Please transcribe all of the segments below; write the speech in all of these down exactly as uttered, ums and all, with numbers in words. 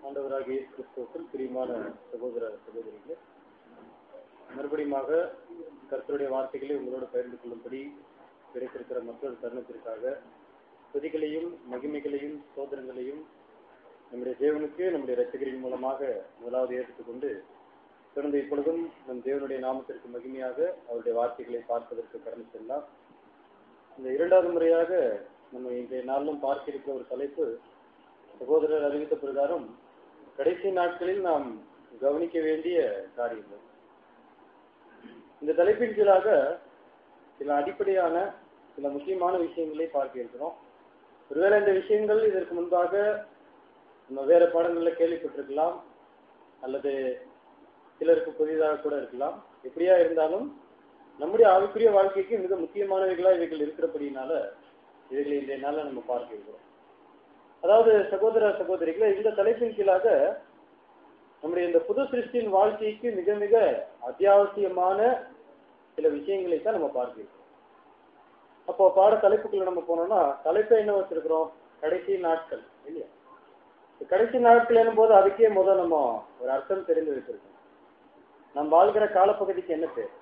ஆண்டவராகிய இயேசு கிறிஸ்துவுக்குள் பிரியமான சகோதர சகோதரிகளே, மறுபடியும் கர்த்தருடைய வார்த்தைகளை உங்களோடு பகிர்ந்து கொள்ளும்படி கிடைத்திருக்கிற மற்றொரு தருணத்திற்காக துதிகளையும் மகிமைகளையும் சோதனங்களையும் நம்முடைய தேவனுக்கு நம்முடைய இரட்சகரின் மூலமாக முதலாவது ஏற்றுக்கொண்டு தொடர்ந்து இப்பொழுதும் நம் தேவனுடைய நாமத்திற்கு மகிமையாக அவருடைய வார்த்தைகளை பார்ப்பதற்கு கடந்து செல்லலாம். இந்த இரண்டாவது முறையாக நம்ம இன்றைய நாளிலும் பார்க்க இருக்கிற ஒரு தலைப்பு, சகோதரர் அறிவித்த பிரகாரம் கடைசி நாட்களில் நாம் கவனிக்க வேண்டிய காரியங்கள். இந்த தலைப்பின் கீழாக சில அடிப்படையான சில முக்கியமான விஷயங்களை பார்க்க இருக்கிறோம். ஒருவேளை இந்த விஷயங்கள் இதற்கு முன்பாக நம்ம வேற பாடங்களில் கேள்விப்பட்டிருக்கலாம், அல்லது சிலருக்கு புதிதாக கூட இருக்கலாம். எப்படியா இருந்தாலும் நம்முடைய ஆவிக்குரிய வாழ்க்கைக்கு மிக முக்கியமானவைகளா இவைகள் இருக்கிறபடினால இவைகளை இன்றைய நாளில் நம்ம பார்க்க இருக்கிறோம். அதாவது சகோதர சகோதரிகளை, இந்த தலைப்பின் கீழாக நம்முடைய இந்த புது சிருஷ்டியின் வாழ்க்கைக்கு மிக மிக அத்தியாவசியமான சில விஷயங்களை தான் நம்ம பார்க்கிறோம். அப்போ பாட தலைப்புக்குள்ள நம்ம போனோம்னா தலைப்பை என்ன வச்சிருக்கிறோம்? கடைசி நாட்கள் இல்லையா? கடைசி நாட்கள் என்னும் போது அதுக்கே முதல் நம்ம ஒரு அர்த்தம் தெரிந்து வச்சிருக்கோம். நாம் வாழ்கிற காலப்பகுதிக்கு என்ன பேர்?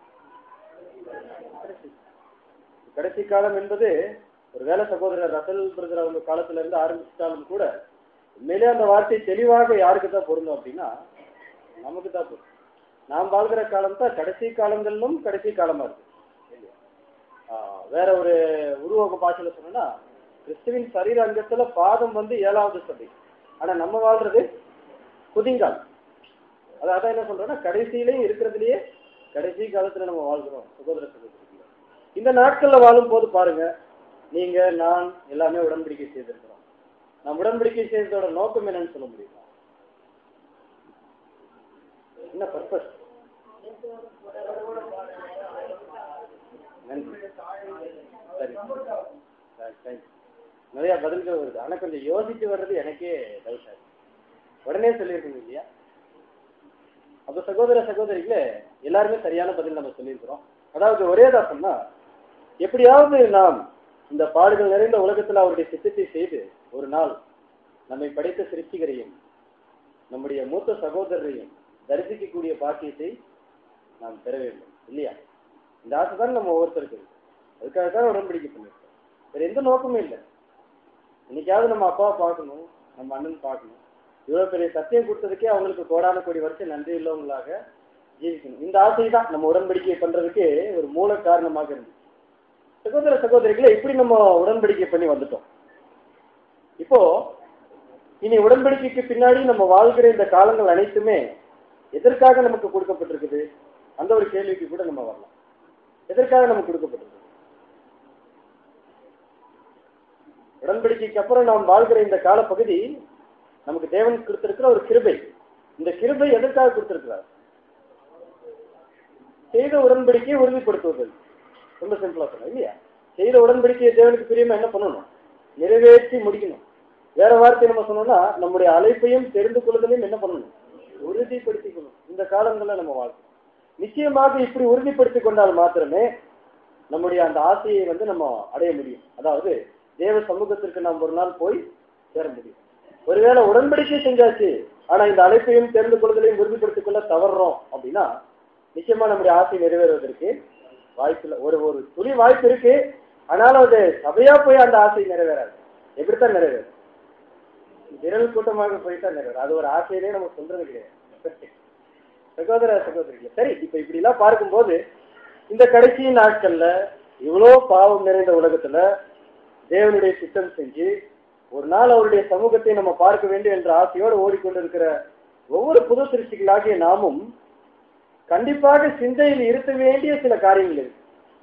கடைசி காலம் என்பது ஒரு வேலை சகோதரர் ரசல் பிரதர் அவங்க காலத்துல இருந்து ஆரம்பிச்சிட்டாலும் கூட உண்மையிலே அந்த வார்த்தை தெளிவாக யாருக்கு தான் பொருந்தும் அப்படின்னா நமக்கு தான் பொருந்தும். நாம் வாழ்கிற காலம் தான் கடைசி காலங்களிலும் கடைசி காலமா இருக்கு. வேற ஒரு உருவக பாஷையில சொன்னா கிறிஸ்துவின் சரீர அங்கத்துல பாதம் வந்து ஏழாவது சபை, ஆனா நம்ம வாழ்றது குதிங்கால். அதான் என்ன சொல்றோம்னா கடைசியிலேயும் இருக்கிறதுலயே கடைசி காலத்துல நம்ம வாழ்கிறோம் சகோதர சகோதரி. இந்த நாட்கள்ல வாழும் போது பாருங்க, நீங்க நான் எல்லாமே உடன்படிக்கை செய்திருக்கிறோம். நாம் உடன்படிக்கை செய்ததோட நோக்கம் என்னன்னு சொல்ல முடியுமா? என்ன பர்பஸ்? சரி, நிறைய பதில்கள் வருது, ஆனா கொஞ்சம் யோசிச்சு வர்றது எனக்கே டவுட் ஆகுது. உடனே சொல்லியிருக்கீங்க இல்லையா? அப்ப சகோதர சகோதரிகளே, எல்லாருமே சரியான பதில் நம்ம சொல்லியிருக்கிறோம். அதாவது ஒரே தான் சொன்னா, எப்படியாவது நாம் இந்த பாடுகள் நிறைந்த உலகத்தில் அவருடைய சித்தத்தை செய்து ஒரு நாள் நம்மை படைத்த சிருஷ்டிகரையும் நம்முடைய மூத்த சகோதரரையும் தரிசிக்கக்கூடிய பாக்கியத்தை நாம் பெற வேண்டும் இல்லையா? இந்த ஆசை தான் நம்ம ஒவ்வொருத்தருக்கு. அதுக்காக தான் உடன்படிக்கை பண்ணிருக்கோம். வேற எந்த நோக்கமும் இல்லை. இன்னைக்காவது நம்ம அப்பாவை பார்க்கணும், நம்ம அண்ணன் பார்க்கணும். இவ்வளவு பெரிய சத்தியம் கொடுத்ததுக்கே அவங்களுக்கு கோடான கோடி வருஷம் நன்றி உள்ளவங்களாக ஜீவிக்கணும். இந்த ஆசை தான் நம்ம உடன்படிக்கை பண்றதுக்கு ஒரு மூல காரணமாக இருந்துச்சு. சகோதர சகோதரிகளை, இப்படி நம்ம உடன்படிக்கை பண்ணி வந்துட்டோம். இப்போ இனி உடன்படிக்கைக்கு பின்னாடி நம்ம வாழ்கிற இந்த காலங்கள் அனைத்துமே எதற்காக நமக்கு கொடுக்கப்பட்டிருக்குது? அந்த ஒரு கேள்விக்கு கூட நம்ம வரலாம். எதற்காக நமக்கு கொடுக்கப்பட்டிருக்கு? உடன்படிக்கைக்கு அப்புறம் நாம் வாழ்கிற இந்த காலப்பகுதி நமக்கு தேவன் கொடுத்திருக்கிற ஒரு கிருபை. இந்த கிருபை எதற்காக கொடுத்திருக்கிறார்? செய்த உடன்படிக்கையை உறுதிப்படுத்துவது. ரொம்ப சிம்பிளா சொன்ன இல்லையா? செய்த உடன்படிக்கையை தேவனுக்கு பிரியமா என்ன பண்ணணும்? நிறைவேற்றி முடிக்கணும். வேற வார்த்தை நம்ம சொன்னோம்னா நம்முடைய அழைப்பையும் தெரிந்து கொள்வதையும் என்ன பண்ணணும்? உறுதிப்படுத்திக்கணும். இந்த காலங்களில் நம்ம வாழ்க்கை நிச்சயமாக இப்படி உறுதிப்படுத்தி கொண்டால் மாத்திரமே நம்முடைய அந்த ஆசையை வந்து நம்ம அடைய முடியும். அதாவது தேவ சமூகத்திற்கு நாம் ஒரு நாள் போய் சேர முடியும். ஒருவேளை உடன்படிக்கை செஞ்சாச்சு, ஆனா இந்த அழைப்பையும் தெரிந்து கொள்வதையும் உறுதிப்படுத்திக் கொள்ள தவறுறோம் அப்படின்னா நிச்சயமா நம்முடைய ஆசை நிறைவேறுவதற்கு வாய்ப்பு இல்லை. ஒரு ஒரு துளி வாய்ப்பு இருக்கு, ஆனாலும் அது சபையா போய் அந்த ஆசை நிறைவேறாது. எப்படித்தான் நிறைவேறும்? விரல் கூட்டமாக போயிட்டா நிறைவேறும். அது ஒரு ஆசையிலே நம்ம சொல்றது கிடையாது சகோதர சகோதரிகள். சரி, இப்ப இப்படி எல்லாம் பார்க்கும்போது இந்த கடைசி நாட்கள்ல இவ்வளோ பாவம் நிறைந்த உலகத்துல தேவனுடைய சித்தம் செஞ்சு ஒரு நாள் அவருடைய சமூகத்தை நம்ம பார்க்க வேண்டும் என்ற ஆசையோடு ஓடிக்கொண்டிருக்கிற ஒவ்வொரு புது சிருஷ்டிகளாகிய நாமும் கண்டிப்பாக சிந்தையில் இருக்க வேண்டிய சில காரியங்கள் இருக்கு.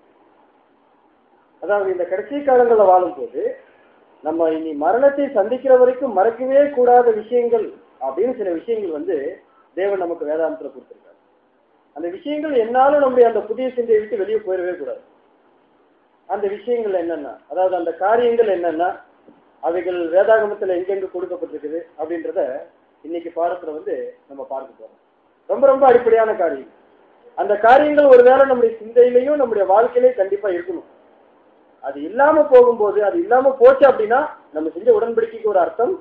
அதாவது இந்த கடைசி காலங்களில் வாழும் போது நம்ம இனி மரணத்தை சந்திக்கிற வரைக்கும் மறக்கவே கூடாத விஷயங்கள் அப்படின்னு சில விஷயங்கள் வந்து தேவன் நமக்கு வேதாந்தத்துல கொடுத்திருக்காரு. அந்த விஷயங்கள் என்னாலும் நம்முடைய அந்த புதிய சிந்தையை விட்டு வெளியே போயிடவே கூடாது. அந்த விஷயங்கள் என்னென்ன, அதாவது அந்த காரியங்கள் என்னென்ன, அவைகள் வேதாகமத்துல எங்கெங்க கொடுக்கப்பட்டிருக்குது அப்படின்றத இன்னைக்கு பாடத்துல வந்து நம்ம பார்க்க போறோம். ரொம்ப ரொம்ப அடிப்படையான காரியம். அந்த காரியங்கள் ஒருவேளை நம்முடைய சிந்தையிலையும் நம்முடைய வாழ்க்கையிலையும் கண்டிப்பா இருக்கணும். அது இல்லாம போகும்போது, அது இல்லாம போச்சு அப்படின்னா நம்ம செஞ்ச உடன்படிக்கைக்கு ஒரு அர்த்தம்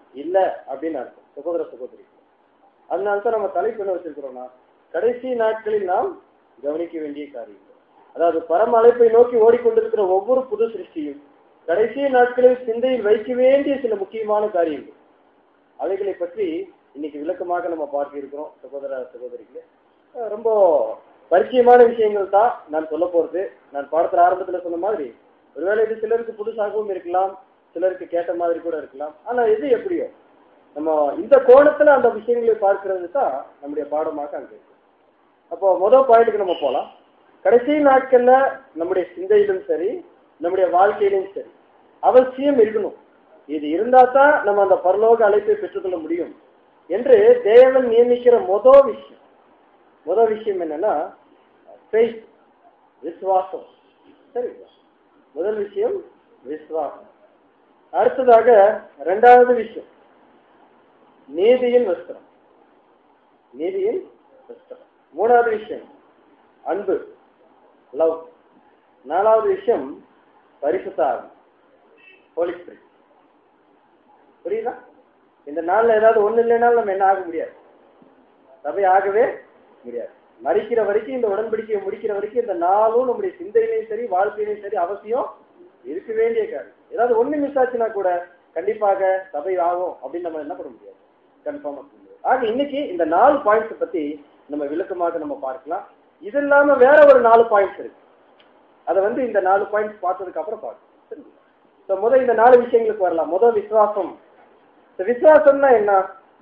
இல்ல அப்படின்னு அர்த்தம் சகோதர சகோதரி. அதனால்தான் நம்ம தலைப்பு என்ன வச்சிருக்கிறோம்னா, கடைசி நாட்களில் நாம் கவனிக்க வேண்டிய காரியங்கள். அதாவது பரம அழைப்பை நோக்கி ஓடிக்கொண்டிருக்கிற ஒவ்வொரு புது சிருஷ்டியும் கடைசி நாட்களில் சிந்தையில் வைக்க வேண்டிய சில முக்கியமான காரியங்கள், அவைகளை பற்றி இன்னைக்கு விளக்கமாக நம்ம பார்க்க இருக்கிறோம் சகோதர சகோதரிகளே. ரொம்ப பரிச்சயமான விஷயங்கள் தான் நான் சொல்ல போறது. நான் பாடத்துல ஆரம்பத்துல சொன்ன மாதிரி ஒருவேளை இது சிலருக்கு புதுசாகவும் இருக்கலாம், சிலருக்கு கேட்ட மாதிரி கூட இருக்கலாம். ஆனா இது எப்படியோ நம்ம இந்த கோணத்துல அந்த விஷயங்களை பார்க்கிறது தான் நம்முடைய பாடமாக அங்க இருக்கு. அப்போ முதல் பாயிண்ட்டுக்கு நம்ம போலாம். கடைசி நாட்கள்ல நம்முடைய சிந்தையிலும் சரி, நம்முடைய வாழ்க்கையிலும் சரி அவசியம் இருக்கணும். இது இருந்தா தான் நம்ம அந்த பரலோக அழைப்பை பெற்றுக்கொள்ள முடியும் என்று தேவன் நியமிக்கிற முதல் விஷயம் முதல் விஷயம் என்னன்னா ஃபெய்த், விசுவாசம். சரிங்களா? முதல் விஷயம் விசுவாசம். அடுத்ததாக இரண்டாவது விஷயம் நீதியின் வஸ்திரம். நீதியின் வஸ்திரம். மூணாவது விஷயம் அன்பு, லவ். நாலாவது விஷயம் பரிசுத்த ஆவி, ஹோலி ஸ்பிரிட். புரியுதா? இந்த நாள்ல ஏதாவது ஒண்ணு இல்லைனாலும் நம்ம என்ன ஆக முடியாது, சபை ஆகவே முடியாது. மறிக்கிற வரைக்கும், இந்த உடன்படிக்கையை முடிக்கிற வரைக்கும் இந்த நாளும் நம்முடைய சிந்தையிலையும் சரி வாழ்க்கையிலையும் சரி அவசியம் இருக்க வேண்டிய காரியம். ஏதாவது ஒண்ணு மிஸ் ஆச்சுன்னா கூட கண்டிப்பாக சபை ஆகும் அப்படின்னு நம்ம என்ன பண்ண முடியாது, கன்ஃபார்மா சொல்ல முடியாது. ஆக இன்னைக்கு இந்த நாலு பாயிண்ட்ஸ் பத்தி நம்ம விளக்கமாக நம்ம பார்க்கலாம். இது இல்லாம வேற ஒரு நாலு பாயிண்ட்ஸ் இருக்கு. அதை வந்து இந்த நாலு பாயிண்ட்ஸ் பார்த்ததுக்கு அப்புறம் பார்க்கலாம். முதல் இந்த நாலு விஷயங்களுக்கு வரலாம். முதல் விசுவாசம். விசுவாசம்னா என்ன?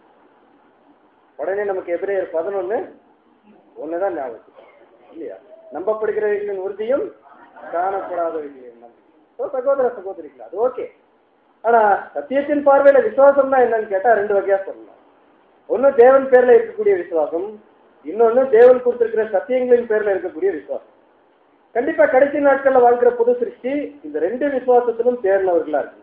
உடனே நமக்கு எபிரேயர் பதினொன்னு ஒண்ணுதான் ஞாபகம் இல்லையா? நம்பப்படுகிறவர்களின் உறுதியும் காணப்படாதவர்களின் நம்பிக்கை. சகோதர சகோதரிகள் அது ஓகே. ஆனா சத்தியத்தின் பார்வையில விசுவாசம்னா என்னன்னு கேட்டா ரெண்டு வகையா சொல்லலாம். ஒண்ணு தேவன் பேர்ல இருக்கக்கூடிய விசுவாசம், இன்னொன்னு தேவன் கொடுத்திருக்கிற சத்தியங்களின் பேர்ல இருக்கக்கூடிய விசுவாசம். கண்டிப்பா கடைசி நாட்கள்ல வாழ்க்கிற புது சிருஷ்டி இந்த ரெண்டு விசுவாசத்திலும் தேர்ந்தவர்களா இருக்கு.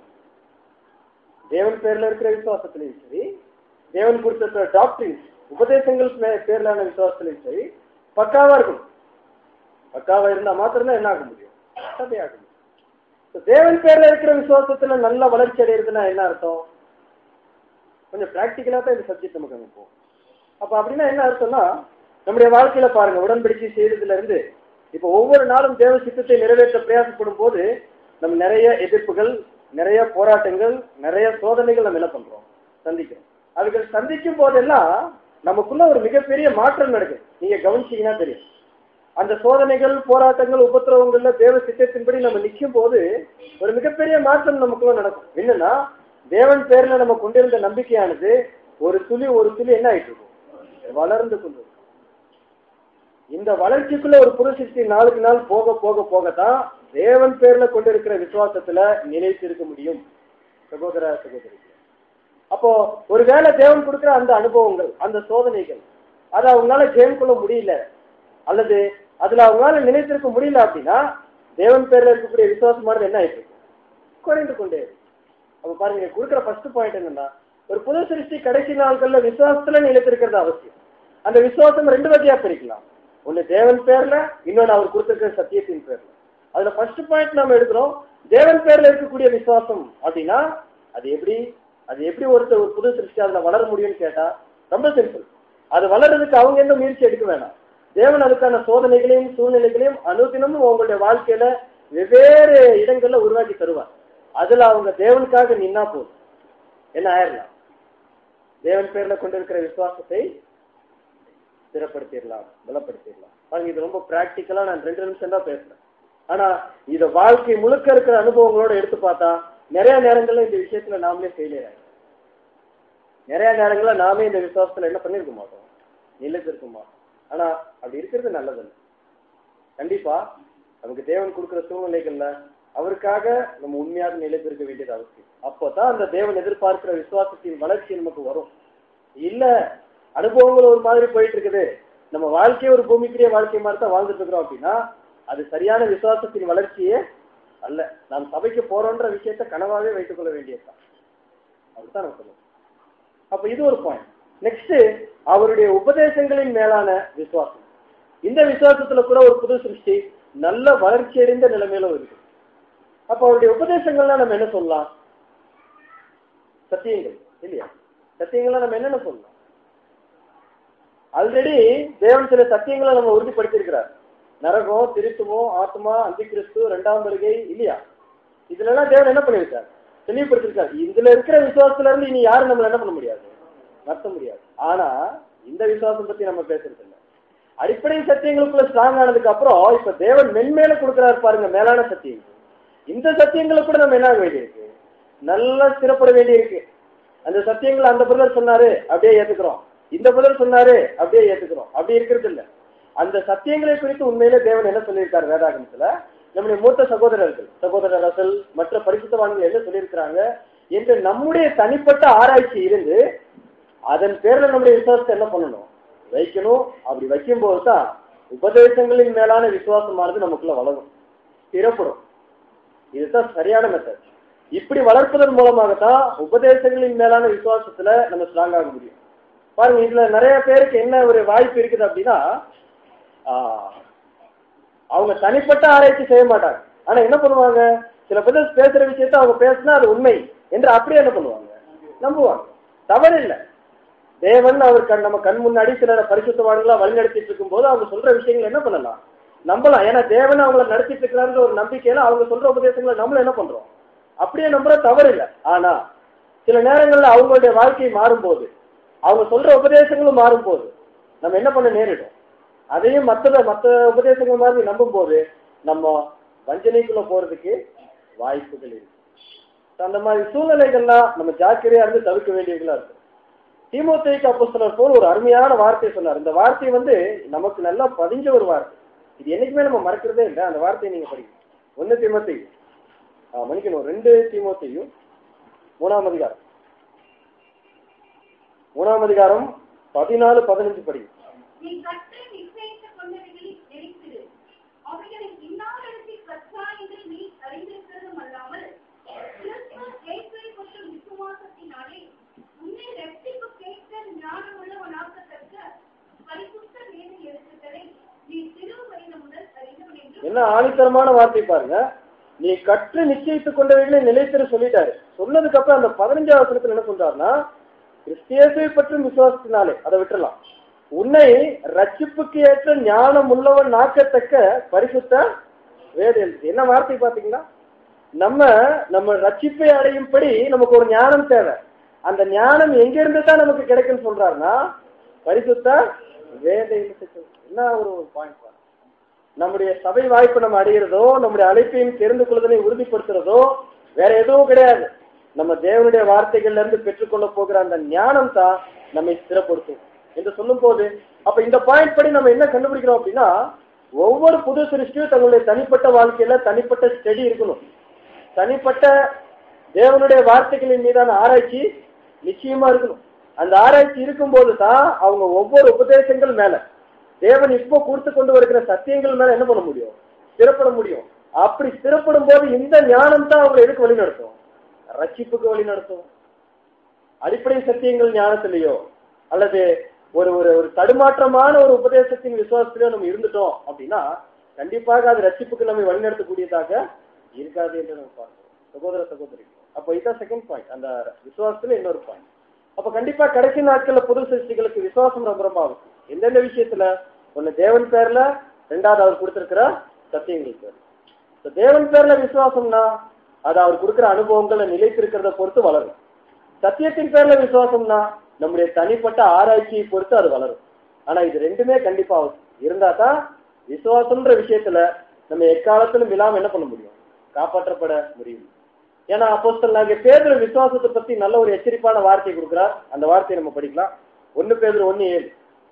தேவன் பேர்ல இருக்கிற விசுவாசத்திலையும் சரி, தேவன் கொடுத்த டாக்டரின்ஸ் உபதேசங்கள் பேர்லான விசுவாசத்திலையும் சரி பக்காவா இருக்கும். பக்காவா இருந்தா மாத்திரம்தான் என்ன ஆக முடியும், சபையாக முடியும். தேவன் பேர்ல இருக்கிற விசுவாசத்துல நல்ல வளர்ச்சி அடைகிறதுனா என்ன அர்த்தம்? கொஞ்சம் பிராக்டிக்கலா தான் இந்த சப்ஜெக்ட் நமக்கு அனுப்போம். அப்ப அப்படின்னா என்ன அர்த்தம்னா, நம்முடைய வாழ்க்கையில பாருங்க, உடன்படிக்கை செய்யறதுல இருந்து இப்ப ஒவ்வொரு நாளும் தேவ சித்தத்தை நிறைவேற்ற பிரயாசப்படும் போது நம்ம நிறைய எதிர்ப்புகள், நிறைய போராட்டங்கள், நிறைய சோதனைகள் நம்ம என்ன பண்றோம், சந்திக்கிறோம். அதுகள் சந்திக்கும் போதெல்லாம் நமக்குள்ள ஒரு மிகப்பெரிய மாற்றம் நடக்குது. நீங்க கவனிச்சீங்கன்னா தெரியும். அந்த சோதனைகள், போராட்டங்கள், உபத்திரவங்கள்ல தேவ சித்தத்தின்படி நம்ம நிற்கும் போது ஒரு மிகப்பெரிய மாற்றம் நமக்குள்ள நடக்கும். என்னன்னா, தேவன் பேர்ல நம்ம கொண்டிருந்த நம்பிக்கையானது ஒரு துளி ஒரு துளி என்ன ஆயிட்டு இருக்கும், வளர்ந்து கொண்டு. இந்த வளர்ச்சிக்குள்ள ஒரு புது சிருஷ்டி நாளுக்கு நாள் போக போக போகத்தான் தேவன் பேர்ல கொண்டிருக்கிற விசுவாசத்துல நிலைத்திருக்க முடியும் சகோதர சகோதரி. அப்போ ஒருவேளை தேவன் கொடுக்கிற அந்த அனுபவங்கள், அந்த சோதனைகள், அதை அவங்களால ஜெயம் கொள்ள முடியல அல்லது அதுல அவங்களால நிலைத்திருக்க முடியல அப்படின்னா தேவன் பேர்ல இருக்கக்கூடிய விசுவாசமானது என்ன ஆயிட்டு இருக்கு, குறைந்து கொண்டே இருக்கு. அப்ப பாருங்க, கொடுக்குற ஃபர்ஸ்ட் பாயிண்ட் என்னன்னா, ஒரு புது சிருஷ்டி கடைசி நாட்கள்ல விசுவாசத்துல நிலைத்திருக்கிறது அவசியம். அந்த விசுவாசம் ரெண்டு வகையா பிரிக்கலாம். ஒண்ணு தேவன் பேர்ல, இன்னொன்னு அவர் கொடுத்திருக்கிற சத்தியத்தின் பேர்ல. அதுல ஃபர்ஸ்ட் பாயிண்ட் நாம எடுக்கிறோம், தேவன் பேர்ல இருக்கக்கூடிய விசுவாசம் அப்படின்னா அது எப்படி அது எப்படி ஒருத்தர் ஒரு புது சிருஷ்டி அதுல வளர முடியும்னு கேட்டா ரொம்ப சிம்பிள். அது வளர்றதுக்கு அவங்க எந்த முயற்சி எடுக்க வேணாம். தேவன் அதுக்கான சோதனைகளையும் சூழ்நிலைகளையும் அனுதினமும் அவங்களுடைய வாழ்க்கையில வெவ்வேறு இடங்கள்ல உருவாக்கி தருவார். அதுல அவங்க தேவனுக்காக நின்னா போதும், என்ன ஆயிரலாம், தேவன் பேர்ல கொண்டிருக்கிற விசுவாசத்தை ஸ்திரப்படுத்திடலாம், பலப்படுத்திடலாம். பாருங்க, இது ரொம்ப பிராக்டிக்கலா நான் ரெண்டு நிமிஷம் தான் பேசுறேன். ஆனா இத வாழ்க்கை முழுக்க இருக்கிற அனுபவங்களோட எடுத்து பார்த்தா நிறைய நேரங்கள்ல இந்த விஷயத்துல நாமளே ஃபெயிலியர் ஆயிடும். நிறைய நேரங்கள்ல நாமே இந்த விசுவாசத்துல என்ன பண்ணிருக்க மாட்டோம், நிலைத்திருக்க மாட்டோம். ஆனா அப்படி இருக்கிறது நல்லதில்லை. கண்டிப்பா நமக்கு தேவன் கொடுக்கிற சூழ்நிலைகள்ல அவருக்காக நம்ம உண்மையாக நிலைத்திருக்க வேண்டியது அவசியம். அப்போதான் அந்த தேவன் எதிர்பார்க்கிற விசுவாசத்தின் வளர்ச்சி நமக்கு வரும். இல்ல அனுபவங்கள் ஒரு மாதிரி போயிட்டு இருக்குது, நம்ம வாழ்க்கையை ஒரு பூமிக்குரிய வாழ்க்கை மாதிரி தான் வாழ்ந்துட்டு இருக்கிறோம் அப்படின்னா அது சரியான விசுவாசத்தின் வளர்ச்சியே அல்ல. நாம் சபைக்கு போறோன்ற விஷயத்த கனவாவே வைத்துக் கொள்ள வேண்டியதுதான். அதுதான் நம்ம சொல்லுவோம். அப்ப இது ஒரு பாயிண்ட். நெக்ஸ்ட், அவருடைய உபதேசங்களின் மேலான விசுவாசம். இந்த விசுவாசத்துல கூட ஒரு புது சிருஷ்டி நல்ல வளர்ச்சி அடைந்த நிலைமையில இருக்கு. அப்ப அவருடைய உபதேசங்கள்லாம் நம்ம என்ன சொல்லலாம், சத்தியங்கள். இல்லையா? சத்தியங்களை நம்ம என்னென்ன சொல்லணும்? ஆல்ரெடி தேவன் சில சத்தியங்களை நம்ம உறுதிப்படுத்தி இருக்கிறார். நரகம், திருத்துவம், ஆத்மா, அந்தி கிறிஸ்து, இரண்டாம் வருகை, இல்லையா? இதுல எல்லாம் தேவன் என்ன பண்ணிருக்காரு? தெளிவுபடுத்திருக்காரு. இதுல இருக்கிற விசுவாசத்துல இருந்து இனி யாரும் நம்மள என்ன பண்ண முடியாது, நடத்த முடியாது. ஆனா இந்த விசுவாசம் பத்தி நம்ம பேசுறது இல்லை. அடிப்படை சத்தியங்களுக்குள்ள ஸ்ட்ராங் ஆனதுக்கு அப்புறம் இப்ப தேவன் மென்மேல கொடுக்கிறாரு பாருங்க, மேலான சத்தியங்கள். இந்த சத்தியங்களை கூட நம்ம என்ன ஆக வேண்டியிருக்கு, நல்லா ஸ்திரப்பட வேண்டியிருக்கு. அந்த சத்தியங்கள் அந்த பிரதர் சொன்னாரு அப்படியே ஏத்துக்கிறோம், இந்த பிரதர் சொன்னாரு அப்படியே ஏத்துக்கிறோம், அப்படி இருக்கிறது இல்ல. அந்த சத்தியங்களை குறித்து உண்மையிலே தேவன் என்ன சொல்லியிருக்காரு வேதாகமத்துல, நம்முடைய மூத்த சகோதரர்கள், சகோதரர் ரசல், மற்ற பரிசுத்தவான்கள் என்ன சொல்லியிருக்கிறாங்க என்று நம்முடைய தனிப்பட்ட ஆராய்ச்சி இருந்து அதன் பேர்ல நம்முடைய விசுவாசத்தை என்ன பண்ணணும், வைக்கணும். அப்படி வைக்கும் போதுதான் உபதேசங்களின் மேலான விசுவாசமானது நமக்குள்ள வளரும், ஸ்திரப்படும். இதுதான் சரியான மெத்தட். இப்படி வளர்ப்பதன் மூலமாகத்தான் உபதேசங்களின் மேலான விசுவாசத்துல நம்ம ஸ்ட்ராங் ஆக முடியும். பாருங்க, இதுல நிறைய பேருக்கு என்ன ஒரு வாய்ப்பு இருக்குது அப்படின்னா, ஆஹ் அவங்க தனிப்பட்ட ஆராய்ச்சி செய்ய மாட்டாங்க. ஆனா என்ன பண்ணுவாங்க, சில பேர் பேசுற விஷயத்த அவங்க பேசினா அது உண்மை என்று அப்படியே என்ன பண்ணுவாங்க, நம்புவாங்க. தவறு இல்லை. தேவன் அவர் கண் நம்ம கண் முன்னாடி சில பரிசுத்தவான்களா வழிநடத்திட்டு இருக்கும் போது அவங்க சொல்ற விஷயங்கள் என்ன பண்ணலாம், நம்பலாம். ஏன்னா தேவன் அவங்களை நடத்திட்டு இருக்கிறாருன்ற ஒரு நம்பிக்கையில அவங்க சொல்ற உபதேசங்களை நம்மளும் என்ன பண்றோம், அப்படியே நம்புற தவறு இல்லை. ஆனா சில நேரங்கள்ல அவங்களுடைய வாழ்க்கை மாறும்போது, அவங்க சொல்ற உபதேசங்களும் மாறும் போது நம்ம என்ன பண்ண நேரிடும், அதையும் மற்ற மற்ற உபதேசங்கள் மாதிரி நம்பும் போது நம்ம வஞ்சனைக்குள்ள போறதுக்கு வாய்ப்புகள் இருக்கு. அந்த மாதிரி சூழ்நிலைகள்லாம் நம்ம ஜாக்கிரதையா இருந்து தவிர்க்க வேண்டியவர்களா இருக்கு. தீமோத்தேயுக்கு அப்போஸ்தலர் போல் ஒரு அருமையான வார்த்தையை சொன்னார். இந்த வார்த்தை வந்து நமக்கு நல்லா பதிஞ்ச ஒரு வார்த்தை. இது என்னைக்குமே நம்ம மறக்கிறதே இல்லை. அந்த வார்த்தையை நீங்க படிங்க. ஒன்னு தீமோத்தேயு மன்னிக்கணும் ரெண்டு தீமோத்தேயு மூணாம் அதிகாரம் மூணாம் அதிகாரம் பதினாலு பதினஞ்சு படிங்க. என்ன ஆணித்தரமான வார்த்தை பாருங்க. நீ கற்று நிச்சயித்துக் கொண்டவைகளை நிலைத்திரு சொல்லிட்டாரு. சொன்னதுக்கு அப்புறம் அந்த பதினஞ்சாவது வசனத்துல என்ன சொல்றாருன்னா, கிறிஸ்தியேசுவை பற்றி விசுவாசத்தினாலே, அதை விட்டுறலாம், உன்னை ரட்சிப்புக்கு ஏற்ற ஞானம் உள்ளவன் ஆக்கத்தக்க பரிசுத்த வேதம். என்ன வார்த்தை பாத்தீங்களா? நம்ம நம்ம ரட்சிப்பை அடையும்படி நமக்கு ஒரு ஞானம் தேவை. அந்த ஞானம் எங்க இருந்து தான் நமக்கு கிடைக்குன்னு சொல்றாருன்னா, பரிசுத்த வேத. என்ன ஒரு பாயிண்ட். நம்முடைய சபை வாய்ப்பு நம்ம அடைகிறதோ, நம்முடைய அழைப்பையும் தெரிந்து கொள்வதை உறுதிப்படுத்துறதோ வேற எதுவும் கிடையாது. நம்ம தேவனுடைய வார்த்தைகள்ல இருந்து பெற்றுக்கொள்ள போகிற அந்த ஞானம் தான் நம்மை ஸ்திரப்படுத்தும் என்று சொல்லும் போது, அப்ப இந்த பாயிண்ட் படி நம்ம என்ன கண்டுபிடிக்கிறோம் அப்படின்னா, ஒவ்வொரு புது சிருஷ்டியும் தங்களுடைய தனிப்பட்ட வாழ்க்கையில தனிப்பட்ட ஸ்டடி இருக்கணும். தனிப்பட்ட தேவனுடைய வார்த்தைகளின் மீதான ஆராய்ச்சி நிச்சயமா இருக்கணும். அந்த ஆராய்ச்சி இருக்கும் போது தான் அவங்க ஒவ்வொரு உபதேசங்கள் மேல, தேவன் இப்போ கொடுத்து கொண்டு வருகிற சத்தியங்கள் மேல என்ன பண்ண முடியும், ஸ்திரப்பட முடியும். அப்படி ஸ்திரப்படும் போது இந்த ஞானம் தான் அவங்க எதுக்கு வழி நடத்தும், ரட்சிப்புக்கு வழி நடத்தும். அடிப்படை சத்தியங்கள் ஞானத்திலேயோ அல்லது ஒரு ஒரு ஒரு தடுமாற்றமான ஒரு உபதேசத்தின் விசுவாசத்திலேயோ நம்ம இருந்துட்டோம் அப்படின்னா கண்டிப்பாக அது ரட்சிப்புக்கு நம்ம வழிநடத்தக்கூடியதாக இருக்காது என்று நம்ம பார்க்கிறோம். சகோதர சகோதரி, அப்போ இதான் செகண்ட் பாயிண்ட். அந்த விசுவாசத்துல இன்னொரு பாயிண்ட். அப்ப கண்டிப்பா கடைசி நாட்கள்ல புது சிருஷ்டிகளுக்கு விசுவாசம் ரொம்ப ரொம்ப அவசியம். எந்தெந்த விஷயத்துல, ஒண்ணு தேவன் பேர்ல, ரெண்டாவது அவர் கொடுத்திருக்கிற சத்தியங்கள் பேர். தேவன் பேர்ல விசுவாசம்னா அது அவர் கொடுக்கிற அனுபவங்களை நிலைத்திருக்கிறத பொறுத்து வளரும். சத்தியத்தின் பேர்ல விசுவாசம்னா நம்முடைய தனிப்பட்ட ஆராய்ச்சியை பொறுத்து அது வளரும். ஆனா இது ரெண்டுமே கண்டிப்பா இருந்தா தான் விசுவாசம்ன்ற விஷயத்துல நம்ம எக்காலத்திலும் இல்லாம என்ன பண்ண முடியும், காப்பாற்றப்பட முடியும். ஏன்னா அப்போஸ்தலனாகிய பேதுரு விசுவாசத்தை பத்தி நல்ல ஒரு எச்சரிப்பான வார்த்தை கொடுக்கிறார். அந்த வார்த்தையை நம்ம படிக்கலாம். ஒன்னு பேதுரு ஒன்னு ஏழு.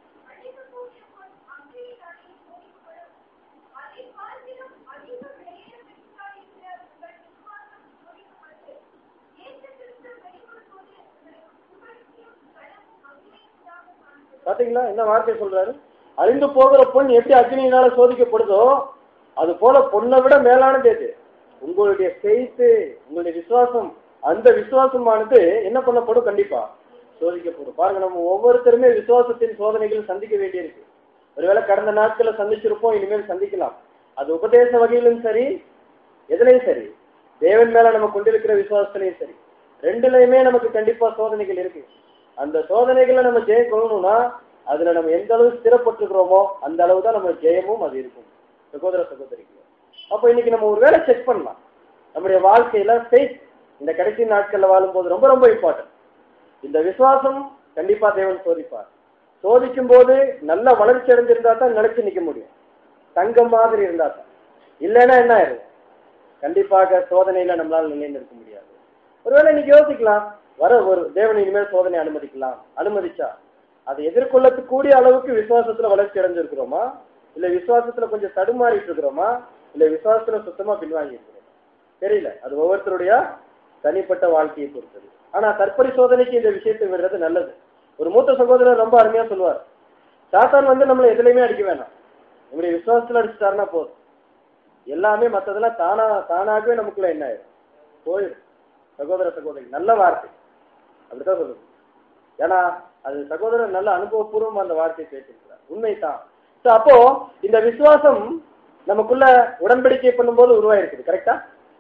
பாத்தீங்களா என்ன வார்த்தை சொல்றாரு? அழிந்து போகிற பொன் எப்படி அக்னியினால சோதிக்கப்படுதோ அது போல பொண்ணை விட மேலானது எது, உங்களுடைய ஃபெய்த், உங்களுடைய விசுவாசம். அந்த விசுவாசமானது என்ன பண்ணப்படும், கண்டிப்பா சோதிக்கப்படும். பாருங்க, நம்ம ஒவ்வொருத்தருமே விசுவாசத்தின் சோதனைகள் சந்திக்க வேண்டியிருக்கு. ஒருவேளை கடந்த நாட்களை சந்திச்சிருப்போம், இனிமேல் சந்திக்கலாம். அது உபதேச வகையிலும் சரி, எதுலையும் சரி, தேவன் மேல நம்ம கொண்டிருக்கிற விசுவாசத்திலையும் சரி. ரெண்டுலயுமே நமக்கு கண்டிப்பா சோதனைகள் இருக்கு. அந்த சோதனைகளை நம்ம ஜெயம் கொள்ளணும்னா அதுல நம்ம எந்த அளவு ஸ்திரப்பட்டுக்கிறோமோ அந்த அளவு தான் நம்ம ஜெயமும் அது இருக்கும். சகோதர சகோதரிகள், அப்போ இன்னைக்கு நம்ம ஒரு வேலை செக் பண்ணலாம். நம்முடைய வாழ்க்கையில ஃபெய்த் இந்த கடைசி நாட்கள்ல வாழும்போது ரொம்ப ரொம்ப இம்பார்ட்டன்ட். இந்த விசுவாசம் கண்டிப்பா தேவன் சோதிப்பார். சோதிக்கும் போது நல்ல வளர்ச்சி அடைஞ்சிருந்தா தான் நிலைச்சு நிக்க முடியும். தங்கம் மாதிரி இருந்தா தான். இல்லைன்னா என்ன ஆயிரும்? கண்டிப்பாக சோதனையில நம்மளால நிலை நிற்க முடியாது. ஒருவேளை இன்னைக்கு யோசிக்கலாம், வர ஒரு தேவன் இனிமேல் சோதனை அனுமதிக்கலாம். அனுமதிச்சா அதை எதிர்கொள்ளக்கூடிய அளவுக்கு விசுவாசத்துல வளர்ச்சி அடைஞ்சிருக்கிறோமா, இல்ல விசுவாசத்துல கொஞ்சம் தடுமாறிட்டு இருக்கிறோமா, இல்ல விசுவாசத்துல சுத்தமா பின்வாங்கி இருக்கிறோமா தெரியல. அது ஒவ்வொருத்தருடைய தனிப்பட்ட வாழ்க்கையை பொறுத்தது. ஆனா தற்பரிசோதனைக்கு இந்த விஷயத்தை விடுறது நல்லது. ஒரு மூத்த சகோதரர் ரொம்ப அருமையா சொல்லுவார், சாத்தான் வந்து நம்மளை எதுலையுமே அடிக்க வேணாம், நம்முடைய விசுவாசத்துல அடிச்சுட்டாருன்னா போதும், எல்லாமே மற்றதெல்லாம் தானா தானாகவே நமக்குள்ள என்ன ஆயிடும், போயிடும். சகோதர சகோதரி நல்ல வார்த்தை அப்படித்தான் சொல்லுது. ஏன்னா அது சகோதரர் நல்ல அனுபவபூர்வமா அந்த வார்த்தையை பேசியிருக்கிறார். உண்மைதான். அப்போ இந்த விசுவாசம் நமக்குள்ள உடன்படிக்கை பண்ணும்போது உருவாயிருக்குது. கரெக்டா?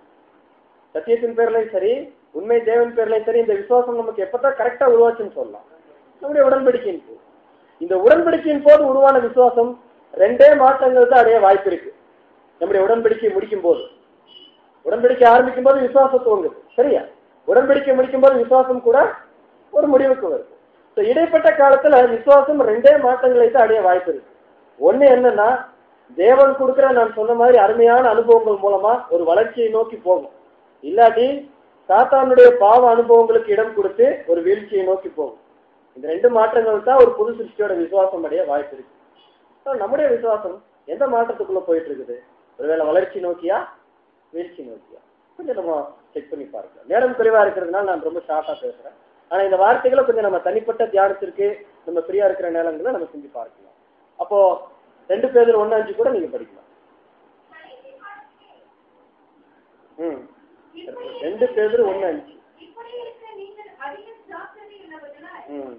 சத்தியத்தின் பேர்லையும் சரி, உண்மை தேவன் பேர்லையும் சரி, இந்த விசுவாசம் நமக்கு எப்பதான் கரெக்டா உருவாச்சுன்னு சொல்லலாம், நம்முடைய உடன்படிக்கையின் போது. இந்த உடன்படிக்கையின் போது உருவான விசுவாசம் ரெண்டே மாற்றங்கள் தான் அடைய வாய்ப்பு இருக்கு. நம்முடைய உடன்படிக்கை முடிக்கும் போது, உடன்படிக்கை ஆரம்பிக்கும் போது விசுவாசம் துவங்குது, சரியா? உடன்படிக்கை முடிக்கும் போது விசுவாசம் கூட ஒரு முடிவுக்கு வருது. இடைப்பட்ட காலத்துல விசுவாசம் ரெண்டே மாற்றங்களை தான் அடைய வாய்ப்பு இருக்கு. ஒண்ணு என்னன்னா, தேவன் கொடுக்கிற நான் சொன்ன மாதிரி அருமையான அனுபவங்கள் மூலமா ஒரு வளர்ச்சியை நோக்கி போகும். இல்லாட்டி சாத்தானுடைய பாவ அனுபவங்களுக்கு இடம் கொடுத்து ஒரு வீழ்ச்சியை நோக்கி போகும். இந்த ரெண்டு மாற்றங்கள் தான் ஒரு புது சிருஷ்டியோட விசுவாசம் அடைய வாய்ப்பு இருக்கு. நம்முடைய விசுவாசம் எந்த மாற்றத்துக்குள்ள போயிட்டு இருக்குது? ஒருவேளை வளர்ச்சி நோக்கியா, வீழ்ச்சி நோக்கியா? கொஞ்சம் நம்ம செக் பண்ணி பார்க்கலாம். நேரம் குறைவா இருக்கிறதுனால நான் ரொம்ப ஷார்ட்டா பேசுறேன். ஆனா இந்த வார்த்தைகளை கொஞ்சம் நம்ம தனிப்பட்ட தியானத்திற்கு நம்ம ஃப்ரீயா இருக்கிற நேரங்களை நம்ம செஞ்சு பார்க்கலாம். அப்போ ரெண்டு பேர் ஒன்னு அஞ்சு கூட நீங்க படிக்கலாம். ம் ரெண்டு பேர் ஒன்னு அஞ்சு. ம்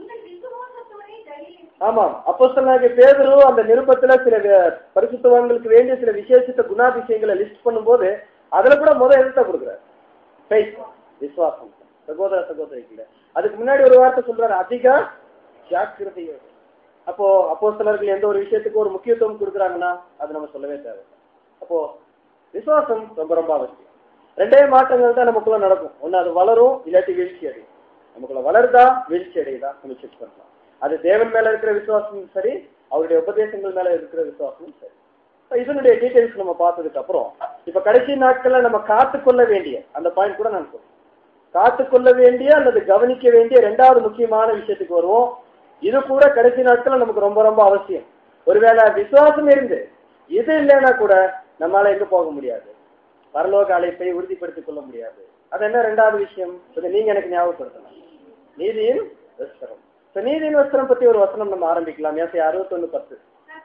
ஆமாம், அப்போஸ்தலனாகிய பேதுரு அந்த நிருபத்துல சில பரிசுத்தவான்களுக்கு வேண்டிய சில விசேஷித்த குணாதிசயங்களை லிஸ்ட் பண்ணும்போது அதுல கூட முதல் எழுத்த கொடுக்குறாரு, விசுவாசம். சகோதர சகோதரிகள அதுக்கு முன்னாடி ஒரு வார்த்தை சொல்றாரு, அதிக ஜாக்கிரதையோடு. அப்போ அப்போஸ்தலர்கள் எந்த ஒரு விஷயத்துக்கு ஒரு முக்கியத்துவம் கொடுக்குறாங்கன்னா அது நம்ம சொல்லவே தேவை. அப்போ விசுவாசம் ரொம்ப ரொம்ப அவசியம். ரெண்டே மாற்றங்கள் தான் நமக்குள்ள நடக்கும். ஒன்னு அது வளரும், இல்லாட்டி வீழ்ச்சி அடையும். நமக்குள்ள வளருதா வீழ்ச்சி அடையுதா நம்ம செக் பண்ணலாம். அது தேவன் மேல இருக்கிற விசுவாசமும் சரி, அவருடைய உபதேசங்கள் மேல இருக்கிற விசுவாசமும் சரி. இதனுடைய டீடைல்ஸ் நம்ம பார்த்ததுக்கு அப்புறம் இப்ப கடைசி நாட்கள்ல நம்ம காத்துக்கொள்ள வேண்டிய அந்த பாயிண்ட் கூட நான் சொல்றேன். காத்துக்கொள்ள வேண்டிய அல்லது கவனிக்க வேண்டிய இரண்டாவது முக்கியமான விஷயத்துக்கு வருவோம். இது கூட கடைசி நாட்கள்ல நமக்கு ரொம்ப ரொம்ப அவசியம். ஒருவேளை விசுவாசம் இருந்து இது இல்லைன்னா கூட நம்மளால எங்க போக முடியாது, பரலோக அழைப்பை உறுதிப்படுத்திக் கொள்ள முடியாது. அது என்ன ரெண்டாவது விஷயம்? நீங்க எனக்கு ஞாபகப்படுத்தலாம். நீதியின் வஸ்திரம். நீதியின் வஸ்திரம் பத்தி ஒரு வசனம் நம்ம ஆரம்பிக்கலாம். ஏசி அறுபத்தி ஒண்ணு பத்து.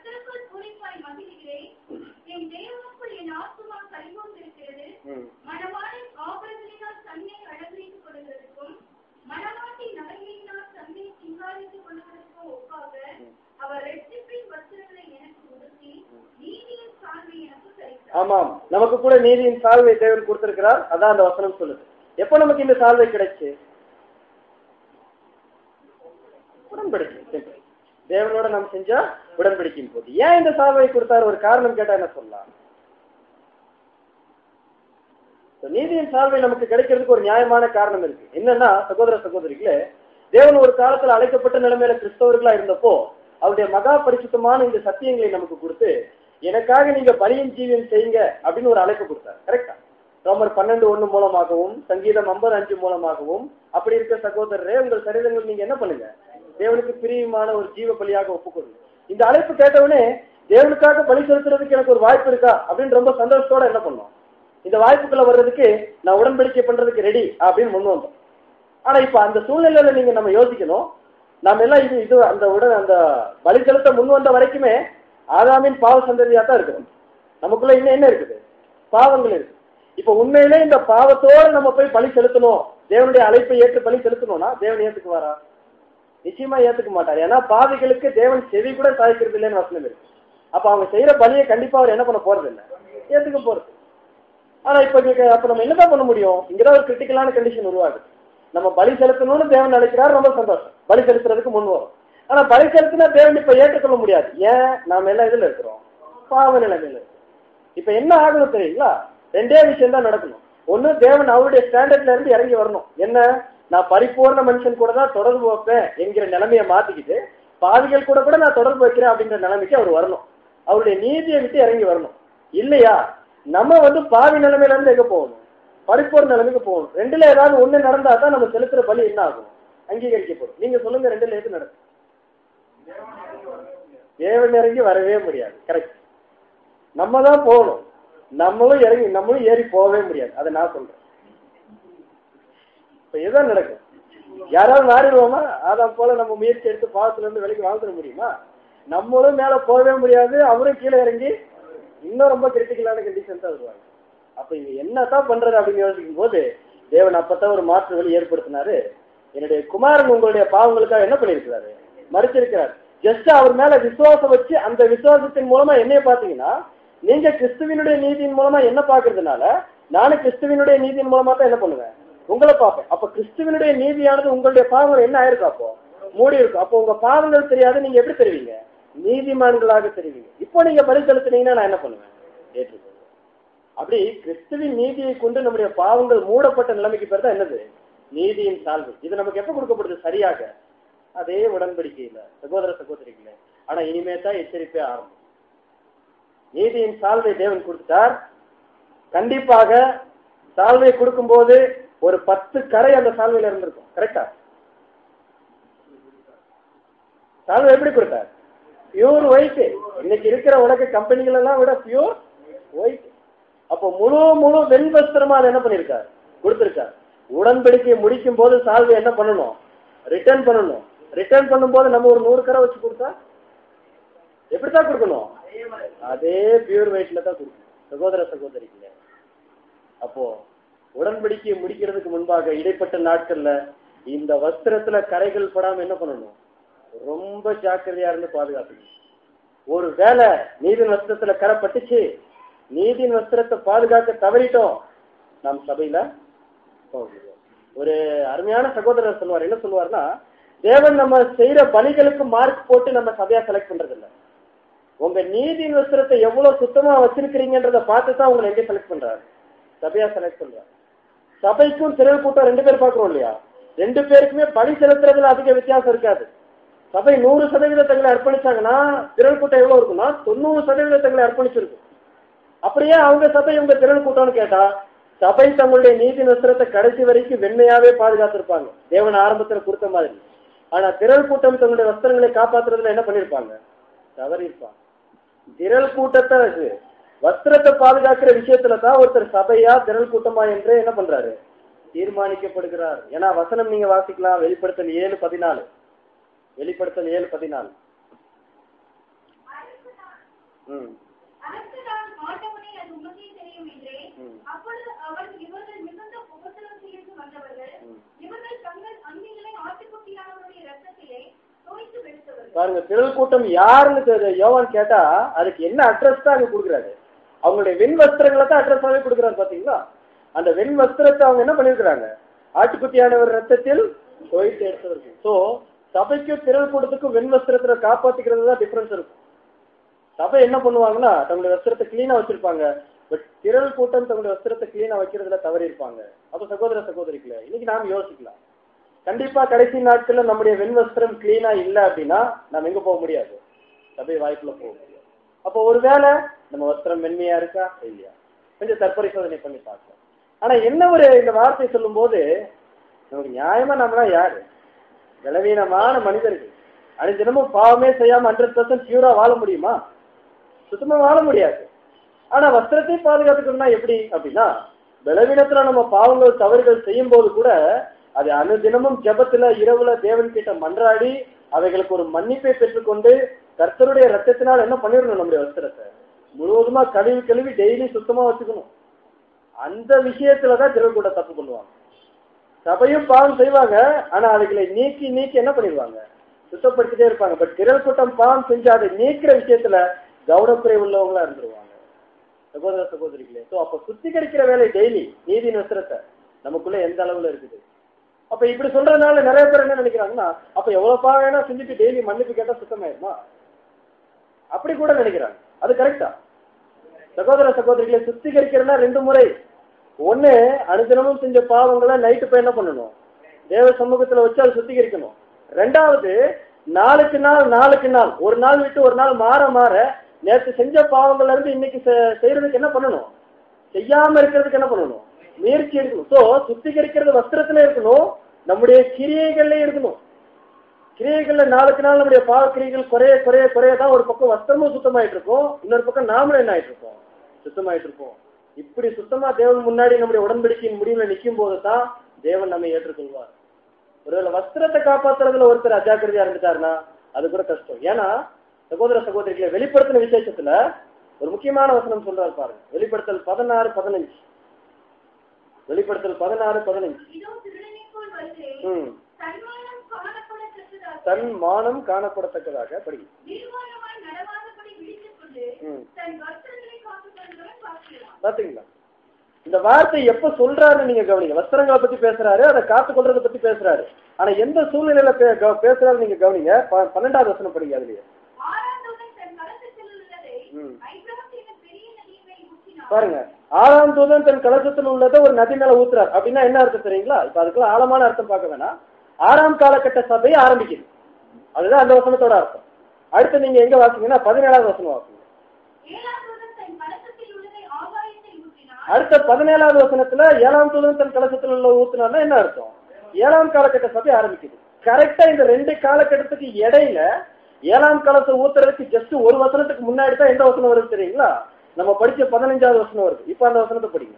ஆமாம், நமக்கு கூட நீதியின் சால்வை தேவன் கொடுத்திருக்கிறார். அதான் அந்த வசனம் சொல்லுது. எப்ப நமக்கு இந்த சால்வை கிடைச்சு? உடன்படிக்கை. தேவனோட நாம் செஞ்சா உடன்படிக்கையின் போது. ஏன் இந்த சால்வை கொடுத்தாரு? ஒரு காரணம் கேட்டா என்ன சொல்லலாம்? நீதியின் சால்வை நமக்கு கிடைக்கிறதுக்கு ஒரு நியாயமான காரணம் இருக்கு. என்னன்னா, சகோதர சகோதரிகளே, தேவன் ஒரு காலத்துல அழைக்கப்பட்ட நிலைமையில கிறிஸ்தவர்களா இருந்தப்போ அவருடைய மகா பரிசுத்தமான இந்த சத்தியங்களை நமக்கு கொடுத்து, எனக்காக நீங்க பலியின் ஜீவியம் செய்யுங்க அப்படின்னு ஒரு அழைப்பு கொடுத்தாரு. கரெக்டா? ரோமர் பன்னெண்டு ஒண்ணு மூலமாகவும் சங்கீதம் ஐம்பது அஞ்சு மூலமாகவும் அப்படி இருக்க சகோதரரே, உங்கள் சரீரங்கள் நீங்க என்ன பண்ணுங்க, தேவனுக்கு பிரியமான ஒரு ஜீவ பலியாக ஒப்புக்கொள்ளுங்க. இந்த அழைப்பு கேட்டவனே தேவனுக்காக பலி செலுத்துறதுக்கு எனக்கு ஒரு வாய்ப்பு இருக்கா அப்படின்னு ரொம்ப சந்தோஷத்தோட என்ன பண்ணோம், இந்த வாய்ப்புக்குள்ள வர்றதுக்கு நான் உடன்படிக்கை பண்றதுக்கு ரெடி அப்படின்னு முன் வந்தோம். ஆனா இப்ப அந்த சூழ்நிலையில நீங்க நம்ம யோசிக்கணும், நம்ம எல்லாம் இது இது அந்த உடன் அந்த பலி செலுத்த முன் வந்த வரைக்குமே ஆதாமின் பாவ சந்ததியா தான் இருக்கிறோம். நமக்குள்ள இன்னும் என்ன இருக்குது? பாவங்கள் இருக்கு. இப்ப உண்மையிலே இந்த பாவத்தோடு நம்ம போய் பலி செலுத்தணும், தேவனுடைய அழைப்பை ஏற்று பலி செலுத்தணும்னா தேவன் ஏத்துக்குவாரா? நிச்சயமா ஏத்துக்க மாட்டார். ஏன்னா பாவிகளுக்கு தேவன் செவி கூட சாய்க்கிறது இல்லைன்னு வசனம் இருக்கு. அப்ப அவங்க செய்யற பலியை கண்டிப்பா அவர் என்ன பண்ண போறது இல்லை, ஏத்துக்க போறது. ஆனா இப்ப அப்ப நம்ம என்னதான் பண்ண முடியும்? இங்கதான் ஒரு கிரிட்டிக்கலான கண்டிஷன் உருவாகுது. நம்ம பலி செலுத்தணும்னு தேவன் நினைக்கிறார், ரொம்ப சந்தோஷம், பலி செலுத்துறதுக்கு முன் வரும். ஆனா பலி செலுத்தினா தேவன் இப்ப ஏற்றுக்கொள்ள முடியாது. ஏன்? நாம எல்லாம் இதுல இருக்கிறோம், பாவ நிலைமையில இருக்கிறோம். இப்ப என்ன ஆகணும் தெரியுங்களா? ரெண்டே விஷயம் தான் நடக்கணும். ஒண்ணு, தேவன் அவருடைய ஸ்டாண்டர்ட்ல இருந்து இறங்கி வரணும். என்ன? நான் பரிபூர்ண மனுஷன் கூட தான் தொடர்பு வைப்பேன் என்கிற நிலைமையை மாத்திக்கிட்டு பாவிகள் கூட கூட நான் தொடர்பு வைக்கிறேன் அப்படின்ற நிலைமைக்கு அவர் வரணும். அவருடைய நீதியை விட்டு இறங்கி வரணும். இல்லையா நம்ம வந்து பாவி நிலைமையில இருந்து எங்க போகணும்? பரிபூர்ண நிலைமைக்கு போகணும். ரெண்டுல ஏதாவது ஒண்ணு நடந்தா தான் நம்ம செலுத்துற பலி என்ன ஆகும்? அங்கீகரிக்கப்படும். நீங்க சொல்லுங்க, ரெண்டுல எது நடக்கும்? தேவன் இறங்கி வரவே முடியாது. கரெக்ட். நம்ம தான் போகணும். நம்மளும் இறங்கி நம்மளும் ஏறி போகவே முடியாது. அதை நான் சொல்றேன். இப்ப இதுதான் நடக்கும். யாராவது மாறிடுவோமா? அதான் போல நம்ம முயற்சி எடுத்து பாவத்துல இருந்து விலைக்கு வாழ்ந்துட முடியுமா? நம்மளும் மேல போகவே முடியாது, அவரும் கீழே இறங்கி இன்னும் ரொம்ப கிரிட்டிக்கலான கண்டிஷன் தான் வருவாங்க. அப்ப இங்க என்னதான் பண்றது அப்படின்னு யோசிக்கும் போது தேவன் அப்பதான் ஒரு மாற்று வழி ஏற்படுத்தினாரு. என்னுடைய குமாரன் உங்களுடைய பாவங்களுக்காக என்ன பண்ணிருக்கிறாரு? மறுத்திருக்கிறார். ஜஸ்ட் அவர் மேல விசுவாசம் வச்சு அந்த விசுவாசத்தின் மூலமா என்னைய பாத்தீங்கன்னா, நீங்க கிறிஸ்துவினுடைய நீதியின் மூலமா என்ன பாக்குறதுனால நானும் கிறிஸ்துவினுடைய நீதியின் மூலமா தான் என்ன பண்ணுவேன்? உங்களை பார்ப்பேன். அப்ப கிறிஸ்துவனுடைய நீதியானது உங்களுடைய பாவங்கள் என்ன ஆயிருக்கும்? அப்போ மூடி இருக்கும். அப்போ உங்க பாவங்கள் தெரியாது, நீங்க எப்படி தெரிவிங்க? நீதிமான்களாக தெரிவிங்க. இப்போ நீங்க பலி செலுத்தினீங்கன்னா நான் என்ன பண்ணுவேன்? ஏற்றுக்கொள்வேன். அப்படி கிறிஸ்துவின் நீதியை கொண்டு நம்முடைய பாவங்கள் மூடப்பட்ட நிலைமைக்கு பேர் தான் என்னது? நீதியின் சால்வு. இது நமக்கு எப்ப கொடுக்கப்படுது? சரியாக அதே உடன்படிக்கையில, சகோதர சகோதரிகளே. ஆனா இனிமே தான் எச்சரிப்பே ஆரம்பம். நீதியின் சால்வை தேவன் கொடுத்தார். கண்டிப்பாக சால்வை கொடுக்கும் போது ஒரு பத்து கரை அந்த சால்வையில இருந்திருக்கும். கரெக்டா? சால்வை எப்படி கொடுத்தார்? Pure white. இன்னைக்கு இருக்கிற உலக கம்பெனிகள் எல்லாம் விட பியூர் ஒயிட். அப்போ முழு முழு வெண்வஸ்திரமா அதை என்ன பண்ணிருக்கார்? கொடுத்திருக்கார். உடன்படிக்கையை முடிக்கும் போது சால்வை என்ன பண்ணணும்? ரிட்டர்ன் பண்ணணும். ரிட்டர்ன் பண்ணும் போது நம்ம ஒரு நூறு கரை வச்சு கொடுத்தா எப்படித்தான் கொடுக்கணும்? அதே பியூர் ஒயிட்ல தான் கொடுக்கணும். சகோதர சகோதரிகளே, அப்போ உடன்படிக்கையை முடிக்கிறதுக்கு முன்பாக இடைப்பட்ட நாட்கள்ல இந்த வஸ்திரத்துல கரைகள் படாம என்ன பண்ணணும்? ரொம்ப ஜாக்கிரதையா இருந்து பாதுகாக்கணும். ஒரு வேலை நீதின் வஸ்திரத்துல கரை பட்டுச்சு, நீதின் வஸ்திரத்தை பாதுகாக்க தவறிட்டோம், நாம் சபையில ஒரு அருமையான சகோதரர் சொல்லுவார். என்ன சொல்லுவார்னா, தேவன் நம்ம செய்யற பலிகளுக்கு மார்க் போட்டு நம்ம சபையா செலக்ட் பண்றது இல்ல. உங்க நீதியின் வஸ்திரத்தை எவ்வளவு சுத்தமா வச்சிருக்கிறீங்கன்றத பார்த்து தான் உங்களை எங்க செலக்ட் பண்றாரு? சபையா செலக்ட் பண்றாரு. சபைக்கும் திரள் கூட்டம் ரெண்டு பேர் பாக்குறோம் இல்லையா? ரெண்டு பேருக்குமே பலி செலுத்துறதுல அதிக வித்தியாசம் இருக்காது. சபை நூறு சதவீத தங்களை அர்ப்பணிச்சாங்கன்னா திரள் கூட்டம் எவ்வளவு இருக்குன்னா தொண்ணூறு சதவீத தங்களை அர்ப்பணிச்சிருக்கும். அப்படியே அவங்க சபை உங்க திரள் கூட்டம்னு கேட்டா, சபை தங்களுடைய நீதி வஸ்திரத்தை கடைசி வரைக்கும் வெண்மையாவே பாதுகாத்திருப்பாங்க, தேவன் ஆரம்பத்துல கொடுத்த மாதிரி. ஆனா திரள் கூட்டம் தங்களுடைய வஸ்திரங்களை காப்பாத்துறதுல என்ன பண்ணிருப்பாங்க? தவறி இருப்பாங்க. திரள் கூட்டத்தை வஸ்திரத்தை பாதுகாக்கிற விஷயத்துல தான் ஒருத்தர் சபையா திரள் கூட்டமா என்று என்ன பண்றாரு? தீர்மானிக்கப்படுகிறார். ஏன்னா வசனம் நீங்க வாசிக்கலாம், வெளிப்படுத்தல் ஏழு பதினாலு வெளிப்படுத்தல் ஏழு பதினாலு ம் பாருங்க, திரள் கூட்டம் யாருன்னு யோவான் கேட்டா அதுக்கு என்ன அட்ரஸ் தான் அங்க கொடுக்குறாரு? அவங்களுடைய வெண் வஸ்திரங்களை தான் அட்ரஸாவே கொடுக்குறாரு. பாத்தீங்களா? அந்த வெண் வஸ்திரத்தை அவங்க என்ன பண்ணிருக்கிறாங்க? ஆட்டுக்குட்டியானவர் ரத்தத்தில் தோய்த்து எடுத்தவர்கள். சோ சபைக்கும் திரள் கூட்டத்துக்கும் வெண் வஸ்திரத்துல காப்பாத்திக்கிறது தான் டிஃபரன்ஸ் இருக்கும். சபை என்ன பண்ணுவாங்கன்னா தங்களுடைய வஸ்திரத்தை கிளீனா வச்சிருப்பாங்க, பட் திரள் கூட்டம் தங்களுடைய வஸ்திரத்தை கிளீனா வைக்கிறதுல தவறி இருப்பாங்க. அப்ப சகோதர சகோதரிகளே, இன்னைக்கு நாம் யோசிக்கலாம். கண்டிப்பா கடைசி நாட்கள்ல நம்முடைய வெண் வஸ்திரம் கிளீனா இல்ல அப்படின்னா நம்ம எங்க போக முடியாது? சபை வாய்ப்புல போக முடியாது. அப்போ ஒருவேளை நம்ம வஸ்திரம் மென்மையா இருக்கா இல்லையா கொஞ்சம் தற்பரிசோதனை பண்ணி பார்க்கலாம். ஆனா என்ன ஒரு இந்த வார்த்தை சொல்லும் போது நமக்கு நியாயமா நம்மளா யாரு? பலவீனமான மனிதர்கள். அனைத்தினமும் பாவமே செய்யாம ஹண்ட்ரட் பர்சன்ட் பியூரா வாழ முடியுமா? சுத்தமா வாழ முடியாது. ஆனா வஸ்திரத்தை பாதுகாத்துக்கணும்னா எப்படி அப்படின்னா, பலவீனத்துல நம்ம பாவங்கள் தவறுகள் செய்யும் போது கூட அது அனுதினமும் ஜெபத்துல இரவுல தேவன் கிட்ட மன்றாடி அவைகளுக்கு ஒரு மன்னிப்பை பெற்றுக்கொண்டு கர்த்தருடைய ரத்தத்தினால் என்ன பண்ணிடணும்? நம்முடைய வஸ்திரத்தை முழுவதுமா கழுவி கழுவி டெய்லி சுத்தமா வச்சுக்கணும். அந்த விஷயத்துலதான் திரள் கூட தப்பு பண்ணுவாங்க. சபையும் பாவம் செய்வாங்க, ஆனா அவைகளை நீக்கி நீக்கி என்ன பண்ணிடுவாங்க? சுத்தப்படுத்திட்டே இருப்பாங்க. பட் திரள் கூட்டம் பாவம் செஞ்சு அதை நீக்கிற விஷயத்துல கவனக்குறை உள்ளவங்களா இருந்துருவாங்க. சகோதர சகோதரிகளே, சோ அப்ப சுத்திகரிக்கிற வேலை டெய்லி நீதியின் வஸ்திரத்தை நமக்குள்ள எந்த அளவுல இருக்குது? அப்ப இப்படி சொல்றதுனால நிறைய பேர் என்ன நினைக்கிறாங்கன்னா, அப்ப எவ்வளவு பாவம் செஞ்சுட்டு டெய்லி மன்னிப்பு கேட்டா சுத்தமாயிருமா? அப்படி கூட நினைக்கிறாங்க. அது கரெக்டா? சகோதர சகோதரிகளை சுத்திகரிக்கிறதுனா ரெண்டு முறை. ஒண்ணு, அனுதினமும் செஞ்ச பாவங்களை நைட்டு போய் என்ன பண்ணணும், தேவ சமூகத்துல வச்சு அதை சுத்திகரிக்கணும். ரெண்டாவது, நாளுக்கு நாள் நாளுக்கு நாள் ஒரு நாள் விட்டு ஒரு நாள் மாற மாற நேற்று செஞ்ச பாவங்கள்ல இருந்து இன்னைக்கு செய்யறதுக்கு என்ன பண்ணணும், செய்யாம இருக்கிறதுக்கு என்ன பண்ணணும், முயற்சி எடுக்கணும். சோ சுத்திகரிக்கிறது வஸ்திரத்துல இருக்கணும், நம்முடைய கிரியைகள்ல இருக்கணும். கிரியைகள்ல நாளுக்கு நாள் நம்முடைய பாவ கிரியைகள் குறைய குறைய குறையதான் ஒரு பக்கம் வஸ்திரமும் சுத்தமாயிட்டு இருக்கும், இன்னொரு பக்கம் நாமளும் என்ன ஆயிட்டு இருக்கோம், சுத்தமாயிட்டு இருக்கோம். இப்படி சுத்தமா தேவன் முன்னாடி நம்முடைய உடன்படிக்கையின் முடிவுல நிற்கும் போது தான் தேவன் நம்மை ஏற்றுக்கொள்வார். ஒருவேளை வஸ்திரத்தை காப்பாத்துறதுல ஒருத்தர் அஜாக்கிரதையா இருந்துட்டாருன்னா அது கூட கஷ்டம். ஏன்னா சகோதர சகோதரிகளை வெளிப்படுத்தின விசேஷத்துல ஒரு முக்கியமான வசனம் சொல்றாரு பாருங்க. வெளிப்படுத்தல் பதினாறு பதினஞ்சு வெளிப்படுத்தல் பதினாறு பதினஞ்சு ம் தன் மானம் காணப்படத்தக்கதாக படி. பாத்தீங்களா, இந்த வார்த்தை எப்ப சொல்றாருன்னு நீங்க கவனிங்க. வஸ்திரங்களை பத்தி பேசுறாரு, அதை காத்து கொள்றதை பத்தி பேசுறாரு. ஆனா எந்த சூழ்நிலையில பேசுறாரு நீங்க கவனிங்க. பன்னெண்டாவது வசனம் படிங்க. அதுலயே பாருங்க, ஆறாம் தூதன் தன் கலசத்தில் உள்ளதை ஒரு நதி மேல ஊத்துறாரு. அப்படின்னா என்ன அர்த்தம் தெரியுங்களா? இப்ப அதுக்குள்ள ஆழமான அர்த்தம் பார்க்க வேணாம். ஆறாம் காலகட்ட சபையை ஆரம்பிக்குது, அதுதான் அந்த வசனத்தோட அர்த்தம். அடுத்து நீங்க எங்க வாசிங்கன்னா பதினேழாவது வசனம் வாசிங்க. அடுத்த பதினேழாவது வசனத்துல ஏழாம் தூதன் தன் கலசத்தில் உள்ள ஊத்துனார்னா என்ன அர்த்தம்? ஏழாம் காலகட்ட சபை ஆரம்பிக்குது. கரெக்டா இந்த ரெண்டு காலகட்டத்துக்கு இடையில ஏழாம் கலசம் ஊத்துறதுக்கு ஜஸ்ட் ஒரு வசனத்துக்கு முன்னாடி தான் எந்த வசனம் வருது தெரியுங்களா? நம்ம படிச்ச பதினஞ்சாவது வசனம் வருது. இப்ப அந்த வசனத்தை படிங்க.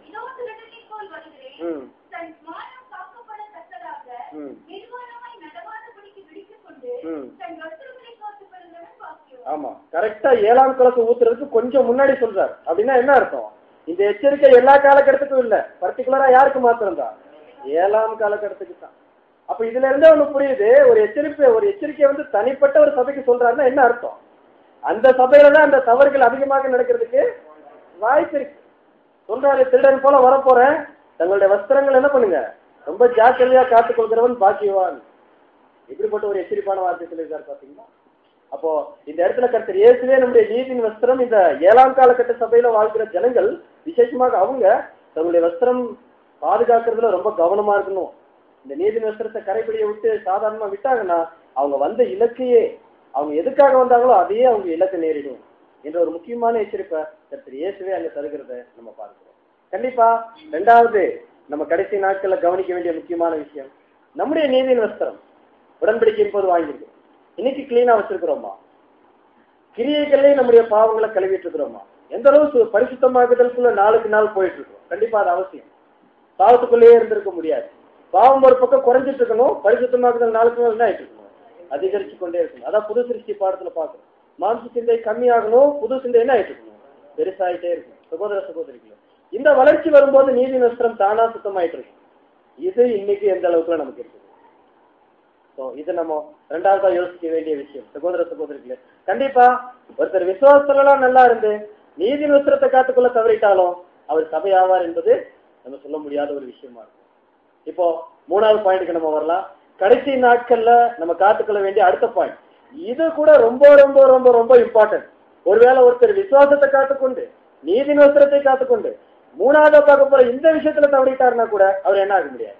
ஆமா, கரெக்டா ஏழாம் கலசம் ஊத்துறதுக்கு கொஞ்சம் முன்னாடி சொல்றாரு. அப்படின்னா என்ன அர்த்தம்? இந்த எச்சரிக்கை எல்லா காலகட்டத்துக்கும் இல்ல, பர்டிகுலரா யாருக்கு மாத்திரம் தான்? ஏழாம் காலகட்டத்துக்கு தான். அப்ப இதுல இருந்தே ஒண்ணு புரியுது, ஒரு எச்சரிக்கை ஒரு எச்சரிக்கை வந்து தனிப்பட்ட ஒரு சபைக்கு சொல்றாருன்னா என்ன அர்த்தம்? அந்த சபையில தான் அந்த தவறுகள் அதிகமாக நடக்கிறதுக்கு வாய்ப்பு இருக்கு. சொல்றாரு, திருடன் போல வரப்போறேன், தங்களுடைய வஸ்திரங்கள் என்ன பண்ணுங்க, ரொம்ப ஜாக்கிரதையா காத்துக் கொள்கிறவன் பாக்கியவான். இப்படிப்பட்ட ஒரு எச்சரிப்பான வார்த்தை சொல்லியிருக்காரு பாத்தீங்களா? அப்போ இந்த இடத்துல கர்த்தர் இயேசுவே நம்முடைய நீதியின் வஸ்திரம். இந்த ஏழாம் காலகட்ட சபையில வாழ்கிற ஜனங்கள் விசேஷமாக அவங்க தங்களுடைய வஸ்திரம் பாதுகாக்கிறதுல ரொம்ப கவனமா இருக்கணும். இந்த நீதியின் வஸ்திரத்தை கரைப்பிடியை விட்டு சாதாரணமா விட்டாங்கன்னா அவங்க வந்த இலக்கையே, அவங்க எதுக்காக வந்தாங்களோ அதையே அவங்க இலக்கு நேரிடும் என்ற ஒரு முக்கியமான எச்சரிப்பை கர்த்தர் இயேசுவே அங்க தருகிறத நம்ம பார்க்கிறோம். கண்டிப்பா ரெண்டாவது நம்ம கடைசி நாட்கள்ல கவனிக்க வேண்டிய முக்கியமான விஷயம், நம்முடைய நீதியின் வஸ்திரம் உடன்படிக்கையின் போது வாங்கியிருக்கோம். இன்னைக்கு கிளீனா வச்சிருக்கிறோமா? கிரியைகளே நம்முடைய பாவங்களை கழுவிட்டு இருக்கிறோமா? எந்த அளவு பரிசுத்தமாகுதலுக்குள்ள நாளுக்கு நாள் போயிட்டு இருக்கோம். கண்டிப்பா அது அவசியம். பாவத்துக்குள்ளேயே இருந்திருக்க முடியாது. பாவம் ஒரு பக்கம் குறைஞ்சிட்டு இருக்கணும், பரிசுத்தமாகுதல் நாளுக்கு நாள் என்ன ஆயிட்டு இருக்கணும், அதிகரிச்சு கொண்டே இருக்கணும். அதான் புது சிருஷ்டி பாடத்துல பாக்குறோம். மாம்ச சிந்தை கம்மியாகணும், புது சிந்தை என்ன ஆயிட்டு இருக்கணும், பெருசாயிட்டே இருக்கும். சகோதர சகோதரிகள், இந்த வளர்ச்சி வரும்போது நீதி நஸ்திரம் தானா சுத்தமாயிட்டு இருக்கும். இது இன்னைக்கு எந்த அளவுக்குள்ள நமக்கு இருக்குது. இது நம்ம ரெண்டாவதா யோசிக்க வேண்டிய விஷயம். சகோதர சகோதரிகளே, கண்டிப்பா ஒருத்தர் விசுவாசத்தெல்லாம் நல்லா இருந்து நீதி நஸ்திரத்தை காத்துக்கொள்ள தவறிட்டாலும் அவர் சபை ஆவார் என்பது நம்ம சொல்ல முடியாத ஒரு விஷயமா இருக்கும். இப்போ மூணாவது பாயிண்ட்க்கு நம்ம வரலாம். கடைசி நாட்கள்ல நம்ம காத்துக்கொள்ள வேண்டிய அடுத்த பாயிண்ட், இது கூட ரொம்ப ரொம்ப ரொம்ப ரொம்ப இம்பார்ட்டன்ட். ஒருவேளை ஒருத்தர் விசுவாசத்தை காத்துக்கொண்டு நீதி நஸ்திரத்தை காத்துக்கொண்டு மூணாவது பார்க்க போற இந்த விஷயத்துல தவறிட்டாருன்னா கூட அவர் என்ன ஆக முடியாது.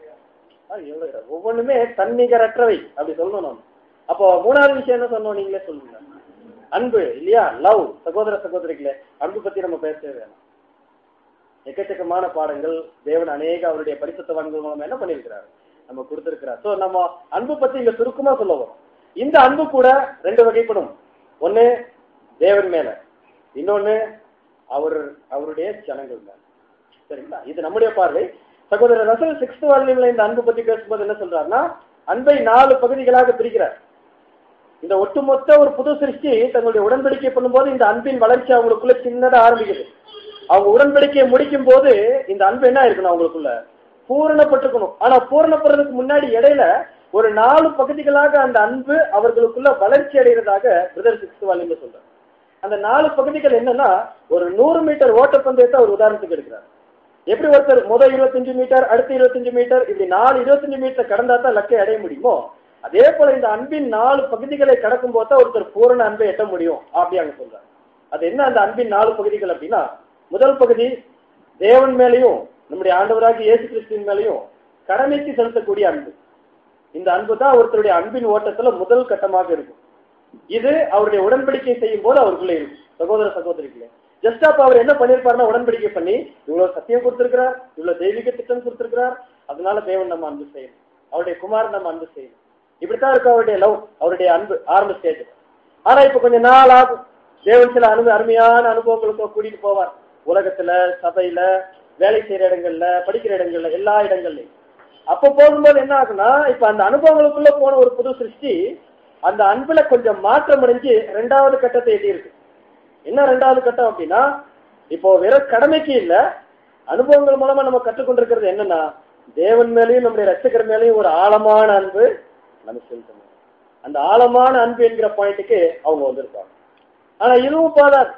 ஒவ்வொன்றுமே தன்னிகரற்றவை அப்படி சொல்லணும் நம்ம. அப்போ மூணாவது விஷயம் என்ன சொன்னோம், நீங்களே சொல்லுங்க. அன்பு இல்லையா, லவ். சகோதர சகோதரிகளே, அன்பு பத்தி நம்ம பேசவே வேணும். எக்கச்சக்கமான பாடங்கள் தேவன் அநேக அவருடைய பரிசுத்தவான்கள் மூலமா என்ன பண்ணிருக்கிறார், நம்ம கொடுத்திருக்கிறார். சோ நம்ம அன்பு பத்தி இங்க சுருக்கமா சொல்ல வரோம். இந்த அன்பு கூட ரெண்டு வகைப்படும். ஒண்ணு தேவன் மேல, இன்னொன்னு அவர் அவருடைய ஜனங்கள் மேல. சரிங்களா? இது நம்முடைய பார்வை. சகோதரர் ரசல் சிக்ஸ்த் வால்யூம்ல இந்த அன்பு பத்தி பேசும்போது என்ன சொல்றாருன்னா, அன்பை நாலு பகுதிகளாக பிரிக்கிறார். இந்த ஒட்டுமொத்த ஒரு புது சிருஷ்டி தங்களுடைய உடன்படிக்கை பண்ணும்போது இந்த அன்பின் வளர்ச்சி அவங்களுக்குள்ள சின்னதா ஆரம்பிக்குது. அவங்க உடன்படிக்கையை முடிக்கும் போது இந்த அன்பு என்ன இருக்கணும், அவங்களுக்குள்ள பூரணப்பட்டிருக்கணும். ஆனா பூரணப்படுறதுக்கு முன்னாடி இடையில ஒரு நாலு பகுதிகளாக அந்த அன்பு அவர்களுக்குள்ள வளர்ச்சி அடைகிறதாக பிரதர் சிக்ஸ்த் வால்யூம்ல சொல்றாரு. அந்த நாலு பகுதிகள் என்னன்னா, ஒரு நூறு மீட்டர் ஓட்டப்பந்தயத்தை ஒரு உதாரணத்துக்கு எடுக்கிறார். எப்படி ஒருத்தர் முதல் இருபத்தஞ்சு மீட்டர் அடுத்த இருபத்தஞ்சு மீட்டர் இப்படி நாலு இருபத்தஞ்சு மீட்டர் கடந்தா தான் லக்கை அடைய முடியுமோ, அதே போல இந்த அன்பின் நாலு பகுதிகளை கடக்கும் போது தான் ஒருத்தர் பூரண அன்பை எட்ட முடியும் அப்படி அங்க சொல்றாங்க. அது என்ன அந்த அன்பின் நாலு பகுதிகள் அப்படின்னா, முதல் பகுதி தேவன் மேலையும் நம்முடைய ஆண்டவராகிய இயேசு கிறிஸ்துவின் மேலையும் கடமைக்கு செலுத்தக்கூடிய அன்பு. இந்த அன்பு தான் ஒருத்தருடைய அன்பின் ஓட்டத்துல முதல் கட்டமாக இருக்கும். இது அவருடைய உடன்படிக்கை செய்யும் போது அவருக்குள்ள இருக்கும். சகோதர சகோதரிகளே, ஜஸ்ட் அப்ப அவர் என்ன பண்ணிருப்பாருன்னா, உடன்படிக்கை பண்ணி இவ்வளவு சத்தியம் கொடுத்திருக்கிறார், இவ்வளவு தெய்வீக திட்டம் கொடுத்திருக்கிறார், அதனால தேவன் நம்ம அன்பு செய்யணும், அவருடைய குமார் நம்ம அன்பு செய்யணும். இப்படித்தான் இருக்கும் அவருடைய லவ், அவருடைய அன்பு ஆரம்ப ஸ்டேஜ். ஆனா இப்ப கொஞ்சம் நாள் ஆகும். தேவன் சில அனு அருமையான அனுபவங்களுக்கு கூட்டிட்டு போவார். உலகத்துல, சபையில, வேலை செய்யற இடங்கள்ல, படிக்கிற இடங்கள்ல, எல்லா இடங்கள்லயும். அப்ப போகும்போது என்ன ஆகுனா, இப்ப அந்த அனுபவங்களுக்குள்ள போன ஒரு புது சிருஷ்டி அந்த அன்புல கொஞ்சம் மாற்றம் அடைஞ்சு ரெண்டாவது கட்டத்தை எட்டி இருக்கு. என்ன ரெண்டாவது கட்டம் அப்படின்னா, இப்போ வெறும் கடமைக்கு இல்ல, அனுபவங்கள் மூலமா நம்ம கற்றுக்கொண்டிருக்கிறது என்னன்னா, தேவன் மேலேயும் நம்முடைய ரட்சகர் மேலேயும் ஒரு ஆழமான அன்பு நம்ம செலுத்தணும். அந்த ஆழமான அன்பு என்கிற பாயிண்ட்டுக்கு அவங்க வந்திருப்பாங்க. ஆனா இதுவும் போதாது,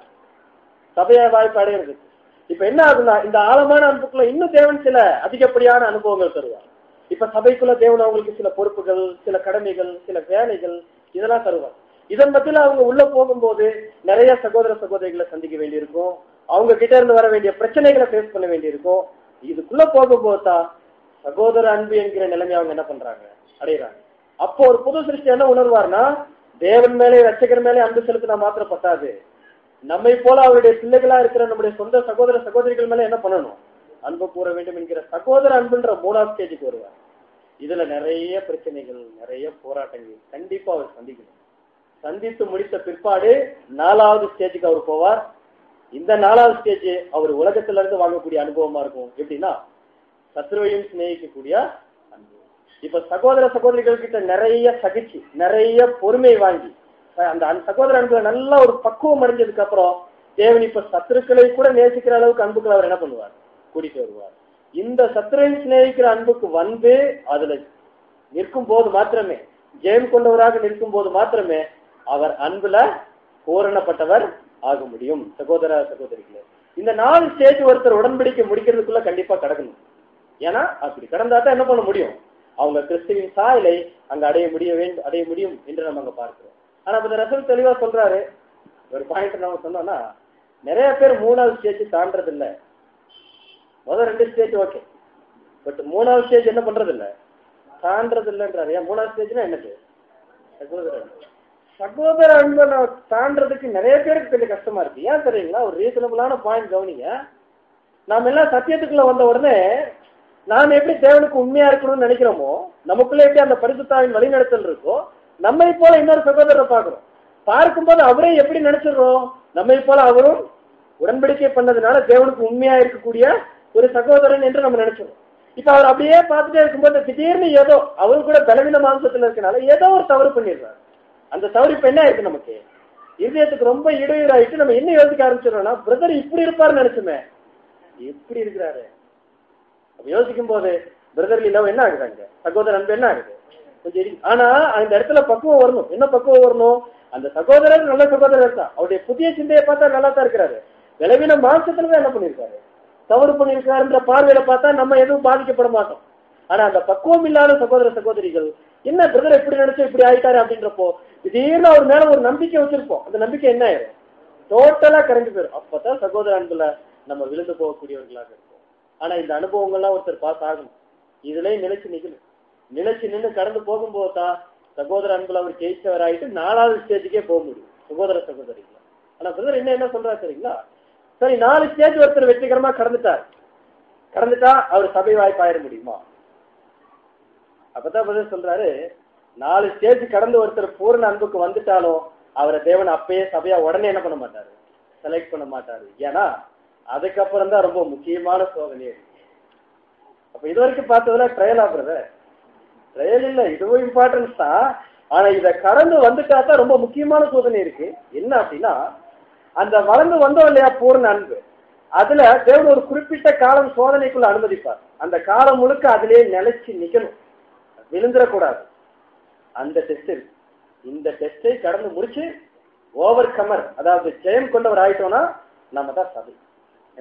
சபையா வாய்ப்பு அடையிறது. இப்ப என்ன ஆகுனா, இந்த ஆழமான அன்புக்குள்ள இன்னும் தேவன் சில அதிகப்படியான அனுபவங்கள் தருவார். இப்ப சபைக்குள்ள தேவன் அவங்களுக்கு சில பொறுப்புகள், சில கடமைகள், சில வேலைகள் இதெல்லாம் தருவார். இதன் மத்தியில அவங்க உள்ள போகும்போது நிறைய சகோதர சகோதரிகளை சந்திக்க வேண்டியிருக்கும், அவங்க கிட்ட இருந்து வர வேண்டிய பிரச்சனைகளை ஃபேஸ் பண்ண வேண்டியிருக்கும். இதுக்குள்ள போகும்போது தான் சகோதர அன்பு என்கிற நிலைமை அவங்க என்ன பண்றாங்க, அடையிறாங்க. அப்போ ஒரு புது சிருஷ்டி என்ன உணர்வார்னா, தேவன் மேலே ரட்சகர் மேலே அன்பு செலுத்தினா மாத்திர பத்தாது, நம்மை போல அவருடைய பிள்ளைகளா இருக்கிற நம்முடைய சொந்த சகோதர சகோதரிகள் மேல என்ன பண்ணணும், அன்பு கூற வேண்டும் என்கிற சகோதர அன்புன்ற மூணாவது ஸ்டேஜுக்கு வருவார். இதுல நிறைய பிரச்சனைகள், நிறைய போராட்டங்கள் கண்டிப்பா அவர் சந்திக்கணும். சந்தித்து முடித்த பிற்பாடு நாலாவது ஸ்டேஜுக்கு அவர் போவார். இந்த நாலாவது ஸ்டேஜ் அவர் உலகத்துல இருந்து வாங்கக்கூடிய அனுபவமா இருக்கும். எப்படின்னா, சத்ருவையும் சிநேகிக்கக்கூடிய அன்பு. இப்ப சகோதர சகோதரிகள் கிட்ட நிறைய சகிச்சு, நிறைய பொறுமை வாங்கி, அந்த சகோதர அன்புல நல்ல ஒரு பக்குவம் அடைஞ்சதுக்கு அப்புறம் தேவன் இப்ப சத்துருக்களை கூட நேசிக்கிற அளவுக்கு அன்புக்கு அவர் என்ன பண்ணுவார், கூட்டிட்டு வருவார். இந்த சத்துருவை சிநேகிக்கிற அன்புக்கு வந்து அதுல நிற்கும் போது மாத்திரமே, ஜெயம் கொண்டவராக நிற்கும் போது மாத்திரமே அவர் அன்புல பூரணப்பட்டவர் ஆக முடியும். சகோதர சகோதரிகளே, இந்த நாலு ஸ்டேஜ் ஒருத்தர் உடன்படிக்கை முடிக்கிறதுக்குள்ள கண்டிப்பா கடக்கணும். ஏன்னா அப்படி கடந்தாதான் என்ன பண்ண முடியும், அவங்க கிறிஸ்துவின் சாயலை அங்க அடைய முடிய வேண்டும் அடைய முடியும் என்று நம்ம அங்க பார்க்கிறோம். ஆனா இந்த ரசூல் தெளிவா சொல்றாரு, ஒரு பாயிண்ட் நம்ம சொன்னோம்னா, நிறைய பேர் மூணாவது ஸ்டேஜ் தாண்டது இல்லை. முதல் ரெண்டு ஸ்டேஜ் ஓகே, பட் மூணாவது ஸ்டேஜ் என்ன பண்றது இல்ல, தாண்டது இல்லைன்றாரு. ஏன் மூணாவது ஸ்டேஜ்னா என்னது, சகோதர சகோதர அன்பை தாண்டதுக்கு நிறைய பேருக்கு கொஞ்சம் கஷ்டமா இருக்கு. ஏன் தெரியுங்களா, ஒரு ரீசனபிளான பாயிண்ட் கவனிங்க. நாம எல்லாம் சத்தியத்துக்குள்ள வந்த உடனே நாம எப்படி தேவனுக்கு உண்மையா இருக்கணும்னு நினைக்கிறோமோ, நமக்குள்ள எப்படி அந்த பரிசுத்தாவின் வழிநடத்தல் இருக்கோ, நம்மை போல இன்னொரு சகோதரரை பார்க்கிறோம். பார்க்கும்போது அவரே எப்படி நினைச்சிடறோம், நம்மை போல அவரும் உடன்படிக்கை பண்ணதுனால தேவனுக்கு உண்மையா இருக்கக்கூடிய ஒரு சகோதரன் என்று நம்ம நினைச்சிடறோம். இப்ப அவர் அப்படியே பார்த்துட்டே இருக்கும்போது திடீர்னு ஏதோ அவரு கூட பலவீன மாம்சத்துல இருக்கனால ஏதோ ஒரு தவறு பண்ணிடுறாரு. அந்த தவறு இப்ப என்ன ஆயிருக்கு, நமக்கு இதயத்துக்கு ரொம்ப இடையூறாயிட்டு நம்ம என்ன யோசிக்க ஆரம்பிச்சிடறோம்னா, பிரதர் இப்படி இருப்பாருன்னு நினைச்சுமே எப்படி இருக்கிறாரு. அப்ப யோசிக்கும் போது பிரதர்லி லவ் என்ன ஆகுதாங்க, சகோதர அன்பு என்ன ஆகுது கொஞ்சம். ஆனா அந்த இடத்துல பக்குவம் வரணும். என்ன பக்குவம் வரணும், அந்த சகோதரர் நல்ல சகோதரர் தான், அவருடைய புதிய சிந்தையை பார்த்தா நல்லா தான் இருக்கிறாரு, விளைவின மாம்சத்துலதான் என்ன பண்ணிருக்காரு, தவறு பண்ணிருக்காருன்ற பார்வையில பார்த்தா நம்ம எதுவும் பாதிக்கப்பட மாட்டோம். ஆனா அந்த பக்குவம் இல்லாத சகோதர சகோதரிகள் என்ன பிரதர் எப்படி நினைச்சு இப்படி ஆயிட்டாரு அப்படின்றப்போ திடீர்னு அவர் மேல ஒரு நம்பிக்கை வச்சிருப்போம், அந்த நம்பிக்கை என்ன ஆயிரும், டோட்டலா கரைஞ்சு போயிடும். அப்பதான் சகோதர அன்புல நம்ம விழுந்து போகக்கூடியவர்களாக இருப்போம். ஆனா இந்த அனுபவங்கள்லாம் ஒருத்தர் பாஸ் ஆகணும், இதுலயும் நிலைச்சு நிக்கணும். நிலைச்சு நின்று கடந்து போகும்போது தான் சகோதர அன்புல அவர் ஜெயிச்சவர் ஆயிட்டு நாலாவது ஸ்டேஜுக்கே போக முடியும் சகோதர சகோதரிகள். ஆனா பிரதர் என்ன என்ன சொல்றா சரிங்களா, சரி நாலு ஸ்டேஜ் ஒருத்தர் வெற்றிகரமா கடந்துட்டார், கடந்துட்டா அவர் சபை வாய்ப்பாயிட முடியுமா? அப்பதான் பிரதர் சொல்றாரு, நாலு ஸ்டேஜ் கடந்து ஒருத்தர் பூர்ண அன்புக்கு வந்துட்டாலும் அவரை தேவன் அப்பயே சபையா உடனே என்ன பண்ண மாட்டாரு, செலக்ட் பண்ண மாட்டாரு. ஏன்னா அதுக்கப்புறம் தான் ரொம்ப முக்கியமான சோதனை. அப்ப இது வரைக்கும் பார்த்ததுல ட்ரையலா பிரதர், ட்ரையல் இல்ல, இதுவும் இம்பார்ட்டன்ஸ் தான். ஆனா இதை கடந்து வந்துட்டா தான் ரொம்ப முக்கியமான சோதனை இருக்கு. என்ன அப்படின்னா, அந்த வளர்ந்து வந்தோம் இல்லையா பூர்ண அன்பு, அதுல தேவன் ஒரு குறிப்பிட்ட காலம் சோதனைக்குள்ள அனுமதிப்பார். அந்த காலம் முழுக்க அதிலே நிலைச்சு நிக்கணும், விழுந்துடக்கூடாது. அந்த டெஸ்ட் இருக்கு. இந்த டெஸ்டை கடந்து முடிச்சு ஓவர் கமர், அதாவது ஜெயம் கொண்டவர் ஆயிட்டோம்னா நம்ம தான் சபை. என்னது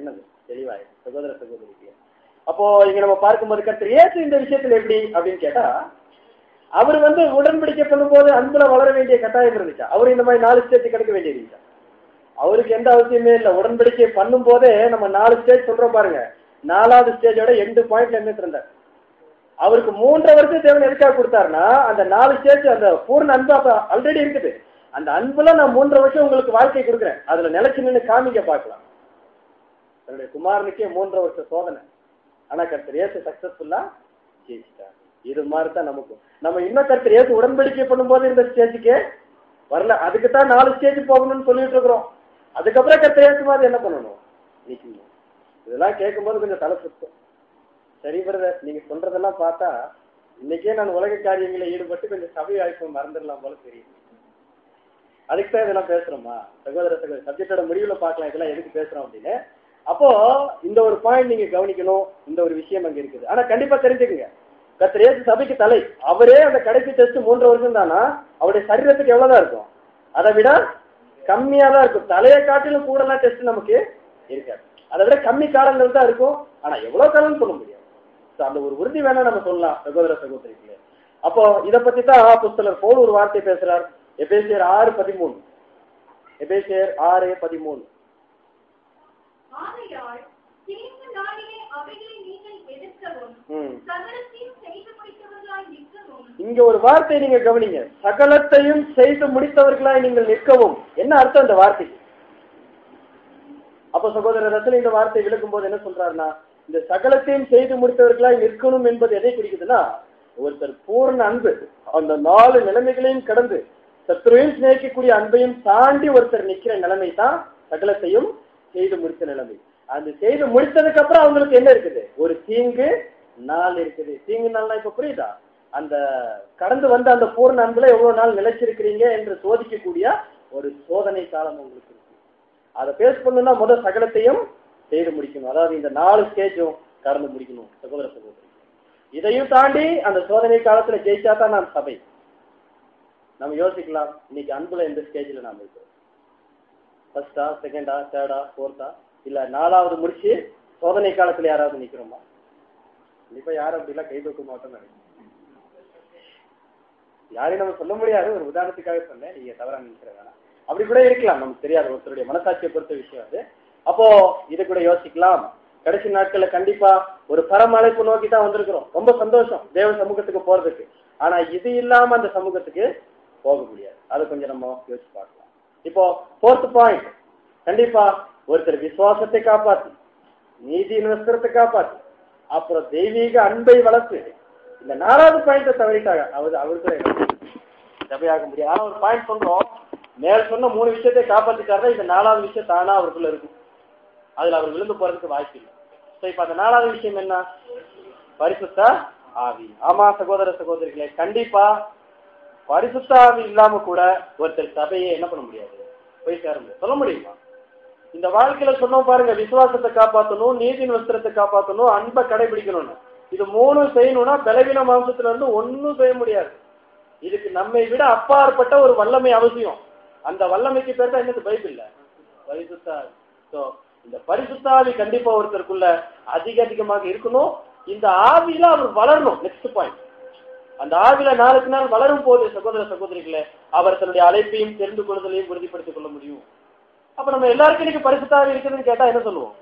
தெளிவாயிடும் சகோதர சகோதரிக்கு. அப்போ இங்க நம்ம பார்க்கும்போது கர்த்தர் இயேசு இந்த விஷயத்துல எப்படி அப்படின்னு கேட்டா, அவர் வந்து உடன்படிக்கை பண்ணும்போது அன்புல வளர வேண்டிய கட்டாயம் இருந்துச்சா? அவர் இந்த மாதிரி நாலு ஸ்டேஜ் கிடைக்க வேண்டிய இருந்துச்சா? அவருக்கு எந்த அவசியமே இல்லை. உடன்படிக்கை பண்ணும் போதே நம்ம நாலு ஸ்டேஜ் சொல்றோம் பாருங்க, நாலாவது ஸ்டேஜோட எண்டு பாயிண்ட்ல இருந்துட்டு இருந்தார். அவருக்கு மூன்றரை வருஷம் தேவன் எதுக்காக கொடுத்தாருன்னா, அந்த நாலு ஸ்டேஜ் அந்த பூர்ண அன்பு அப்ப ஆல்ரெடி இருக்குது. அந்த அன்புல நான் மூன்றரை வருஷம் உங்களுக்கு வாழ்க்கை கொடுக்குறேன், அதுல நிலைச்சு நின்று காமிக்க பார்க்கலாம். தன்னுடைய குமாரனுக்கே மூன்றரை வருஷம் சோதனை, ஆனா கர்த்தர் இயேசு சக்சஸ்ஃபுல்லா ஜெயிச்சிட்டார். இது மாதிரி தான் நமக்கும். நம்ம இன்னும் கர்த்தர் இயேசு உடன்படிக்கை பண்ணும்போது இந்த ஸ்டேஜுக்கே வரல, அதுக்கு தான் நாலு ஸ்டேஜ் போகணும்னு சொல்லிட்டு இருக்கிறோம். அதுக்கப்புறம் கர்த்தர் இயேசு மாதிரி என்ன பண்ணணும், நிக்கணும். இதெல்லாம் கேட்கும்போது கொஞ்சம் தலை சுத்தம். சரி பிரதர், நீங்க சொல்றதெல்லாம் பார்த்தா இன்னைக்கே நான் உலக காரியங்களை ஈடுபட்டு கொஞ்சம் சபை வாய்ப்பு மறந்துடலாம் போல தெரியும். அதுக்கு தான் இதெல்லாம் பேசுறோமா சகோதர சகோதரி, சப்ஜெக்டோட முடிவுல பார்க்கலாம் இதெல்லாம் எதுக்கு பேசுறோம் அப்படின்னு. அப்போ இந்த ஒரு பாயிண்ட் நீங்க கவனிக்கணும், இந்த ஒரு விஷயம் அங்க இருக்குது. ஆனா கண்டிப்பா தெரிஞ்சுக்குங்க, கர்த்தர் இயேசு சபைக்கு தலை. அவரே அந்த கடைசி டெஸ்ட் மூன்று வருஷம் தானா, அவருடைய சரீரத்துக்கு எவ்வளவுதான் இருக்கும், அதை விட கம்மியா தான் இருக்கும். தலையை காட்டிலும் கூடலாம் டெஸ்ட் நமக்கு இருக்காது, அதை விட கம்மி காலங்கள் தான் இருக்கும். ஆனா எவ்வளவு காலம் சொல்ல முடியாது. அந்த ஒரு உறுதி வேணா நம்ம சொல்லலாம் சகோதர சகோதரிகளே. அப்போ இதை பத்தி தான் அப்போஸ்தலர் பவுல் ஒரு வார்த்தை பேசுறார். எபேசியர் ஆறு பதிமூணு எபேசியர் ஆறு பதிமூணு இங்க ஒரு வார்த்தை நீங்க கவனிங்க, சகலத்தையும் செய்து முடித்தவர்களாய் நீங்கள் நிற்கவும். என்ன அர்த்தம் இந்த வார்த்தைக்கு? அப்ப சகோதரர் ரசல் இந்த வார்த்தை விளக்கும் போது என்ன சொல்றாருன்னா, இந்த சகலத்தையும் செய்து முடித்தவர்களாய் நிற்கணும் என்பது எதை குறிக்குதுன்னா, ஒருத்தர் பூர்ண அன்பு அந்த நாலு நிலைமைகளையும் கடந்து சத்துருவையும் சிநேகிக்கக்கூடிய அன்பையும் தாண்டி ஒருத்தர் நிக்கிற நிலைமை தான் சகலத்தையும் செய்து முடித்த நிலைமை. அந்த செய்து முடித்ததுக்கு அப்புறம் அவங்களுக்கு என்ன இருக்குது, ஒரு தீங்கு நாள் இருக்குது. தீங்கு நாள்னா இப்ப புரியுதா, அந்த கடந்து வந்த அந்த பூர்ண அன்புல எவ்வளவு நாள் நிலைச்சிருக்கிறீங்க என்று சோதிக்கக்கூடிய ஒரு சோதனை காலம் உங்களுக்கு இருக்கு. அதை பேஸ் பண்ணணும்னா முதல் சகலத்தையும் செய்து முடிக்கணும். அதாவது இந்த நாலு ஸ்டேஜும் கடந்து முடிக்கணும் சகோதர சகோதரி. இதையும் தாண்டி அந்த சோதனை காலத்துல ஜெயிச்சா தான் நாம் சபை. நம்ம யோசிக்கலாம், இன்னைக்கு அன்புல எந்த ஸ்டேஜ்ல நாம இருக்கிறோம், ஃபர்ஸ்டா செகண்டா தேர்டா ஃபோர்த்தா, இல்ல நாலாவது முடிச்சு சோதனை காலத்துல யாராவது நிக்கிறோமா? கண்டிப்பா யாரும் அப்படிலாம் கை தூக்க மாட்டோம்னு நினைக்கிறேன். யாரையும் நம்ம சொல்ல முடியாது, ஒரு உதாரணத்துக்காக சொன்னேன், நீங்க தவறா நினைக்கிற வேணாம். அப்படி கூட இருக்கலாம், நமக்கு தெரியாது, ஒருத்தருடைய மனசாட்சியை பொறுத்த விஷயம் அது. அப்போ இது கூட யோசிக்கலாம். கடைசி நாட்கள்ல கண்டிப்பா ஒரு பரமழைப்பு நோக்கி தான் வந்திருக்கிறோம். ரொம்ப சந்தோஷம் தேவ சமூகத்துக்கு போறதுக்கு. ஆனா இது இல்லாம அந்த சமூகத்துக்கு போக முடியாது. அதை கொஞ்சம் நம்ம யோசிச்சு பார்க்கலாம். இப்போ ஃபோர்த் பாயிண்ட், கண்டிப்பா ஒருத்தர் விசுவாசத்தை காப்பாத்தி, நீதியின் வஸ்திரத்தை காப்பாத்தி, அப்புறம் தெய்வீக அன்பை வளர்த்து, இந்த நாலாவது பாயிண்ட தவறிட்டாங்க அவர் அவருக்கு சபையாக முடியாது. ஆனா ஒரு பாயிண்ட் சொல்றோம், மேல் சொன்ன மூணு விஷயத்தை காப்பாத்திட்டாருன்னா இந்த நாலாவது விஷயம் தானா அவருக்குள்ள இருக்கும், அதுல அவர் விழுந்து போறதுக்கு வாய்ப்பு இல்லை. இப்ப அந்த நாலாவது விஷயம் என்ன, பரிசுத்த ஆவி. ஆமா சகோதர சகோதரிகளே, கண்டிப்பா பரிசுத்த ஆவி இல்லாம கூட ஒருத்தர் சபையை என்ன பண்ண முடியாது, போய் சேர முடியாது. சொல்ல முடியுமா? இந்த வாழ்க்கையில சொன்னோம் பாருங்க, விசுவாசத்தை காப்பாற்றணும், நீதியின் வஸ்திரத்தை காப்பாற்றணும், அன்பை கடைபிடிக்கணும்னு. இது மூணு செய்யணும்னா பலவீன மாம்சத்துல இருந்து ஒன்னும் செய்ய முடியாது. இதுக்கு நம்மை விட அப்பாற்பட்ட ஒரு வல்லமை அவசியம். அந்த வல்லமைக்கு பேர் தான் என்னது, பைபிள்ல பரிசுத்த ஆவி. சோ இந்த பரிசுத்த ஆவி கண்டிப்பா ஒருத்தருக்குள்ள அதிக அதிகமாக இருக்கணும். இந்த ஆவியில அவர் வளரணும். நெக்ஸ்ட் பாயிண்ட், அந்த ஆவில நாளுக்கு நாள் வளரும் போது சகோதர சகோதரிகளே, அவர் தன்னுடைய அழைப்பையும் தெரிந்து கொள்வதையும் உறுதிப்படுத்திக் கொள்ள முடியும். அப்ப நம்ம எல்லாருக்கும் இன்னைக்கு பரிசுத்த ஆவி இருக்குதுன்னு கேட்டா என்ன சொல்லுவோம்?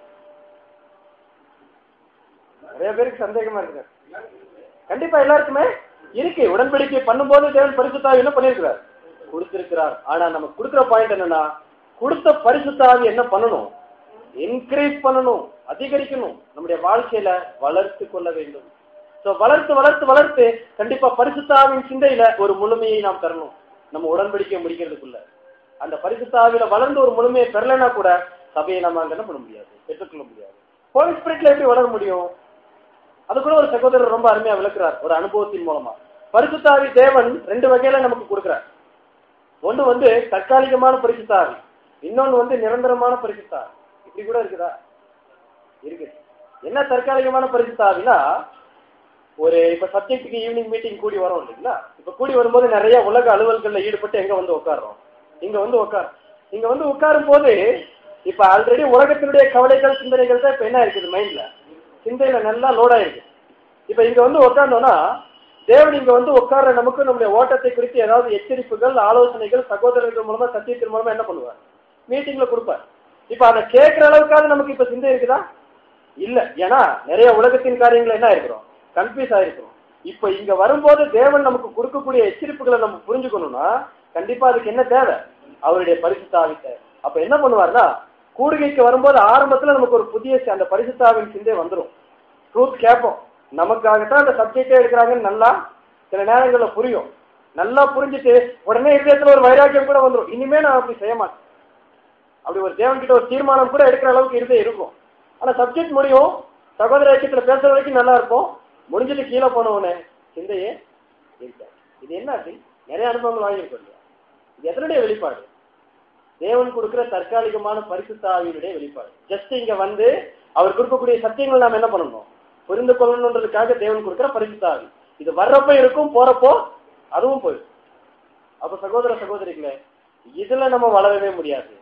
நிறைய பேருக்கு சந்தேகமா இருக்கு. கண்டிப்பா எல்லாருக்குமே இருக்கு. உடன்படிக்கை பண்ணும்போது தேவன் பரிசுத்த ஆவி என்ன பண்ணிருக்கிறார், கொடுத்திருக்கிறார். ஆனா நம்ம கொடுக்கிற பாயிண்ட் என்னன்னா, கொடுத்த பரிசுத்த ஆவி என்ன பண்ணணும், இன்க்ரீஸ் பண்ணணும், அதிகரிக்கணும், நம்முடைய வாழ்க்கையில வளர்த்து கொள்ள வேண்டும். சோ வளர்த்து வளர்த்து வளர்த்து கண்டிப்பா பரிசுத்த ஆவியின் சிந்தையில ஒரு முழுமையை நாம் தரணும். நம்ம உடன்படிக்கை முடிக்கிறதுக்குள்ள அந்த பரிசுத்த ஆவியில வளர்ந்து ஒரு முழுமையை பெறலைன்னா கூட சபையை நம்ம அங்க என்ன பண்ண முடியாது, பெற்றுக்கொள்ள முடியாது. ஹோலி ஸ்பிரிட்ல எப்படி வளர முடியும்? அது கூட ஒரு சகோதரர் ரொம்ப அருமையா விளக்குறார் ஒரு அனுபவத்தின் மூலமா. பரிசுத்த ஆவி தேவன் ரெண்டு வகையில நமக்கு கொடுக்கிறார். ஒண்ணு வந்து தற்காலிகமான பரிசுத்த ஆவி, இன்னொன்னு வந்து நிரந்தரமான பரிசுத்த ஆவி. இப்படி கூட இருக்குதா? இருக்கு. என்ன தற்காலிகமான பரிசுத்த ஆவினா, ஒரு இப்ப சப்ஜெக்டுக்கு ஈவினிங் மீட்டிங் கூடி வரோம் இல்லைங்களா? இப்ப கூடி வரும்போது நிறைய உலக அலுவல்கள்ல ஈடுபட்டு எங்க வந்து உட்காடுறோம், இங்க வந்து உட்கார் இங்க வந்து உட்காரும் போது இப்ப ஆல்ரெடி உலகத்தினுடைய கவலைகள் சிந்தனைகள் தான் இப்ப என்ன இருக்குது மைண்ட்ல, சிந்தையில நல்லா லோட் ஆயிருக்கு. இப்ப இங்க வந்து உட்கார்ந்தோம்னா தேவன் இங்க வந்து உட்கார்ற நமக்கு நம்முடைய ஓட்டத்தை குறித்து ஏதாவது எச்சரிப்புகள், ஆலோசனைகள் சகோதரர்கள் மூலமா சத்தியத்தின் மூலமா என்ன பண்ணுவார், மீட்டிங்ல கொடுப்பார். இப்ப அதை கேட்கிற அளவுக்காவது நமக்கு இப்ப சிந்தை இருக்குதா? இல்ல. ஏன்னா நிறைய உலகத்தின் காரியங்கள் என்ன இருக்கிறோம், கன்ஃபியூஸ் ஆயிருக்கிறோம். இப்ப இங்க வரும்போது தேவன் நமக்கு கொடுக்கக்கூடிய எச்சரிப்புகளை நம்ம புரிஞ்சுக்கணும்னா கண்டிப்பா அதுக்கு என்ன தேவை, அவருடைய பரிசுத்த ஆவி தேவை. அப்ப என்ன பண்ணுவார்னா கூடுகைக்கு வரும்போது ஆரம்பத்துல நமக்கு ஒரு புதிய அந்த பரிசுத்த ஆவியின் சிந்தை வந்துடும். ட்ரூத் கேட்போம், நமக்காகத்தான் அந்த சப்ஜெக்டே எடுக்கிறாங்கன்னு நல்லா சில நேரங்கள்ல புரியும். நல்லா புரிஞ்சுட்டு உடனே இதயத்துல ஒரு வைராக்கியம் கூட வந்துடும், இனிமே நான் அப்படி செய்ய மாட்டேன். அப்படி ஒரு தேவன் கிட்ட ஒரு தீர்மானம் கூட எடுக்கிற அளவுக்கு இருந்தே இருக்கும். ஆனா சப்ஜெக்ட் முடியும், சகோதர ஐக்கியத்துல பேசுற வரைக்கும் நல்லா இருக்கும், முடிஞ்சிட்டு கீழே போனவனே சிந்தையே இருக்காது. இது என்ன அப்படி நிறைய அனுபவங்கள் வாங்கியிருக்கோம் இல்லையா? இது எதனுடைய வெளிப்பாடு? தேவன் கொடுக்கிற தற்காலிகமான பரிசுத்த ஆவியினுடைய வெளிப்பாடு. ஜஸ்ட் இங்க வந்து அவர் கொடுக்கக்கூடிய சத்தியங்கள் நாம் என்ன பண்ணணும், புரிந்து கொள்ளணுன்றதுக்காக தேவன் கொடுக்கிற பரிசுத்த ஆவி. இது வர்றப்ப இருக்கும், போறப்போ அதுவும் போயிடும். அப்ப சகோதர சகோதரிகளே, இதுல நம்ம வளரவே முடியாது.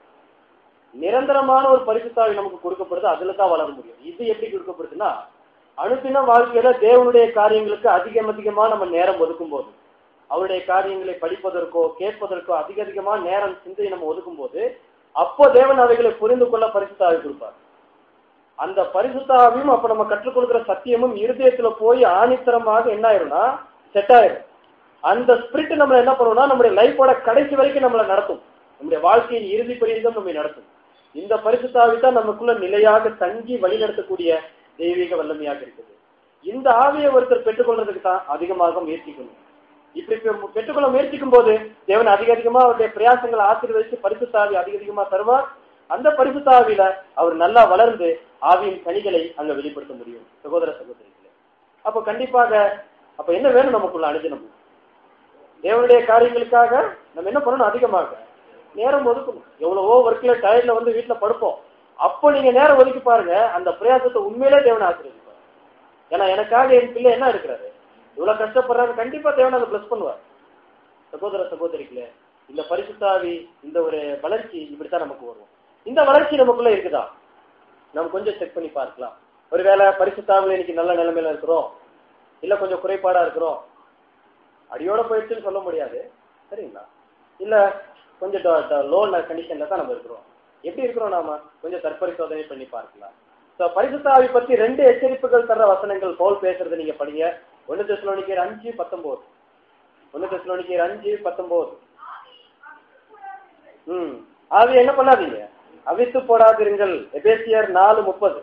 நிரந்தரமான ஒரு பரிசுத்த ஆவி நமக்கு கொடுக்கப்படுது, அதுல தான் வளர முடியும். இது எப்படி கொடுக்கப்படுதுன்னா அனுதின வாழ்க்கையில தேவனுடைய காரியங்களுக்கு அதிகம் அதிகமா நம்ம நேரம் ஒதுக்கும் போது, அவருடைய காரியங்களை படிப்பதற்கோ கேட்பதற்கோ அதிக அதிகமா நேரம் சிந்தையை நம்ம ஒதுக்கும் போது, அப்போ தேவன் அவைகளை புரிந்து கொள்ள பரிசுத்த ஆவி கொடுப்பார். அந்த பரிசுத்த ஆவியும் அப்ப நம்ம கற்றுக் கொடுக்கிற சத்தியமும் இருதயத்துல போய் ஆணித்தரமாக என்ன ஆயிரும்னா செட் ஆயிரும். அந்த ஸ்பிரிட் நம்ம என்ன பண்ணுவோம்னா நம்முடைய லைஃபோட கடைசி வரைக்கும் நம்மளை நடத்தும், நம்முடைய வாழ்க்கையின் இறுதி பரியந்தம் நம்மை நடத்தும். இந்த பரிசுத்த ஆவி தான் நமக்குள்ள நிலையாக தங்கி வழி நடத்தக்கூடிய தெய்வீக வல்லமையாக இருக்குது. இந்த ஆவியை ஒருத்தர் பெற்றுக்கொள்றதுக்கு தான் அதிகமாக முயற்சிக்கணும். இப்படி பெற்றுக்கொள்ள முயற்சிக்கும் போது தேவன் அதிக அதிகமா அவருடைய பிரயாசங்களை ஆசீர்வதித்து பரிசுத்த ஆவி அதிக அதிகமா தருவார். அந்த பரிசுத்த ஆவியில அவர் நல்லா வளர்ந்து ஆவியின் கனிகளை அங்க வெளிப்படுத்த முடியும். சகோதர சகோதரிகளே, அப்ப கண்டிப்பாக அப்ப என்ன வேணும் நமக்குள்ள அனுதினம் தேவனுடைய காரியங்களுக்காக நம்ம என்ன பண்ணணும், அதிகமாக நேரம் ஒதுக்கணும். எவ்வளவோ ஒர்க்ல டயர்ட்ல வந்து வீட்டுல படுப்போம், அப்போ நீங்க நேரம் ஒதுக்கி பாருங்க, அந்த பிரயாசத்தை உண்மையிலே தேவனை ஆசீர்வதிப்பார். ஏன்னா எனக்காக என் பிள்ளை என்ன இருக்கிறாரு, இவ்வளவு கஷ்டப்படுறாங்க, கண்டிப்பா தேவனை அதை பிளஸ் பண்ணுவார். சகோதர சகோதரிகளே, இந்த பரிசுத்த ஆவி இந்த ஒரு வளர்ச்சி இப்படித்தான் நமக்கு வரும். இந்த வளர்ச்சி நமக்குள்ள இருக்குதா நம்ம கொஞ்சம் செக் பண்ணி பார்க்கலாம். ஒருவேளை பரிசுத்த ஆவியில இன்னைக்கு நல்ல நிலைமையில இருக்கிறோம், இல்ல கொஞ்சம் குறைபாடா இருக்கிறோம், அடியோட போயிடுச்சுன்னு சொல்ல முடியாது சரிங்களா, இல்ல கொஞ்சம் லோ கண்டிஷன்ல தான் நம்ம இருக்கிறோம். எப்படி இருக்கிறோம் நாம கொஞ்சம் தற்பரிசோதனை பண்ணி பார்க்கலாம். பரிசுத்த ஆவி பத்தி ரெண்டு எச்சரிப்புகள் தர்ற வசனங்கள் பவுல் பேசுறது நீங்க படிங்க. ஒன்னு தெசலோனிக்கேயர் அஞ்சு பத்தொன்பது ஒன்னு தெசலோனிக்கேயர் அஞ்சு பத்தொன்பது ம் ஆவி என்ன பண்ணாதீங்க, அவித்து போடாதிருங்கள். எபேசியர் நாலு முப்பது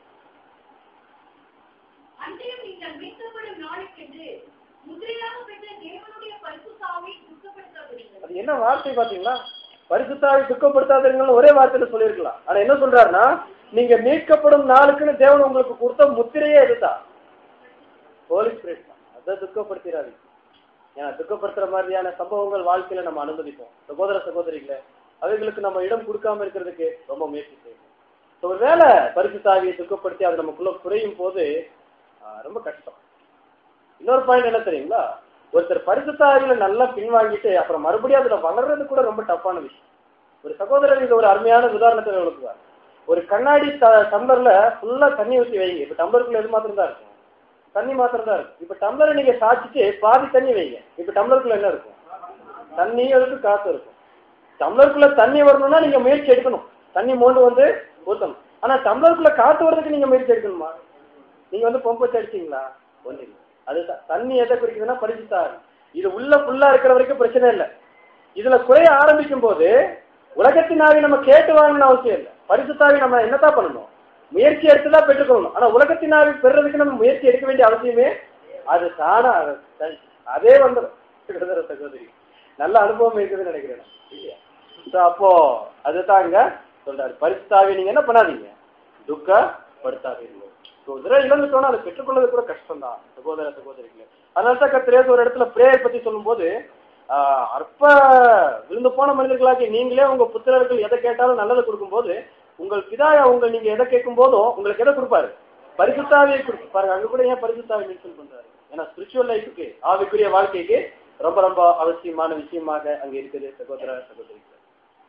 அது என்ன வார்த்தை பாத்தீங்களா, பரிசுத்த ஆவி துக்கப்படுத்தாதீர்கள் ஒரே வார்த்தையில சொல்லியிருக்கலாம். ஆனா என்ன சொல்றாருன்னா நீங்க மீட்கப்படும் நாளுக்குன்னு தேவன் உங்களுக்கு கொடுத்த முத்திரையே இதுதான், ஹோலி ஸ்பிரிட் தான். அதை துக்கப்படுத்திடாது. ஏன்னா துக்கப்படுத்துற மாதிரியான சம்பவங்கள் வாழ்க்கையில நம்ம அனுமதிப்போம். சகோதர சகோதரிகளை அவைகளுக்கு நம்ம இடம் கொடுக்காம இருக்கிறதுக்கு ரொம்ப முயற்சி செய்யணும். ஒருவேளை பரிசுத்த ஆவியை துக்கப்படுத்தி அது நமக்குள்ள குறையும் போது ரொம்ப கஷ்டம். இன்னொரு பாயிண்ட் என்ன தெரியுங்களா, ஒருத்தர் பரிசுத்த ஆவியில நல்லா பின்வாங்கிட்டு அப்புறம் மறுபடியும் அதுல வளர்றது கூட ரொம்ப டஃப்பான விஷயம். ஒரு சகோதரர் இது ஒரு அருமையான உதாரணத்தை விளக்குவார். ஒரு கண்ணாடி டம்ளர்ல ஃபுல்லா தண்ணி ஊற்றி வைங்க. இப்ப டம்ளருக்குள்ள எது மாத்திரம் தான் இருக்கும், தண்ணி மாத்திரம் தான் இருக்கும். இப்ப டம்ளரை நீங்க சாச்சிட்டு பாதி தண்ணி வைங்க, இப்ப டம்ளருக்குள்ள என்ன இருக்கும், தண்ணியும் இருக்கும் காத்து இருக்கும். டம்ளருக்குள்ள தண்ணி வரணும்னா நீங்க முயற்சி எடுக்கணும், தண்ணி மோண்டு வந்து ஊற்றணும். ஆனா டம்ளருக்குள்ள காத்து வர்றதுக்கு நீங்க முயற்சி எடுக்கணுமா? நீங்க வந்து பம்பு வச்சு அடிச்சீங்களா? ஒண்ணு இல்லை. அதுதான் தண்ணி எதை குறிக்குதுன்னா பரிசுத்த ஆவி. இது உள்ள ஃபுல்லா இருக்கிற வரைக்கும் பிரச்சனை இல்லை. இதுல குறைய ஆரம்பிக்கும் போது உலகத்தின் ஆவி நம்ம கேட்டு வாங்கணும்னு அவசியம் இல்லை. பரிசுத்த ஆவி நம்ம என்னதான் பண்ணணும், முயற்சி எடுத்துதான் பெற்றுக்கொள்ளணும். ஆனா உலகத்தின் ஆவி பெறுறதுக்கு நம்ம முயற்சி எடுக்க வேண்டிய அவசியமே அது தானா அதே வந்துடும். சகோதரி நல்ல அனுபவம் இருக்குதுன்னு நினைக்கிறேன் இல்லையா? அப்போ அதுதான் இங்க சொல்றாரு, பரிசுத்த ஆவி நீங்க என்ன பண்ணாதீங்க, துக்கப்படுத்தாதீங்க. இழந்துட்டோம்னா அதை பெற்றுக்கொள்வது கூட கஷ்டம் தான் சகோதர சகோதரிகளே. அதனால்தான் கர்த்தர் ஒரு இடத்துல பிரேயர் பத்தி சொல்லும் போது ஆஹ் அற்ப விழுந்து போன மனிதர்களாகி நீங்களே உங்க புத்திரர்கள் எதை கேட்டாலும் நல்லதை கொடுக்கும் போது உங்கள் பிதாயா உங்க நீங்க எதை கேட்கும் போதும் உங்களுக்கு எதை கொடுப்பாரு, பரிசுத்தாவியை கொடுத்து பாருங்க. அங்க கூட ஏன் பரிசுத்தாவி மென்ஷன் பண்றாரு, ஏன்னா ஸ்பிரிச்சுவல் லைஃபுக்கு ஆவிக்குரிய வாழ்க்கைக்கு ரொம்ப ரொம்ப அவசியமான விஷயமாக அங்க இருக்குது சகோதர சகோதரிகள்.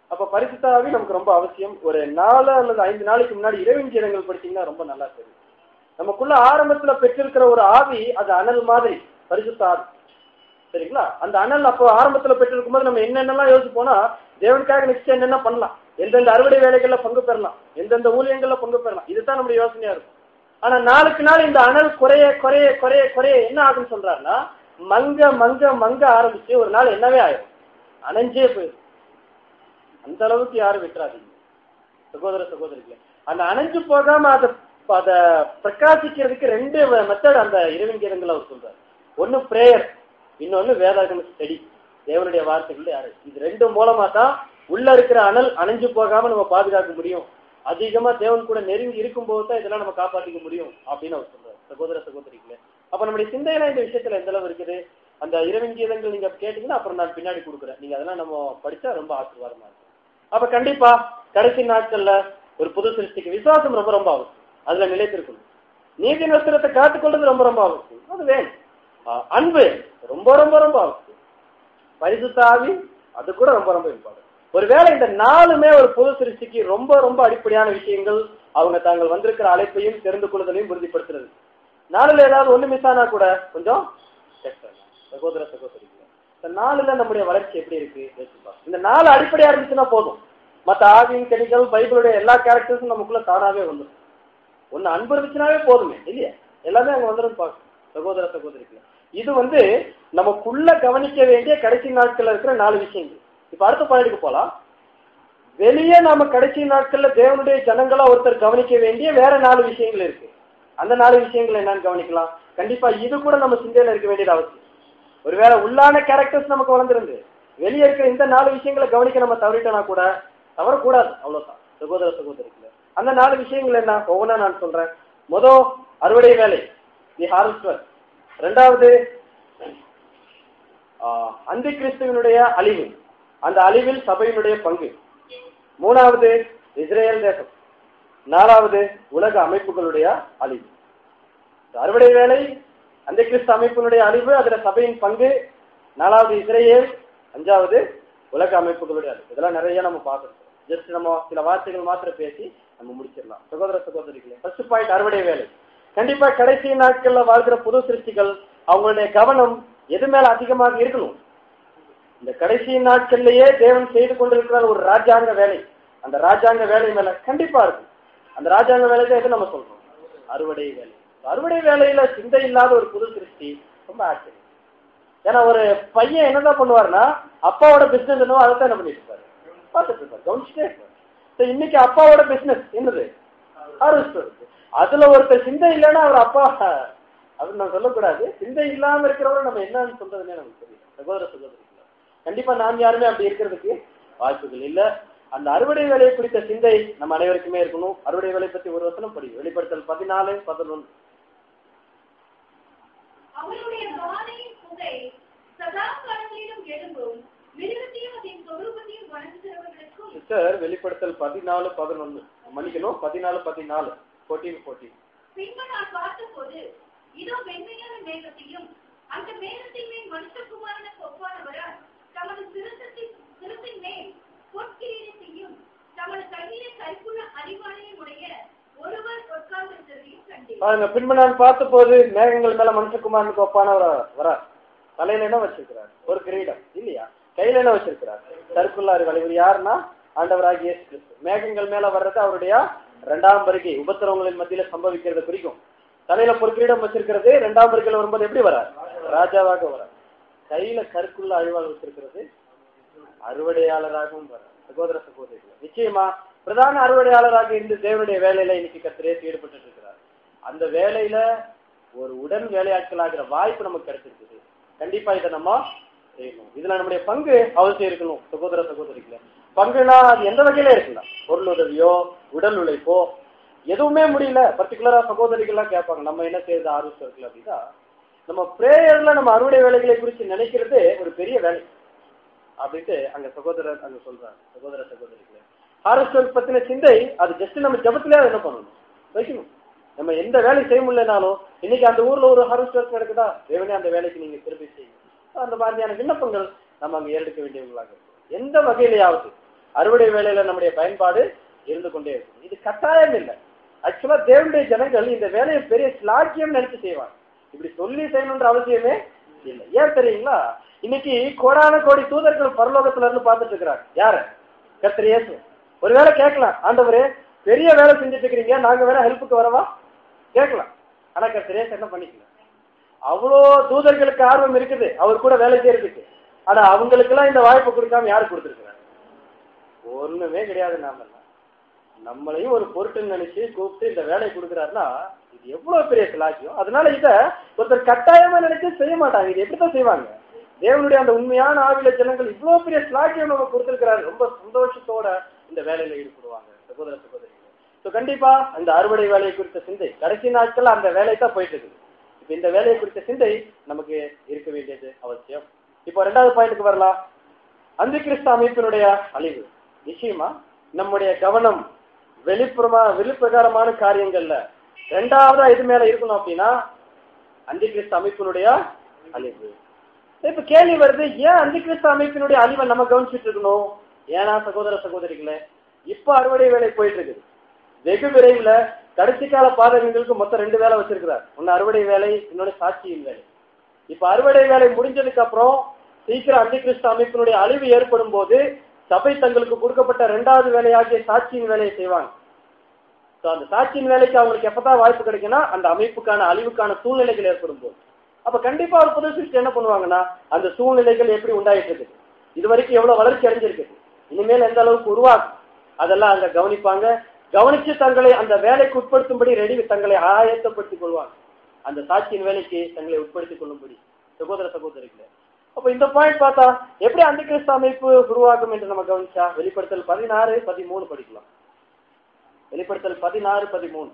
அப்ப பரிசுத்த ஆவி நமக்கு ரொம்ப அவசியம். ஒரு நாலு அல்லது ஐந்து நாளைக்கு முன்னாடி இறைவன் கீதங்கள் படிச்சீங்கன்னா ரொம்ப நல்லா தெரியும். நமக்குள்ள ஆரம்பத்துல பெற்றிருக்கிற ஒரு ஆவி, அது அனல் மாதிரி பரிசுத்த ஆவி, சரிங்களா? அந்த அனல் அப்போ ஆரம்பத்துல பெற்றிருக்கும் போது நம்ம என்னென்னலாம் யோசிப்போம்னா, தேவனுக்காக நிச்சயம் என்னென்ன பண்ணலாம், எந்தெந்த அறுவடை வேலைகள்ல பங்கு பெறலாம், எந்தெந்த ஊழியங்கள்ல பங்கு பெறலாம், இதுதான் நம்முடைய யோசனையா இருக்கும். ஆனா நாளுக்கு நாள் இந்த அனல் குறைய குறைய குறைய குறைய என்ன ஆகுன்னு சொல்றாருன்னா, மங்க மங்க மங்க ஆரம்பிச்சு ஒரு நாள் என்னவே ஆயிடும், அணைஞ்சே போயிடும். அந்த அளவுக்கு யாரும் விட்டுறாதீங்க சகோதர சகோதரிகளே. அந்த அணைஞ்சு போகாம அதை அதை பிரகாசிக்கிறதுக்கு ரெண்டு மெத்தட் அந்த இறைவன் கீதங்கள் அவர் சொல்றாரு. ஒன்னு பிரேயர், இன்னொன்னு வேதாகம ஸ்டடி, தேவனுடைய வார்த்தைகள் யாரு. இது ரெண்டு மூலமா தான் உள்ள இருக்கிற அனல் அணைஞ்சு போகாம நம்ம பாதுகாக்க முடியும். அதிகமா தேவன் கூட நெருங்கி இருக்கும் போது தான் இதெல்லாம் நம்ம காப்பாற்றிக்க முடியும் அப்படின்னு அவர் சொல்றாரு சகோதர சகோதரிகளே. அப்ப நம்முடைய சிந்தையில இந்த விஷயத்துல எந்த அளவு இருக்குது, அந்த இறைவன் கீதங்கள் நீங்க கேட்டீங்கன்னா அப்புறம் நான் பின்னாடி கொடுக்குறேன், நீங்க அதெல்லாம் நம்ம படிச்சா ரொம்ப ஆசீர்வாதமா இருக்கும். அப்ப கண்டிப்பா கடைசி நாட்கள்ல ஒரு புது சிருஷ்டிக்கு விசுவாசம் ரொம்ப ரொம்ப அவசியம், அதுல நிலைத்திருக்கணும். நீதி நஸ்திரத்தை காத்துக்கொள்றது ரொம்ப ரொம்ப அவசியம், அது வேணும். அன்பு ரொம்ப ரொம்ப ரொம்ப அவசியம். பரிசுத்த ஆவி அது கூட ரொம்ப ரொம்ப இம்பார்ட்டன்ட். ஒருவேளை இந்த நாலுமே ஒரு புது சிருஷ்டிக்கு ரொம்ப ரொம்ப அடிப்படையான விஷயங்கள், அவங்க தாங்கள் வந்திருக்கிற அழைப்பையும் தெரிந்து கொள்வதையும் உறுதிப்படுத்துறது. நாலுல ஏதாவது ஒண்ணு மிஸ் ஆனா கூட கொஞ்சம் சகோதர சகோதரிகள், இந்த நாலுல நம்முடைய வளர்ச்சி எப்படி இருக்கு இந்த நாலு அடிப்படையா இருந்துச்சுன்னா போதும். மற்ற ஆவியின் கனிகள் பைபிளுடைய எல்லா கேரக்டர்ஸும் நமக்குள்ள தானாவே வந்துடும். ஒன்னு அன்பு இருந்துச்சுனாவே போதுமே இல்லையா, எல்லாமே அங்க வந்துடும் பார்க்கணும் சகோதர சகோதரிகள். இது வந்து நமக்குள்ள கவனிக்க வேண்டிய கடைசி நாட்கள்ல இருக்கிற நாலு விஷயங்கள். இப்ப அடுத்த பாயிண்ட்டுக்கு போலாம். வெளியே நாம கடைசி நாட்கள்ல தேவனுடைய ஜனங்களா ஒருத்தர் கவனிக்க வேண்டிய வேற நாலு விஷயங்கள் இருக்கு. அந்த நாலு விஷயங்கள் என்னன்னு கவனிக்கலாம். கண்டிப்பா இது கூட நம்ம சிந்தையில இருக்க வேண்டியது அவசியம். ஒருவேளை உள்ளான கேரக்டர்ஸ் நமக்கு வளர்ந்துருந்து வெளியே இருக்கிற இந்த நாலு விஷயங்களை கவனிக்க நம்ம தவறிட்டோம்னா கூட தவறக்கூடாது, அவ்வளவுதான் சகோதர சகோதரிகள். அந்த நாலு விஷயங்கள் என்ன ஒவ்வொன்றா நான் சொல்றேன். முதல் அறுவடை வேலை, தி ஹார்வெஸ்டர். ரெண்டாவது அந்தி கிறிஸ்துவனுடைய அழிவு, அந்த அழிவில் சபையினுடைய பங்கு. மூணாவது இஸ்ரேல் தேசம். நாலாவது உலக அமைப்புகளுடைய அழிவு. அறுவடை வேலை, அந்த கிறிஸ்து அமைப்பினுடைய அழிவு, அதுல சபையின் பங்கு, நாலாவது இஸ்ரேல், அஞ்சாவது உலக அமைப்புகளுடைய அழிவு. இதெல்லாம் நிறைய நம்ம பார்க்கணும். ஜஸ்ட் நம்ம சில வார்த்தைகள் மாத்திரம் பேசி நம்ம முடிச்சிடலாம் சகோதர சகோதரிகளே. ஃபர்ஸ்ட் பாயிண்ட் அறுவடை வேலை. கண்டிப்பா கடைசி நாட்கள்ல வாழ்கிற புது சிருஷ்டிகள் அவங்களுடைய கவனம் எது மேல அதிகமாக இருக்கணும். இந்த கடைசி நாட்கள்லயே தேவன் செய்து கொண்டிருக்கிற ஒரு ராஜாங்க வேலை, அந்த ராஜாங்க வேலை மேல கண்டிப்பா இருக்கும். அந்த ராஜாங்க வேலைக்கு எது நம்ம சொல்றோம், அறுவடை வேலை. அறுவடை வேலையில சிந்தை இல்லாத ஒரு புது சிருஷ்டி ரொம்ப ஆச்சரியம். ஏன்னா ஒரு பையன் என்னதான் பண்ணுவாருன்னா, அப்பாவோட பிசினஸ் என்னவோ அதை தான் என்ன பண்ணிட்டு இருப்பாரு, பார்த்துட்டு இருப்பாரு, கவனிச்சுட்டே இருப்பாரு. இன்னைக்கு அப்பாவோட பிசினஸ் என்னது, ஹார்வெஸ்டர். அதுல ஒருத்தர் சிந்தை இல்லைன்னா அவர் அப்பா அப்படின்னு நம்ம சொல்லக்கூடாது. சிந்தை இல்லாம இருக்கிறவரை நம்ம என்னன்னு சொல்றதுன்னே நமக்கு தெரியும் சகோதர சகோதரிகள். கண்டிப்பா நாம் யாருமே அப்படி இருக்கிறதுக்கு வாய்ப்புகள் இல்ல. அந்த அறுவடை வேலையை குறித்த சிந்தை நம்ம அனைவருக்குமே இருக்கணும். அறுவடை வேலை பத்தி ஒரு வசனம் படி, வெளிப்படுத்தல் பதினாலு பதினொன்று. அவருடைய வாதையின் புகை சதா காலங்களிலும் எழும்பும், மிருகத்தையும் அதன் சொரூபத்தையும் வணங்குகிறவர்களுக்கும். சிஸ்டர், வெளிப்படுத்தல் பதினாலு பதினொன்று, மன்னிக்கணும், பதினாலு பதினாலு போர்டீன் போர்டீன். பின்பு நான் பார்த்தபோது இதோ வெண்மையான மேகத்தையும், அந்த மேகத்தின் மேல் மனுஷகுமாரனுக்கு ஒப்பானவரால் தமது சிரசத்தின் சிரசின் மேல் பொற்கிரீடத்தையும் தமது கையிலே கைக்குள்ள அறிவாளையும் உடைய ஒருவர் உட்கார்ந்திருக்கிறதையும் கண்டேன். பாருங்க, பின்பு நான் பார்த்த போது மேகங்கள் மேல மனுஷகுமாரனுக்கு ஒப்பானவர் வரா. தலையில என்ன வச்சிருக்கிறார், ஒரு கிரீடம் இல்லையா, கையில என்ன வச்சிருக்கிறார், கருக்குள்ள அறிவாளை. இவர் யாருன்னா ஆண்டவராகிய இயேசு கிறிஸ்து. மேகங்கள் மேல வர்றது அவருடைய இரண்டாம் வருகை, உபத்திரவங்களின் மத்தியில சம்பவிக்கிறது குறிக்கும். தலையில பொற்கிரீடம் வச்சிருக்கிறது, இரண்டாம் வருகையில் வரும்போது எப்படி வரார், ராஜாவாக வரார். கையில கருக்குள்ள அழிவாள் வச்சிருக்கிறது, அறுவடையாளராகவும் வரார். சகோதர சகோதரிகள், நிச்சயமா பிரதான அறுவடையாளராக இருந்து தேவனுடைய வேலையில இன்னைக்கு கர்த்தரே ஈடுபட்டு இருக்கிறார். அந்த வேலையில ஒரு உடன் வேலையாட்கள் ஆகிற வாய்ப்பு நமக்கு கிடைச்சிருக்குது. கண்டிப்பா இதை நம்ம செய்யணும். இதுல நம்முடைய பங்கு அவசியம் இருக்கணும் சகோதர சகோதரிகளை. பங்குனா அது எந்த வகையில இருக்கலாம், பொருள் உதவியோ உடல் உழைப்போ, எதுவுமே முடியல பர்டிகுலரா சகோதரிகள்லாம் கேட்பாங்க, நம்ம என்ன செய்யறது ஆர்வம் இருக்குல்ல அப்படின்னா, நம்ம பிரேயர்ல நம்ம அறுவடை வேலைகளை குறித்து நினைக்கிறது ஒரு பெரிய வேலை அப்படின்ட்டு அங்க சகோதரர் அங்க சொல்றாங்க. சகோதர சகோதரிகளை, ஹார்வெஸ்டர் பத்தின சிந்தை அது ஜஸ்ட் நம்ம ஜபத்திலே என்ன பண்ணணும், வைக்கணும். நம்ம எந்த வேலை செய்ய முடியலனாலும் இன்னைக்கு அந்த ஊர்ல ஒரு ஹார்வெஸ்டர் கிடைக்குதா, தேவனே அந்த வேலைக்கு நீங்க திருப்பி செய்யுங்க. அந்த மாதிரியான விண்ணப்பங்கள் நம்ம அங்க ஏறெடுக்க வேண்டியவங்களாக இருக்கும். எந்த வகையிலையாவது அறுவடை வேலையில நம்முடைய பயன்பாடு இருந்து கொண்டே இருக்கும். இது கட்டாயம் இல்லை. ஆக்சுவலா தேவனுடைய ஜனங்கள் இந்த வேலையை பெரிய ஸ்லாக்கியம் நினைச்சு செய்வாங்க. இப்படி சொல்லி செய்யணுன்ற அவசியமே இல்லை. ஏன் தெரியுங்களா? இன்னைக்கு கோடான கோடி தூதர்கள் பரலோகத்துல இருந்து பார்த்துட்டு இருக்கிறாங்க. யாரு? கர்த்தர் இயேசு. ஒருவேளை கேட்கலாம், ஆண்டவரே பெரிய வேலை செஞ்சுட்டு இருக்கிறீங்க, நாங்க வேற ஹெல்ப்புக்கு வரவா கேட்கலாம். ஆனா கர்த்தர் இயேசு என்ன பண்ணிக்கல, அவ்வளோ தூதர்களுக்கு ஆர்வம் இருக்குது அவர் கூட வேலை செய்யறதுக்கு. ஆனா அவங்களுக்கு எல்லாம் இந்த வாய்ப்பு கொடுக்காம யாரு கொடுத்துருக்கிறாங்க? ஒண்ணுமே கிடையாது. நாம நம்மளையும் ஒரு பொருட்டுன்னு நினைச்சு கூப்பிட்டு இந்த வேலையை கொடுக்குறாருன்னா இது எவ்வளவு பெரிய சிலாக்கியம். அதனால இத ஒருத்தர் கட்டாயமா நினைச்சு செய்ய மாட்டாங்க. இது எப்படித்தான் செய்வாங்க? தேவனுடைய அந்த உண்மையான ஆவில ஜனங்கள் இவ்வளவு பெரிய சிலாக்கியம் நம்ம கொடுத்திருக்கிறாரு, ரொம்ப சந்தோஷத்தோட இந்த வேலையில ஈடுபடுவாங்க சகோதர சகோதரிகள். ஸோ கண்டிப்பா அந்த அறுவடை வேலையை குறித்த சிந்தை கடைசி நாட்கள் அந்த வேலை தான் போயிட்டு இருக்குது. இப்ப இந்த வேலையை குறித்த சிந்தை நமக்கு இருக்க வேண்டியது அவசியம். இப்போ ரெண்டாவது பாயிண்ட்டுக்கு வரலாம். அந்தி கிறிஸ்து அமைப்பினுடைய அழிவு. நிச்சயமா நம்முடைய கவனம் வெளிப்புறமா வெளிப்பிரகாரமான காரியங்கள்ல ரெண்டாவதா இது மேல இருக்கணும் அப்படின்னா அந்தி கிறிஸ்து அமைப்பினுடைய அழிவு. இப்ப கேள்வி வருது, ஏன் அந்தி கிறிஸ்து அமைப்பினுடைய அழிவை நம்ம கவனிச்சுட்டு இருக்கணும்? ஏன்னா சகோதர சகோதரிகளே, இப்ப அறுவடை வேலை போயிட்டு இருக்குது. வெகு விரைவில் கடைசி கால பாதகங்களுக்கு மொத்தம் ரெண்டு வேலை வச்சிருக்கிறார். ஒன்னு அறுவடை வேலை, இன்னொன்னு சாட்சியின் வேலை. இப்ப அறுவடை வேலை முடிஞ்சதுக்கு அப்புறம் சீக்கிரம் அந்தி கிறிஸ்து அமைப்பினுடைய அழிவு ஏற்படும் போது சபை தங்களுக்கு கொடுக்கப்பட்ட இரண்டாவது வேலையாகிய சாட்சியின் வேலையை செய்வாங்க. அந்த சாட்சியின் வேலைக்கு அவங்களுக்கு எப்பதான் வாய்ப்பு கிடைக்குன்னா அந்த அமைப்புக்கான அழிவுக்கான சூழ்நிலைகள் ஏற்படும் போது. அப்ப கண்டிப்பா ஒரு புது சிருஷ்டி என்ன பண்ணுவாங்கன்னா அந்த சூழ்நிலைகள் எப்படி உண்டாயிட்டு இருக்குது, இது வரைக்கும் எவ்வளவு வளர்ச்சி அடைஞ்சிருக்குது, இனிமேல் எந்த அளவுக்கு உருவாகும், அதெல்லாம் அங்க கவனிப்பாங்க. கவனிச்சு தங்களை அந்த வேலைக்கு உட்படுத்தும்படி ரெடி தங்களை ஆயத்தப்படுத்திக் கொள்வாங்க. அந்த சாட்சியின் வேலைக்கு தங்களை உட்படுத்திக் கொள்ளும்படி சகோதர சகோதரிகளே. அப்ப இந்த பாயிண்ட் பார்த்தா எப்படி அந்த கிறிஸ்து அமைப்பு உருவாகும் என்று நம்ம கவனிச்சா வெளிப்படுத்தல் பதினாறு பதிமூணு படிக்கலாம். வெளிப்படுத்தல் பதினாறு பதிமூணு.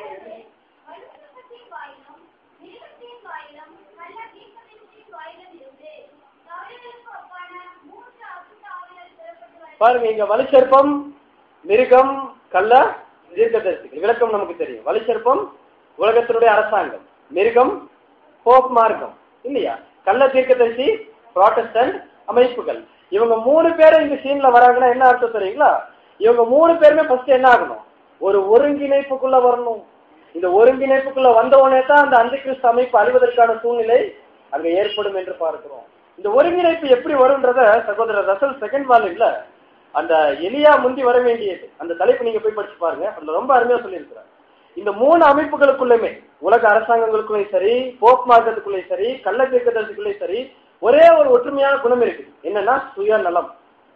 பாருங்க, இங்க வலுச்செருப்பம், மிருகம், கள்ள தீர்க்கதரிசிகள். விளக்கம் நமக்கு தெரியும். வலுச்செருப்பம் உலகத்தினுடைய அரசாங்கம், மிருகம் போப் மார்க்கம் இல்லையா, கள்ள தீர்க்கதரிசி புராட்டஸ்டன்ட் அமைப்புகள். இவங்க மூணு பேரும் இந்த சீன்ல வராங்கன்னா என்ன அர்த்தம் தெரியுங்களா? இவங்க மூணு பேருமே ஃபர்ஸ்ட் என்ன ஆகணும், ஒரு ஒருங்கிணைப்புக்குள்ள வரணும். இந்த ஒருங்கிணைப்புக்குள்ள வந்தவனே தான் அந்த அந்தி கிறிஸ்து அமைப்பு அழிவதற்கான சூழ்நிலை அங்க ஏற்படும் என்று பார்க்கிறோம். இந்த ஒருங்கிணைப்பு எப்படி வரும்ன்றத சகோதரர் ரசல் செகண்ட் வால்யூம்ல அந்த எலியா முந்தி வர வேண்டியது அந்த தலைப்பு நீங்க போய் படிச்சு பாருங்க. அதுல ரொம்ப அருமையா சொல்லியிருக்கிறார். இந்த மூணு அமைப்புகளுக்குள்ளமே உலக அரசாங்கங்களுக்குள்ளே சரி, போப் மார்க்கத்துக்குள்ளே சரி, கள்ள தீர்க்கதரிசிக்குள்ளே சரி, ஒரே ஒரு ஒற்றுமையான குணம் இருக்கு. என்னன்னா சுயநலம்.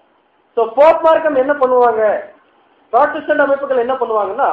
சோ போப் மார்க்கம் என்ன பண்ணுவாங்க, புராட்டஸ்டன்ட் அமைப்புகள் என்ன பண்ணுவாங்கன்னா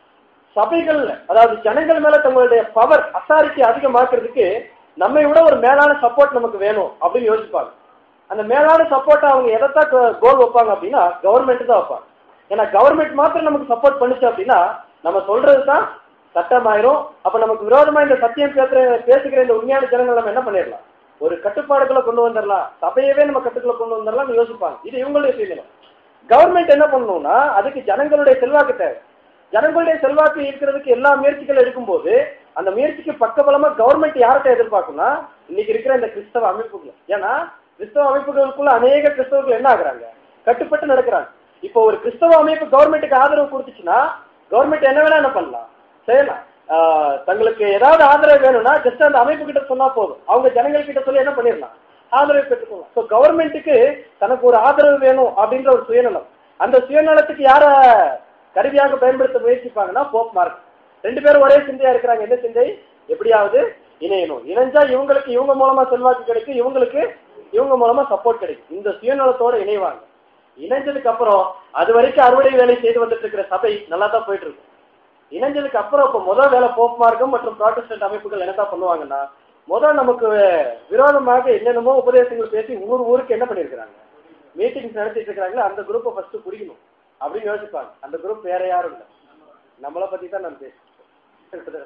சபைகள் அதாவது ஜனங்கள் மேல தங்களுடைய பவர் அத்தாரிட்டி அதிகமாக்குறதுக்கு நம்மை விட ஒரு மேலான சப்போர்ட் நமக்கு வேணும் அப்படின்னு யோசிப்பாங்க. அந்த மேலான சப்போர்ட் அவங்க எதைத்தான் கோல் வைப்பாங்க அப்படின்னா கவர்மெண்ட் தான் வைப்பாங்க. ஏன்னா கவர்மெண்ட் மாத்திரம் நமக்கு சப்போர்ட் பண்ணுச்சு அப்படின்னா நம்ம சொல்றது தான் சட்டம் ஆயிரும். அப்ப நமக்கு விரோதமா இந்த சத்தியம் பேசுற பேசுகிற இந்த உண்மையான ஜனங்கள் நம்ம என்ன பண்ணிடலாம், ஒரு கட்டுப்பாடுகளை கொண்டு வந்துடலாம், சபையவே நம்ம கட்டுக்குள்ள கொண்டு வந்துடலாம் யோசிப்பாங்க. இது இவங்களுடைய சுயநலம். கவர்மெண்ட் என்ன பண்ணணும்னா அதுக்கு ஜனங்களுடைய செல்வாக்கு தேவை. ஜனங்களுடைய செல்வாக்கு இருக்கிறதுக்கு எல்லா முயற்சிகள் எடுக்கும் போது அந்த முயற்சிக்கு பக்கபலமா கவர்மெண்ட் யார்கிட்ட எதிர்பார்க்கும்னா இன்னைக்கு இருக்கிற இந்த கிறிஸ்தவ அமைப்புகள். ஏன்னா கிறிஸ்தவ அமைப்புகளுக்குள்ள அநேக கிறிஸ்தவர்கள் என்ன ஆகுறாங்க, கட்டுப்பட்டு நடக்கிறாங்க. இப்போ ஒரு கிறிஸ்தவ அமைப்பு கவர்மெண்ட்டுக்கு ஆதரவு கொடுத்துச்சுன்னா கவர்மெண்ட் என்ன வேணா என்ன பண்ணலாம் செய்யலாம். ஆஹ் தங்களுக்கு ஏதாவது ஆதரவு வேணும்னா ஜஸ்ட் அந்த அமைப்பு கிட்ட சொன்னா போதும், அவங்க ஜனங்கள் கிட்ட சொல்லி என்ன பண்ணிடலாம், ஆதரவு பெற்றுக்கணும். ஸோ கவர்மெண்ட்டுக்கு தனக்கு ஒரு ஆதரவு வேணும் அப்படின்ற ஒரு சுயநலம். அந்த சுயநலத்துக்கு யார கருவியாக பயன்படுத்த முயற்சிப்பாங்கன்னா போப் மார்க். ரெண்டு பேரும் ஒரே சிந்தையா இருக்கிறாங்க. என்ன சிந்தை, எப்படியாவது இணையணும், இணைஞ்சா இவங்களுக்கு இவங்க மூலமா செல்வாக்கு கிடைக்கும், இவங்களுக்கு இவங்க மூலமா சப்போர்ட் கிடைக்கும். இந்த சுயநலத்தோட இணைவாங்க. இணைஞ்சதுக்கு அப்புறம் அது வரைக்கும் அறுவடை வேலை செய்து வந்துட்டு இருக்கிற சபை நல்லா தான் போயிட்டு இருக்கும். இணைஞ்சதுக்கு அப்புறம் இப்ப முதல் வேலை போப் மார்க்கம் மற்றும் புராட்டஸ்டன்ட் அமைப்புகள் என்னதான் பண்ணுவாங்கன்னா முதல் நமக்கு விரோதமாக என்னென்னமோ உபதேசங்கள் பேசி ஊர் ஊருக்கு என்ன பண்ணிருக்கிறாங்க, மீட்டிங்ஸ் நடத்திட்டு இருக்கிறாங்களோ அந்த குரூப்பை ஃபர்ஸ்ட் பிடிக்கணும் அப்படின்னு யோசிப்பாங்க. அந்த குரூப் வேற யாரும் இல்லை, நம்மளை பத்தி தான் நான் பேசுறேன்.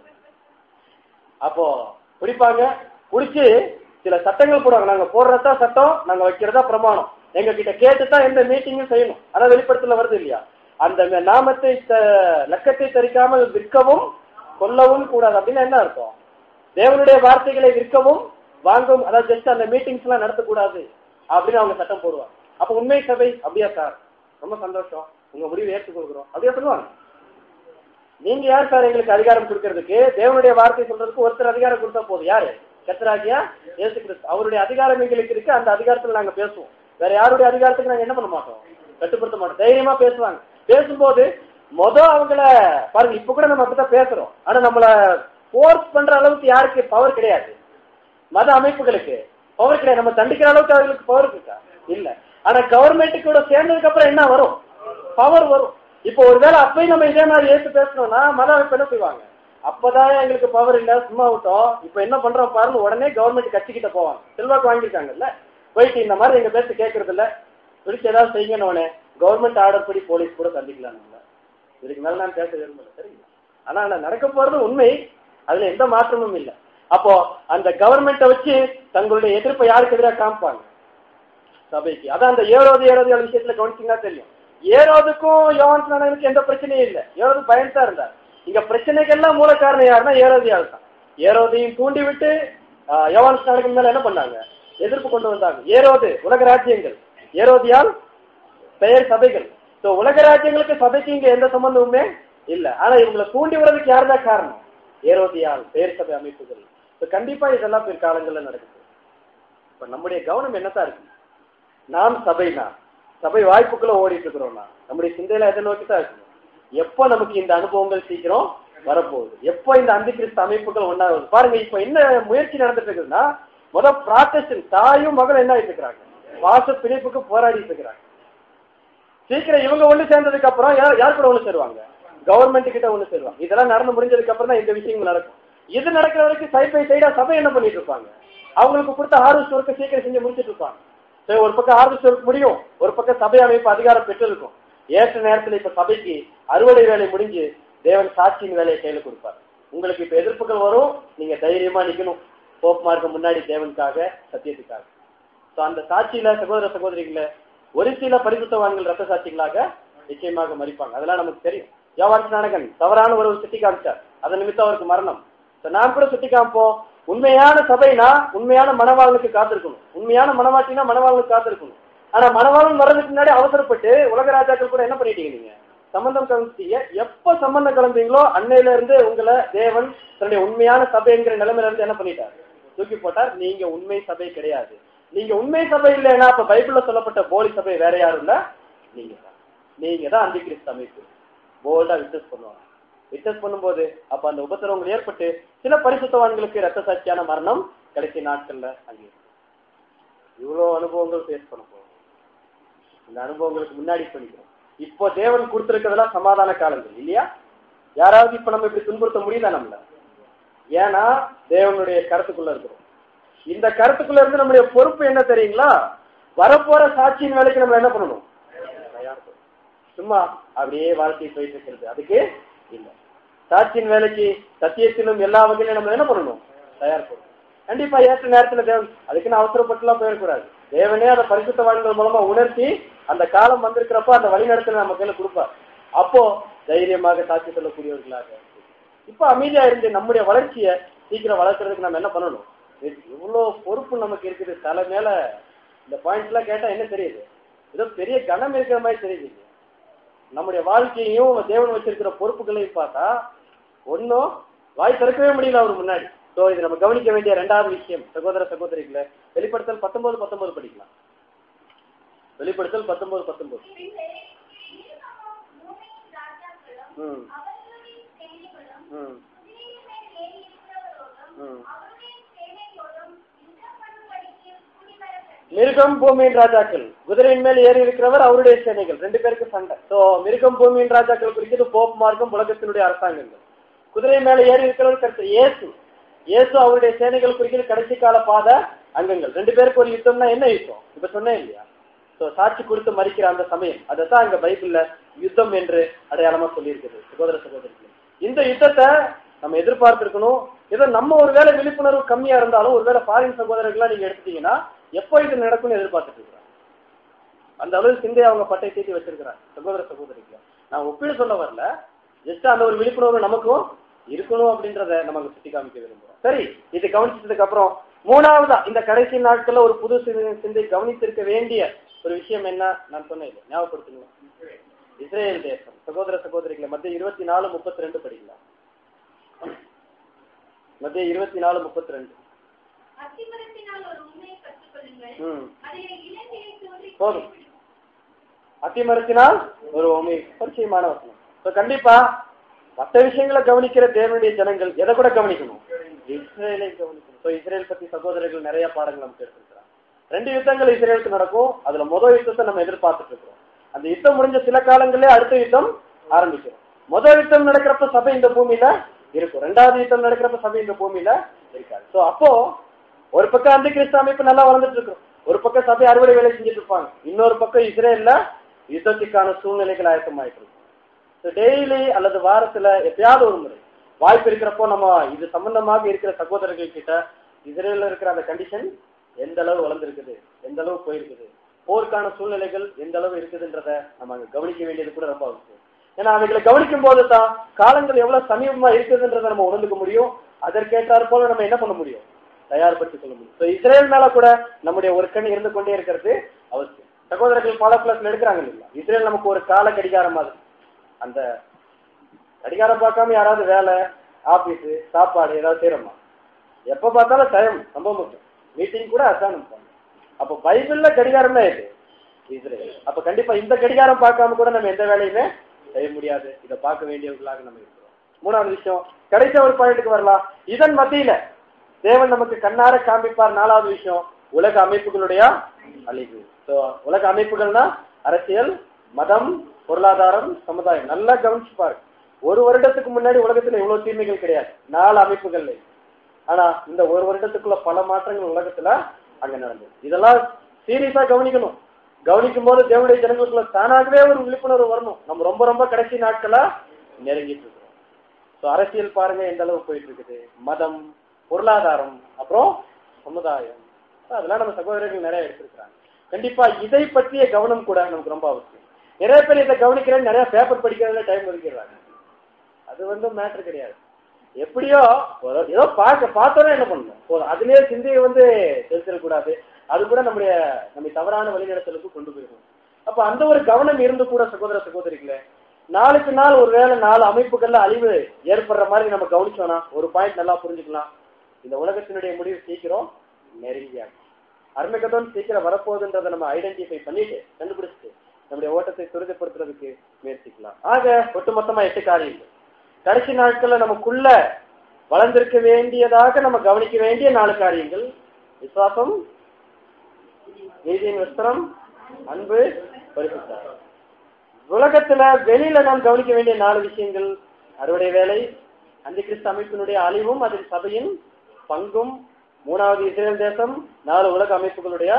அப்போ பிடிப்பாங்க, பிடிச்சி சில சட்டங்கள் போடுவாங்க. நாங்க போடுறதா சட்டம், நாங்க வைக்கிறதா பிரமாணம், எங்க கிட்ட கேட்டுதான் எந்த மீட்டிங்கும் செய்யணும். அதான் வெளிப்படத்துல வருது இல்லையா, அந்த நாமத்தை லக்கத்தை தரிக்காமல் விற்கவும் கொல்லவும் கூடாது அப்படின்னு என்ன அர்த்தம், தேவனுடைய வார்த்தைகளை விற்கவும் வாங்கவும், அதாவது ஜஸ்ட் அந்த மீட்டிங்ஸ் எல்லாம் நடத்தக்கூடாது அப்படின்னு அவங்க சட்டம் போடுவாங்க. அப்ப உண்மை சபை அப்படியா சார், ரொம்ப சந்தோஷம், உங்க முடிவை ஏற்றுக்கொள்கிறோம் அப்படியே சொல்லுவாங்க. நீங்க யார் சார் எங்களுக்கு அதிகாரம் கொடுக்கறதுக்கு? தேவனுடைய வார்த்தை சொல்றதுக்கு ஒருத்தர் அதிகாரம் கொடுத்தா போதும். யாரு? கர்த்தராகிய இயேசு கிறிஸ்து. அவருடைய அதிகாரம் எங்களுக்கு இருக்கு, அந்த அதிகாரத்துல நாங்க பேசுவோம். வேற யாருடைய அதிகாரத்துக்கு நாங்க என்ன பண்ண மாட்டோம், கட்டுப்படுத்த மாட்டோம். தைரியமா பேசுவாங்க. பேசும்போது மொதல் அவங்கள பாருங்க, இப்ப கூட நம்ம அப்படித்தான் பேசுறோம். ஆனா நம்மள போர்ஸ் பண்ற அளவுக்கு யாருக்கு பவர் கிடையாது. மத அமைப்புகளுக்கு பவர் கிடையாது. நம்ம தண்டிக்கிற அளவுக்கு அவங்களுக்கு பவர் இருக்கா? இல்ல. ஆனா கவர்மெண்ட் கூட சேர்ந்ததுக்கு அப்புறம் என்ன வரும்? பவர் வரும். இப்போ ஒருவேளை அப்பயும் நம்ம இதே மாதிரி ஏற்று பேசணும்னா மத அமைப்பு என்ன செய்வாங்க? அப்பதான் எங்களுக்கு பவர் இல்ல, சும்மா விட்டோம், இப்ப என்ன பண்றோம் பாருங்க, உடனே கவர்மெண்ட் கட்சிக்கிட்ட போவாங்க. செல்வாக்கு வாங்கியிருக்காங்கல்ல, போயிட்டு இந்த மாதிரி எங்க பேச கேட்கறது இல்ல, பிடிச்ச ஏதாவது செய்யணும், உடனே கவர்மெண்ட் ஆர்டர் படி போலீஸ் கூட சந்திக்கலாம். இதுக்கு மேல நான் பேச விரும்பல, சரிங்களா? ஆனா நடக்க போறது உண்மை, அதுல எந்த மாற்றமும் இல்லை. அப்போ அந்த கவர்மெண்ட்டை வச்சு தங்களுடைய எதிர்ப்பை யாருக்கு எதிராக காமிப்பாங்க? சபைக்கு. அதான் அந்த ஏரோது ஏரோது விஷயத்துல கவனிச்சீங்கன்னா தெரியும். ஏரோதுக்கும் யோவான் ஸ்நானகனுக்கும் எந்த பிரச்சனையும் இல்லை. ஏரோது பயன்தான் இருந்தார். இங்க பிரச்சனைகள்லாம் மூல காரணம் யாருன்னா ஏரோதியால் தான். ஏரோதையும் தூண்டி விட்டு யோவான் ஸ்நானகன் மேல என்ன பண்ணாங்க? எதிர்ப்பு கொண்டு வந்தாங்க. ஏரோது உலக ராஜ்யங்கள், ஏரோதியால் பெயர் சபைகள். சோ உலக ராஜ்யங்களுக்கு சபைக்கு இங்க எந்த சம்பந்தமுமே இல்ல. ஆனா இவங்களை தூண்டி விடுறதுக்கு யாருதான் காரணம்? ஏரோதியால் பெயர் சபை அமைப்புகள். கண்டிப்பா இதெல்லாம் பிற்காலங்கள்ல நடக்குது. இப்ப நம்முடைய கவனம் என்னத்தான் இருக்கு? நாம் சபைனா சபை வாய்ப்புக்குள்ள ஓடிட்டு இருக்கிறோம்னா நம்முடைய சிந்தையில எதை நோக்கி தான் இருக்கணும்? எப்போ நமக்கு இந்த அனுபவங்கள் சீக்கிரம் வரப்போகுது, எப்போ இந்த அந்தி கிறிஸ்து அமைப்புகள் ஒன்னாகுது பாருங்க. இப்ப என்ன முயற்சி நடந்துட்டு இருக்குதுன்னா, முதல் ப்ராட்டஸ்டன்ட் தாயும் மகளும் என்ன ஆயிட்டு இருக்கிறாங்க? வாச பிணைப்புக்கு போராடிட்டு இருக்கிறாங்க. சீக்கிரம் இவங்க ஒண்ணு சேர்ந்ததுக்கு அப்புறம் யார் யார் கூட ஒண்ணு சேருவாங்க? கவர்மெண்ட் கிட்ட ஒண்ணு சேருவாங்க. இதெல்லாம் நடந்து முடிஞ்சதுக்கு அப்புறம் தான் இந்த விஷயங்கள் நடக்கும். இது நடக்கிற வரைக்கும் சைட் பை சைடா சபை என்ன பண்ணிட்டு இருப்பாங்க? அவங்களுக்கு கொடுத்த ஹார்வெஸ்ட் ஒர்க்கை சீக்கிரம் செஞ்சு முடிச்சுட்டு இருப்பாங்க. ஒரு பக்கம் ஹார்வெஸ்ட் ஒர்க் முடியும், ஒரு பக்கம் சபை அமைப்பு அதிகாரம் பெற்றிருக்கும். ஏற்ற நேரத்தில் இப்ப சபைக்கு அறுவடை வேலை முடிஞ்சு தேவன் சாட்சியின் வேலையை கையில கொடுப்பார். உங்களுக்கு இப்ப எதிர்ப்புகள் வரும், நீங்க தைரியமா நிக்கணும் போப் மார்க்க முன்னாடி தேவனுக்காக, சத்தியத்துக்காக. அந்த சாட்சியில சகோதர சகோதரிகள ஒரு சில பரிசுத்தவான்கள் ரத்த சாட்சிகளாக நிச்சயமாக மறிப்பாங்க. அதெல்லாம் நமக்கு தெரியும். யோவான் ஸ்நானகன் தவறான ஒரு சுட்டி காமிச்சார், அதன் நிமித்தம் அவருக்கு மரணம். நான் கூட சுட்டி காமிப்போம். உண்மையான சபைனா உண்மையான மனவாளனுக்கு காத்திருக்கணும், உண்மையான மனவாட்டினா மனவாளனுக்கு காத்திருக்கணும். ஆனா மனவாளன் வர்றதுக்கு முன்னாடி அவசரப்பட்டு உலக ராஜாக்கள் கூட என்ன பண்ணிட்டீங்க? நீங்க சம்பந்தம் கலந்தீங்க. எப்ப சம்பந்தம் கலந்தீங்களோ அன்னையில இருந்து உங்களை தேவன் தன்னுடைய உண்மையான சபைங்கிற நிலைமையில இருந்து என்ன பண்ணிட்டார்? தூக்கி போட்டார். நீங்க உண்மை சபை கிடையாது. நீங்க உண்மை சபை இல்லைன்னா அப்ப பைபிள்ல சொல்லப்பட்ட போலி சபை வேற யாரும் இல்ல, நீங்க தான். நீங்க தான் அந்தி கிறிஸ்து அமைப்பு. போல்டா விட்னஸ் பண்ணுவாங்க. விட்னஸ் பண்ணும்போது அப்ப அந்த உபத்திரவங்கள் ஏற்பட்டு சில பரிசுத்தவான்களுக்கு ரத்த சாட்சியான மரணம் கடைசி நாட்கள்ல அங்கே. இவ்வளவு அனுபவங்கள் பேஸ் பண்ண போகும். இந்த அனுபவங்களுக்கு முன்னாடி பண்ணிக்கிறோம். இப்போ தேவன் கொடுத்திருக்கிறதெல்லாம் சமாதான காலங்கள் இல்லையா? யாராவது இப்ப நம்ம இப்படி துன்புறுத்த முடியல நம்மள? ஏன்னா தேவனுடைய கருத்துக்குள்ள இருக்கிறோம். இந்த கருத்துக்குள்ள இருந்து நம்முடைய பொறுப்பு என்ன தெரியுங்களா? வரப்போற சாட்சியின் வேலைக்கு நம்ம என்ன பண்ணணும்? சும்மா அப்படியே வாழ்க்கையை போயிட்டு இருக்கிறது அதுக்கு இல்ல. சாட்சியின் வேலைக்கு சத்தியத்திலும் எல்லா வகையிலும் நம்ம என்ன பண்ணணும்? தயார் பண்ணணும். கண்டிப்பா ஏற்ற நேரத்துல தேவன் அதுக்குன்னு அவசரப்பட்டுலாம் போயிடக்கூடாது. தேவனே அதை பரிசுத்தவான்கள் மூலமா உணர்த்தி அந்த காலம் வந்திருக்கிறப்ப அந்த வழிநடத்தல நம்ம கையில கொடுப்பார். அப்போ தைரியமாக சாட்சி சொல்லக்கூடியவர்களாக இப்ப அமைதியா இருந்து நம்முடைய வளர்ச்சியை சீக்கிரம் வளர்க்கறதுக்கு நம்ம என்ன பண்ணணும்? இவ்வளவு பொறுப்பு நமக்கு இருக்குது தலை மேல. இந்த பாயிண்ட்ஸ் எல்லாம் கேட்டா என்ன தெரியுது? ஏதோ பெரிய கனம் இருக்கிற மாதிரி தெரியுது. நம்முடைய வாழ்க்கையையும் தேவன் வச்சிருக்கிற பொறுப்புகளையும் பார்த்தா ஒன்னும் வாய் திறக்கவே முடியல அவர் முன்னாடி. சோ இது நம்ம கவனிக்க வேண்டிய இரண்டாவது விஷயம். சகோதர சகோதரிகளை வெளிப்படுத்தல் பத்தொன்பது பத்தொன்பது படிக்கலாம். வெளிப்படுத்தல் பத்தொன்பது பத்தொன்பது. ம் ம் ம் மிருகம் பூமியின் ராஜாக்கள், குதிரையின் மேல் ஏறி இருக்கிறவர் அவருடைய சேனைகள், ரெண்டு பேருக்கு சண்டை. சோ மிருகம் பூமியின் ராஜாக்கள் குறிக்கிறது போப் மார்க்கம், உலகத்தினுடைய அரசாங்கங்கள். குதிரை மேல ஏறி இருக்கிறவர் கருத்து இயேசு, இயேசு அவருடைய சேனைகள் குறிக்கிறது கடைசி கால பாத அங்கங்கள். ரெண்டு பேருக்கு ஒரு யுத்தம்னா என்ன யுத்தம்? இப்ப சொன்னேன் இல்லையா? சோ சாட்சி கொடுத்து மறிக்கிற அந்த சமயம், அதைத்தான் அங்க பைபிள்ல யுத்தம் என்று அடையாளமா சொல்லி இருக்குது. சகோதர சகோதரிகள், இந்த யுத்தத்தை நம்ம எதிர்பார்த்திருக்கணும். ஏதோ நம்ம ஒரு வேலை விழிப்புணர்வு கம்மியா இருந்தாலும் ஒருவேளை ஃபாரின் சகோதரர்களா நீங்க எடுத்துட்டீங்கன்னா எப்போ இது நடக்கும்னு எதிர்பார்த்துட்டு இருக்கிறாங்க. அந்த அளவு சிந்தையை அவங்க பட்டை தீட்டி வச்சிருக்கிறாங்க. சகோதர சகோதரிகளை நான் ஒப்பீடு சொல்ல வரல, ஜஸ்ட் அந்த ஒரு விழிப்புணர்வு நமக்கும் இருக்கணும் அப்படின்றத நமக்கு சுட்டி காமிக்க விரும்புறோம். சரி, இது கவனிச்சதுக்கு அப்புறம் மூணாவதா இந்த கடைசி நாட்கள்ல ஒரு புது சிந்தை கவனித்திருக்க வேண்டிய ஒரு விஷயம் என்ன நான் சொன்னேன் இல்லை ஞாபகப்படுத்துங்களா? இஸ்ரேல் தேசம். சகோதர சகோதரிகளை மத்திய இருபத்தி நாலு முப்பத்தி ரெண்டு படிக்கலாம். மத்திய இருபத்தி நாலு முப்பத்தி ரெண்டு. அத்திமரத்தினால் ஒரு உண்மையை கற்றுக்கொள்ளுங்கள். ம் அதிலே இளங்கிளை தோன்றி போதும். அத்திமரத்தினால் ஒரு உண்மை பரிச்சயமான வசனம். So, கண்டிப்பா மற்ற விஷயங்களை கவனிக்கிற தேவனுடைய ஜனங்கள் எதை கூட கவனிக்கணும்? இஸ்ரேலை கவனிக்கணும். So, இஸ்ரேல் பத்தி சகோதரர்கள் நிறைய பாடங்கள் நமக்கு எடுத்திருக்கிறாங்க. ரெண்டு யுத்தங்கள் இஸ்ரேலுக்கு நடக்கும். அதுல முதல் யுத்தத்தை நம்ம எதிர்பார்த்துட்டு இருக்கிறோம். அந்த யுத்தம் முடிஞ்ச சில காலங்களே அடுத்த யுத்தம் ஆரம்பிக்கிறோம். முதல் யுத்தம் நடக்கிறப்ப சபை இந்த பூமியில இருக்கும். ரெண்டாவது யுத்தம் நடக்கிறப்ப சபை இந்த பூமியில இருக்காது. சோ அப்போ ஒரு பக்கம் அந்த கிறிஸ்து அமைப்பு நல்லா வளர்ந்துட்டு இருக்கும், ஒரு பக்கம் சபை அறுவடை வேலை செஞ்சுட்டு இருப்பாங்க, இன்னொரு பக்கம் இஸ்ரேல்ல யுத்தத்துக்கான சூழ்நிலைகள் ஆயத்தமாயிட்டு இருக்கும். டெய்லி அல்லது வாரத்துல எப்பயாவது ஒரு முறை வாய்ப்பு இருக்கிறப்போ நம்ம இது சம்பந்தமாக இருக்கிற சகோதரர்கள் கிட்ட இஸ்ரேல்ல இருக்கிற அந்த கண்டிஷன் எந்த அளவு வளர்ந்துருக்குது, எந்த அளவு போயிருக்குது, போருக்கான சூழ்நிலைகள் எந்த அளவு இருக்குதுன்றத நம்ம அங்க கவனிக்க வேண்டியது கூட ரொம்ப அவசியம். ஏன்னா அவைகளை கவனிக்கும் போது தான் காலங்கள் எவ்வளவு சமீபமா இருக்குதுன்றதை நம்ம உணர்ந்துக்க முடியும். அதற்கேற்றாற் போல நம்ம என்ன பண்ண முடியும், தயார்படுத்திக் கொள்ள முடியும். இஸ்ரேல் மேல கூட நம்முடைய ஒரு கண் இருந்து கொண்டே இருக்கிறது அவசியம். சகோதரர்கள் பல பிளஸ்ல எடுக்கிறாங்க இல்லையா, இஸ்ரேல் நமக்கு ஒரு கால கடிகாரம் மாதிரி. அந்த கடிகாரம் பார்க்காம யாராவது வேலை, ஆபீஸ், சாப்பாடு ஏதாவது செய்யறோமா? எப்ப பார்த்தாலும் டைம் சம்பவம் மீட்டிங் கூட அதான் இருப்பாங்க. அப்ப பைபிள்ல கடிகாரம் தான் இது இஸ்ரேல். அப்ப கண்டிப்பா இந்த கடிகாரம் பார்க்காம கூட நம்ம எந்த வேலையுமே செய்ய முடியாது. இதை பார்க்க வேண்டியவர்களாக நம்ம இருக்கிறோம். மூணாவது விஷயம், கடைசி ஒரு பாயிண்ட்டுக்கு வரலாம். இதன் மத்தியில தேவன் நமக்கு கண்ணார காண்பிப்பார். நாலாவது விஷயம், உலக அமைப்புகளுடைய அழிவு. உலக அமைப்புகள்னா அரசியல், மதம், பொருளாதாரம், சமுதாயம். நல்லா கவனிச்சுப்பாரு. ஒரு வருடத்துக்கு முன்னாடி உலகத்துல இவ்வளவு தீமைகள் கிடையாது, நாலு அமைப்புகள்ல. ஆனா இந்த ஒரு வருடத்துக்குள்ள பல மாற்றங்கள் உலகத்துல அங்க நடந்தது. இதெல்லாம் சீரியஸா கவனிக்கணும். கவனிக்கும் போது தேவனுடைய ஜனங்களுக்குள்ள தானாகவே ஒரு விழிப்புணர்வு வரணும். நம்ம ரொம்ப ரொம்ப கடைசி நாட்களா நெருங்கிட்டு இருக்கிறோம். ஸோ அரசியல் பாருங்க எந்த அளவு போயிட்டு இருக்குது, மதம், பொருளாதாரம், அப்புறம் சமுதாயம். அதெல்லாம் நம்ம சகோதரர்கள் நிறைய எடுத்திருக்கிறாங்க. கண்டிப்பா இதை பற்றிய கவனம் கூட நமக்கு ரொம்ப அவசியம். நிறைய பேர் இதை கவனிக்கிறேன், நிறைய பேப்பர் படிக்கிறதுல டைம் ஒதுக்கிறாங்க. அது வந்து மேட்ரு கிடையாது. எப்படியோ ஏதோ பார்க்க பார்த்தோன்னா என்ன பண்ணணும், அதுலயே சிந்தையை வந்து செலுத்திடக்கூடாது. அது கூட நம்முடைய நம்ம தவறான வழிநடத்தலுக்கு கொண்டு போயிடும். அப்ப அந்த ஒரு கவனம் இருந்து கூட சகோதர சகோதரிகளே, நாளுக்கு நாள் ஒரு வேளை நாலு அமைப்புகள்ல அழிவு ஏற்படுற மாதிரி நம்ம கவனிச்சோம்னா ஒரு பாயிண்ட் நல்லா புரிஞ்சுக்கலாம். இந்த உலகத்தினுடைய முடிவு சீக்கிரம் நெருங்கியாகும். அருமைக்கத்தோடு சீக்கிரம் வரப்போகுதுன்றதை நம்ம ஐடென்டிஃபை பண்ணிட்டு கண்டுபிடிச்சிட்டு நம்முடைய ஓட்டத்தை துரிதப்படுத்துறதுக்கு முயற்சிக்கலாம். ஆக ஒட்டுமொத்தமா எட்டு காரியங்கள் கடைசி நாட்கள்ல நமக்குள்ள வளர்ந்திருக்க வேண்டியதாக நம்ம கவனிக்க வேண்டிய நாலு காரியங்கள்: விசுவாசம், நீதியின் வஸ்திரம், அன்பு, பரிசுத்தம். உலகத்துல வெளியில நாம் கவனிக்க வேண்டிய நாலு விஷயங்கள்: அறுவடை வேலை, அந்த கிறிஸ்து அமைப்பினுடைய அழிவும் அதில் சபையின் பங்கும், மூணாவது இஸ்ரேல் தேசம், நாலு உலக அமைப்புகளுடைய.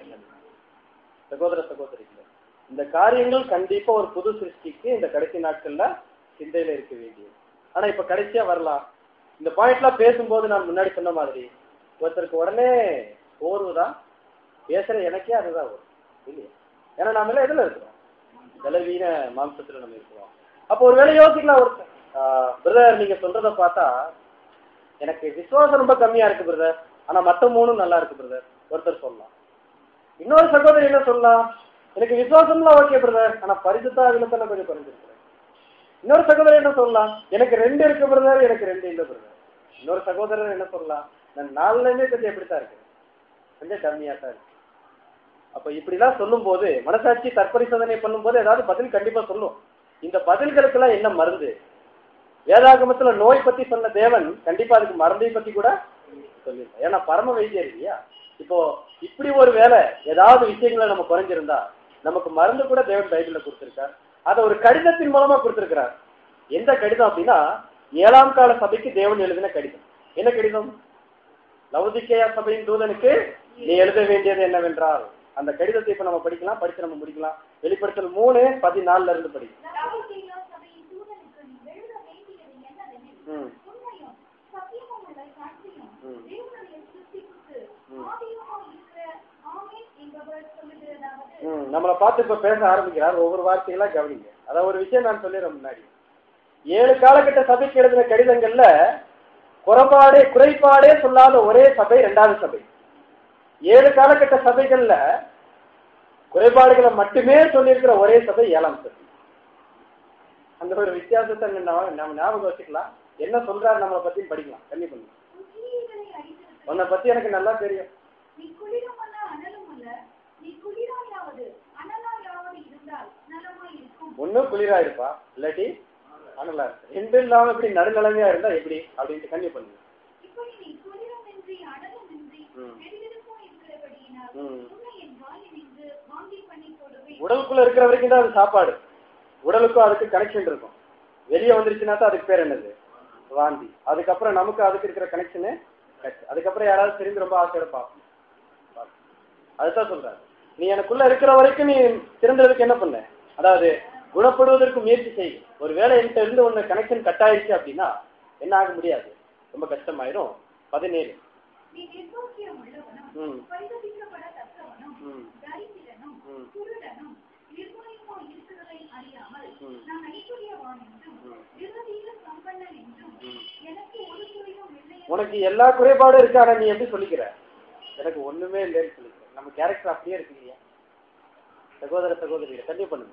சகோதர சகோதரிகள், இந்த காரியங்கள் கண்டிப்பா ஒரு புது சிருஷ்டிக்கு இந்த கடைசி நாட்கள்ல சிந்தையில இருக்க வேண்டியது. ஆனா இப்ப கடைசியா வரலாம், இந்த பாயிண்ட்லாம் பேசும்போது நான் முன்னாடி சொன்ன மாதிரி ஒருத்தருக்கு உடனே ஓர்வுதான் பேசுற எனக்கே அதுதான் வரும் இல்லையா? ஏன்னா நாம எல்லாம் எதுல இருக்கிறோம், பலவீன மாம்சத்துல நம்ம இருக்கிறோம். அப்போ ஒரு வேலை யோசிக்கலாம் ஒருத்தர், பிரதர் நீங்க சொல்றத பார்த்தா எனக்கு விசுவாசம் ரொம்ப கம்மியா இருக்கு பிரதர், ஆனா மற்ற மூணும் நல்லா இருக்கு பிரதர் ஒருத்தர் சொல்லலாம். இன்னொரு சகோதரி என்ன சொல்லலாம், எனக்கு விசுவாசம்லாம் ஓகே பிரதர், ஆனா பரிசுத்தா அதுல தானே கொஞ்சம் குறைஞ்சிருக்கிறேன். இன்னொரு சகோதரர் என்ன சொல்லலாம், எனக்கு ரெண்டு இருக்கு பிரதர், எனக்கு ரெண்டு இல்லை பிரதர். இன்னொரு சகோதரர் என்ன சொல்லலாம், நான் நாலுலயுமே கொஞ்சம் எப்படித்தான் இருக்கு, கொஞ்சம் கம்மியா தான் இருக்கு. அப்ப இப்படிலாம் சொல்லும் போது மனசாட்சி தற்பரிசோதனை பண்ணும் போது ஏதாவது பதில் கண்டிப்பா சொல்லும். இந்த பதில்களுக்கு எல்லாம் என்ன மருந்து? வேதாகமத்துல நோய் பத்தி சொன்ன தேவன் கண்டிப்பா அதுக்கு மருந்தை பத்தி கூட சொல்லியிருக்கார். ஏன்னா பரம வைத்தியர் இல்லையா? இப்போ இப்படி ஒரு வேலை ஏதாவது விஷயங்களை நம்ம குறைஞ்சிருந்தா நமக்கு மருந்து கூட தேவன் பைபிள்ல கொடுத்திருக்கார். அதை ஒரு கடிதத்தின் மூலமா கொடுத்திருக்கிறார். எந்த கடிதம் அப்படின்னா ஏழாம் கால சபைக்கு தேவன் எழுதின கடிதம். என்ன கடிதம்? லவோதிக்கேயா சபையின் தூதனுக்கு நீ எழுத வேண்டியது என்னவென்றால், அந்த கடிதத்தை இப்ப நம்ம படிக்கலாம், படிச்சு நம்ம முடிக்கலாம். வெளிப்படுத்தல் மூணு பதினாலுல இருந்து படிக்கலாம். நம்மளை பார்த்து இப்ப பேச ஆரம்பிக்கிறார். ஒவ்வொரு வார்த்தைகளா கவனிங்க. அதான் ஒரு விஷயம் நான் சொல்லிடுறேன் முன்னாடி. ஏழு காலகட்ட சபைக்கு எழுதின கடிதங்கள்ல குறைபாடே குறைபாடே சொல்லாத ஒரே சபை இரண்டாவது சபை. ஏழு காலகட்ட சபைகள்ல குறைபாடுகளை மட்டுமே சொல்லியிருக்கிற ஒரே சபை ஏழாம் சபை. அந்த ஒரு வித்தியாசத்தை நம்ம ஞாபகம் வச்சுக்கலாம். என்ன சொல்றாரு நம்மளை பத்தி படிக்கலாம். கண்ணி பண்ணி உன்னை பத்தி எனக்கு நல்லா தெரியும். ஒன்னும் குளிரா இருப்பா, இல்லாட்டி அனலா இருக்கு. ரெண்டு இல்லாம இப்படி நடுநிலைமையா இருந்தா எப்படி அப்படின்ட்டு கண்ணி பண்ணுங்க. உடலுக்குள்ள இருக்கிற வரைக்கும் தான் அது சாப்பாடு. உடலுக்கும் அதுக்கு கனெக்ஷன் இருக்கும். வெளியே வந்துருச்சுன்னா தான் அதுக்கு பேர் என்னது? வாந்தி. அதுக்கப்புறம் நமக்கு அதுக்கு இருக்கிற கனெக்ஷனு. அதுக்கப்புறம் யாராவது தெரிந்து ரொம்ப ஆசையோட பார்ப்போம். அதுதான் சொல்றாரு, நீ எனக்குள்ள இருக்கிற வரைக்கும் நீ திறந்ததுக்கு என்ன பண்ண, அதாவது குணப்படுவதற்கு முயற்சி செய். ஒரு வேலை என்கிட்ட இருந்து ஒன்னு கனெக்ஷன் கட் ஆயிடுச்சு அப்படின்னா என்ன ஆக முடியாது, ரொம்ப கஷ்டமாயிரும். பதினேழு உனக்கு எல்லா குறைபாடும் இருக்கு, ஆனா நீ எப்படி சொல்லிக்கிற எனக்கு ஒண்ணுமே இல்லைன்னு சொல்லிக்கிற. நம்ம கேரக்டர் அப்படியே இருக்கு இல்லையா? சகோதர சகோதரிகளை கண்டிப்பா பண்ணுங்க.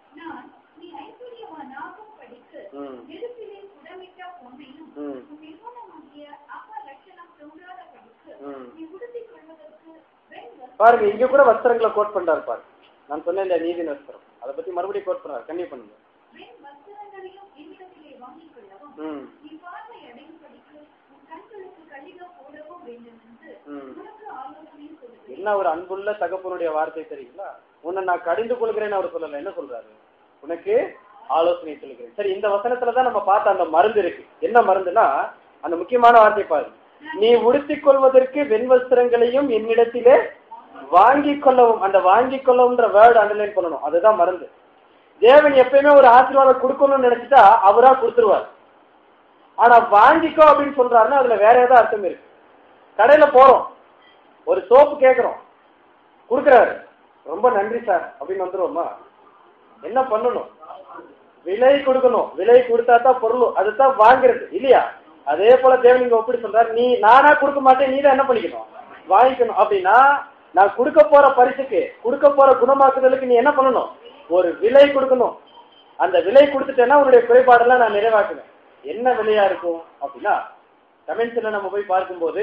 பாருங்க, இங்க கூட வஸ்திரங்களை கோட் பண்றாரு பாருங்க. நான் சொன்னேன் இல்லையா நீதின் வஸ்திரம், அதை பத்தி மறுபடியும் கோட் பண்றாரு. கண்டிப்பா பண்ணுங்க. என்ன ஒரு அன்புள்ள தகப்பனுடைய வார்த்தை தெரியுங்களா? உன்னை நான் கடிந்து கொள்கிறேன்னு அவர் சொல்லல. என்ன சொல்றாரு? உனக்கு ஆலோசனை சொல்லுகிறேன். சரி, இந்த வசனத்துலதான் நம்ம பார்த்த அந்த மருந்து இருக்கு. என்ன மருந்துனா அந்த முக்கியமான வார்த்தை பாருங்க, நீ உடுத்திக் கொள்வதற்கு வெண்வஸ்திரங்களையும் என்னிடத்திலே வாங்கிக் கொள்ளவும். அந்த வாங்கிக் கொள்ளவும்ன்ற வேர்டு அண்டர்லைன் பண்ணணும். அதுதான் மருந்து. தேவன் எப்பயுமே ஒரு ஆசீர்வாதம் கொடுக்கணும்னு நினைச்சிட்டா அவரா கொடுத்துருவார். ஆனா வாங்கிக்கோ அப்படின்னு சொல்றாருன்னா அதுல வேற ஏதாவது அர்த்தம் இருக்கு. கடையில போறோம், ஒரு சோப்பு கேட்கிறோம், கொடுக்குறாரு, ரொம்ப நன்றி சார் அப்படின்னு வந்துருவோமா? என்ன பண்ணணும்? விலை கொடுக்கணும். விலை கொடுத்தா தான் பொருள், அதுதான் வாங்குறது இல்லையா? அதே போல தேவன் இங்க ஒப்பிட்டு சொல்றாரு, நீ நானா கொடுக்க மாட்டேன், நீ தான் என்ன பண்ணிக்கணும், வாங்கிக்கணும். அப்படின்னா நான் கொடுக்க போற பரிசுக்கு, கொடுக்க போற குணமாக்குதலுக்கு நீ என்ன பண்ணணும்? ஒரு விலை கொடுக்கணும். அந்த விலை கொடுத்துட்டேன்னா உன்னுடைய குறைபாடெல்லாம் நான் நிறைவாக்குவேன். என்ன விலையா இருக்கும் அப்படின்னா, கமெண்ட்ஸ்ல நம்ம போய் பார்க்கும்போது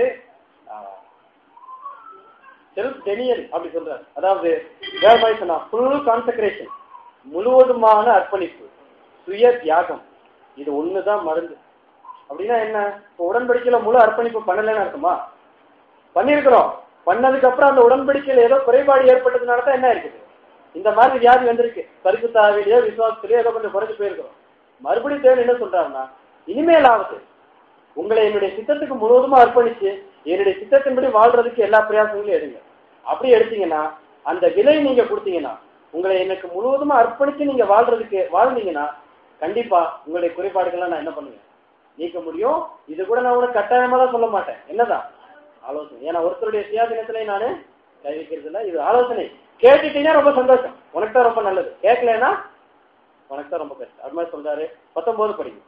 செல்ஃப் டெனியல் அப்படி சொல்றாரு. அதாவது வேற மாதிரி சொன்னா ஃபுல் கான்செக்ரேஷன், முழுவதுமான அர்ப்பணிப்பு, சுய தியாகம். இது ஒண்ணுதான் மருந்து. அப்படின்னா என்ன? இப்போ உடன்படிக்கையில முழு அர்ப்பணிப்பு பண்ணலன்னு அர்த்தமா? பண்ணிருக்கிறோம். பண்ணதுக்கு அப்புறம் அந்த உடன்படிக்கையில ஏதோ குறைபாடு ஏற்பட்டதுனால தான் என்ன இருக்குது, இந்த மாதிரி வியாதி வந்திருக்கு. பரிசுத்தாவிலேயோ விசுவாசத்திலேயோ ஏதோ கொஞ்சம் குறைஞ்சு போயிருக்கிறோம். மறுபடியும் தேவன் என்ன சொல்றாருன்னா, இனிமேல் ஆகுது உங்களை என்னுடைய சித்தத்துக்கு முழுவதுமா அர்ப்பணிச்சு என்னுடைய சித்தத்தின்படி வாழ்றதுக்கு எல்லா பிரயாசங்களும் எடுங்க. அப்படி எடுத்தீங்கன்னா, அந்த விலை நீங்க கொடுத்தீங்கன்னா, உங்களை எனக்கு முழுவதுமா அர்ப்பணிச்சு நீங்க வாழ்றதுக்கு வாழ்ந்தீங்கன்னா, கண்டிப்பா உங்களுடைய குறைபாடுகள்லாம் நான் என்ன பண்ணுவேன், நீக்க முடியும். இது கூட நான் உனக்கு கட்டாயமா தான் சொல்ல மாட்டேன், என்னதான் ஆலோசனை. ஏன்னா ஒருத்தருடைய சுயாதீனத்திலே நானு கை வைக்கிறது இல்லை. இது ஆலோசனை. கேட்டுட்டீங்கன்னா ரொம்ப சந்தோஷம், உனக்கு தான் ரொம்ப நல்லது. கேட்கலன்னா உனக்கு தான் ரொம்ப கஷ்டம். அது மாதிரி சொல்றாரு. பத்தொன்பது படிங்க.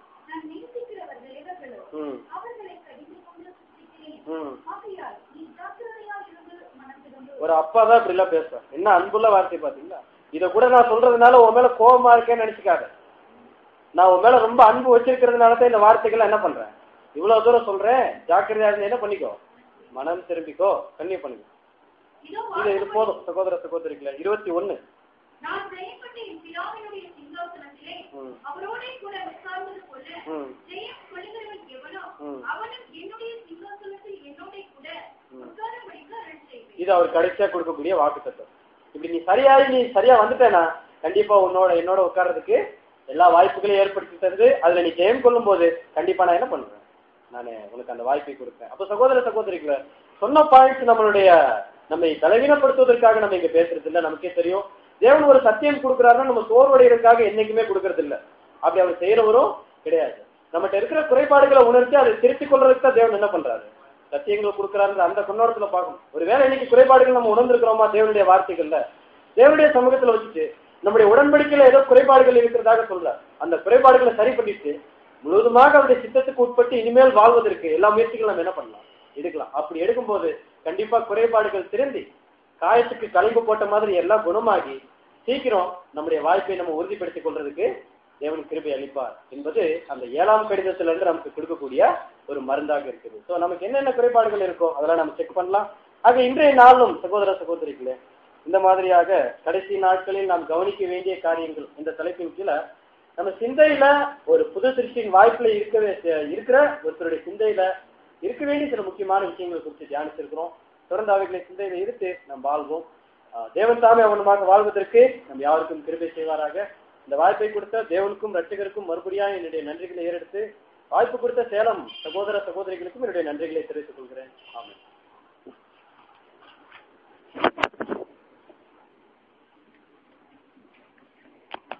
ஒரு அப்பா தான் இப்படி எல்லாம் பேசுறேன். என்ன அன்புள்ள வார்த்தை பாத்தீங்களா? இத கூட நான் சொல்றதுனால உன் மேல கோபமா இருக்கேன்னு நினைச்சுக்காத. நான் உன் மேல ரொம்ப அன்பு வச்சிருக்கிறதுனால தான் இந்த வார்த்தைகள் என்ன பண்றேன், இவ்வளவு தூரம் சொல்றேன். ஜாக்கிரதையா இருந்து என்ன பண்ணிக்கோ, மனம் திரும்பிக்கோ, கண்ணிய பண்ணிக்கோ. இது இது போதும் சகோதர சகோதரிகள. இருபத்தி ஒண்ணு இது அவர் கடைசியா கொடுக்கக்கூடிய வாக்கு தத்துவம். இப்படி நீ சரியாயி நீ சரியா வந்துட்டேனா கண்டிப்பா உன்னோட என்னோட உட்கார்றதுக்கு எல்லா வாய்ப்புகளையும் ஏற்படுத்தி தந்து அதுல நீ ஜெயம் கொள்ளும் போது கண்டிப்பா நான் என்ன பண்றேன், நான் உனக்கு அந்த வாய்ப்பை கொடுப்பேன். அப்ப சகோதர சகோதரிகளை சொன்ன பாயிண்ட்ஸ் நம்மளுடைய நம்மை பலவீனப்படுத்துவதற்காக நம்ம இங்க பேசுறது இல்ல. நமக்கே தெரியும் தேவன் ஒரு சத்தியம் கொடுக்கிறாருன்னா நம்ம சோர்வடைகிறதுக்காக என்னைக்குமே கொடுக்கறது இல்ல. அப்படி அவர் செய்யறவரும் கிடையாது. நம்மகிட்ட இருக்கிற குறைபாடுகளை உணர்த்தி அதை திருத்திக் கொள்றதுக்கு தான் தேவன் என்ன பண்றாரு, சத்தியங்களை கொடுக்கிறாரு. அந்த கண்ணோட்டத்துல பார்க்கணும். ஒருவேளை இன்னைக்கு குறைபாடுகள் நம்ம உணர்ந்திருக்கிறோமா தேவனுடைய வார்த்தைகள்ல, தேவனுடைய சமூகத்துல வச்சுட்டு நம்முடைய உடன்படிக்கையில ஏதோ குறைபாடுகள் இருக்கிறதாக சொல்றார். அந்த குறைபாடுகளை சரி பண்ணிட்டு முழுவதுமாக அவருடைய சித்தத்துக்கு உட்பட்டு இனிமேல் வாழ்வதற்கு எல்லா முயற்சிகளும் நம்ம என்ன பண்ணலாம், எடுக்கலாம். அப்படி எடுக்கும்போது கண்டிப்பா குறைபாடுகள் திருந்தி காயத்துக்கு கலைப்பு போட்ட மாதிரி எல்லாம் குணமாகி சீக்கிரம் நம்முடைய வாய்ப்பை நம்ம உறுதிப்படுத்திக் கொள்றதுக்கு தேவன் கிருபை அளிப்பார் என்பது அந்த ஏழாம் கடிதத்துல இருந்து நமக்கு கொடுக்கக்கூடிய ஒரு மருந்தாக இருக்குது. ஸோ நமக்கு என்னென்ன குறைபாடுகள் இருக்கோ அதெல்லாம் நம்ம செக் பண்ணலாம். ஆக இன்றைய நாளும் சகோதர சகோதரிகளே, இந்த மாதிரியாக கடைசி நாட்களில் நாம் கவனிக்க வேண்டிய காரியங்கள் இந்த தலைப்பின் கீழே நம்ம சிந்தையில ஒரு புது சிருஷ்டியின் வாய்ப்புல இருக்கவே இருக்கிற ஒருத்தருடைய சிந்தையில இருக்க வேண்டிய சில முக்கியமான விஷயங்கள் குறித்து தியானிச்சிருக்கிறோம். தொடர்ந்து அவைகளை சிந்தையில இருத்து நாம் வாழ்வோம். தேவன் தாமே அவனமாக வாழ்வதற்கு நம் யாருக்கும் கிருபை செய்வாராக. இந்த வாய்ப்பை கொடுத்த தேவனுக்கும் ரட்சகருக்கும் மறுபடியும் என்னுடைய நன்றிகளை ஏறெடுத்து வாய்ப்பு கொடுத்த சேலம் சகோதர சகோதரிகளுக்கும் என்னுடைய நன்றிகளை தெரிவித்துக் கொள்கிறேன். ஆமென்.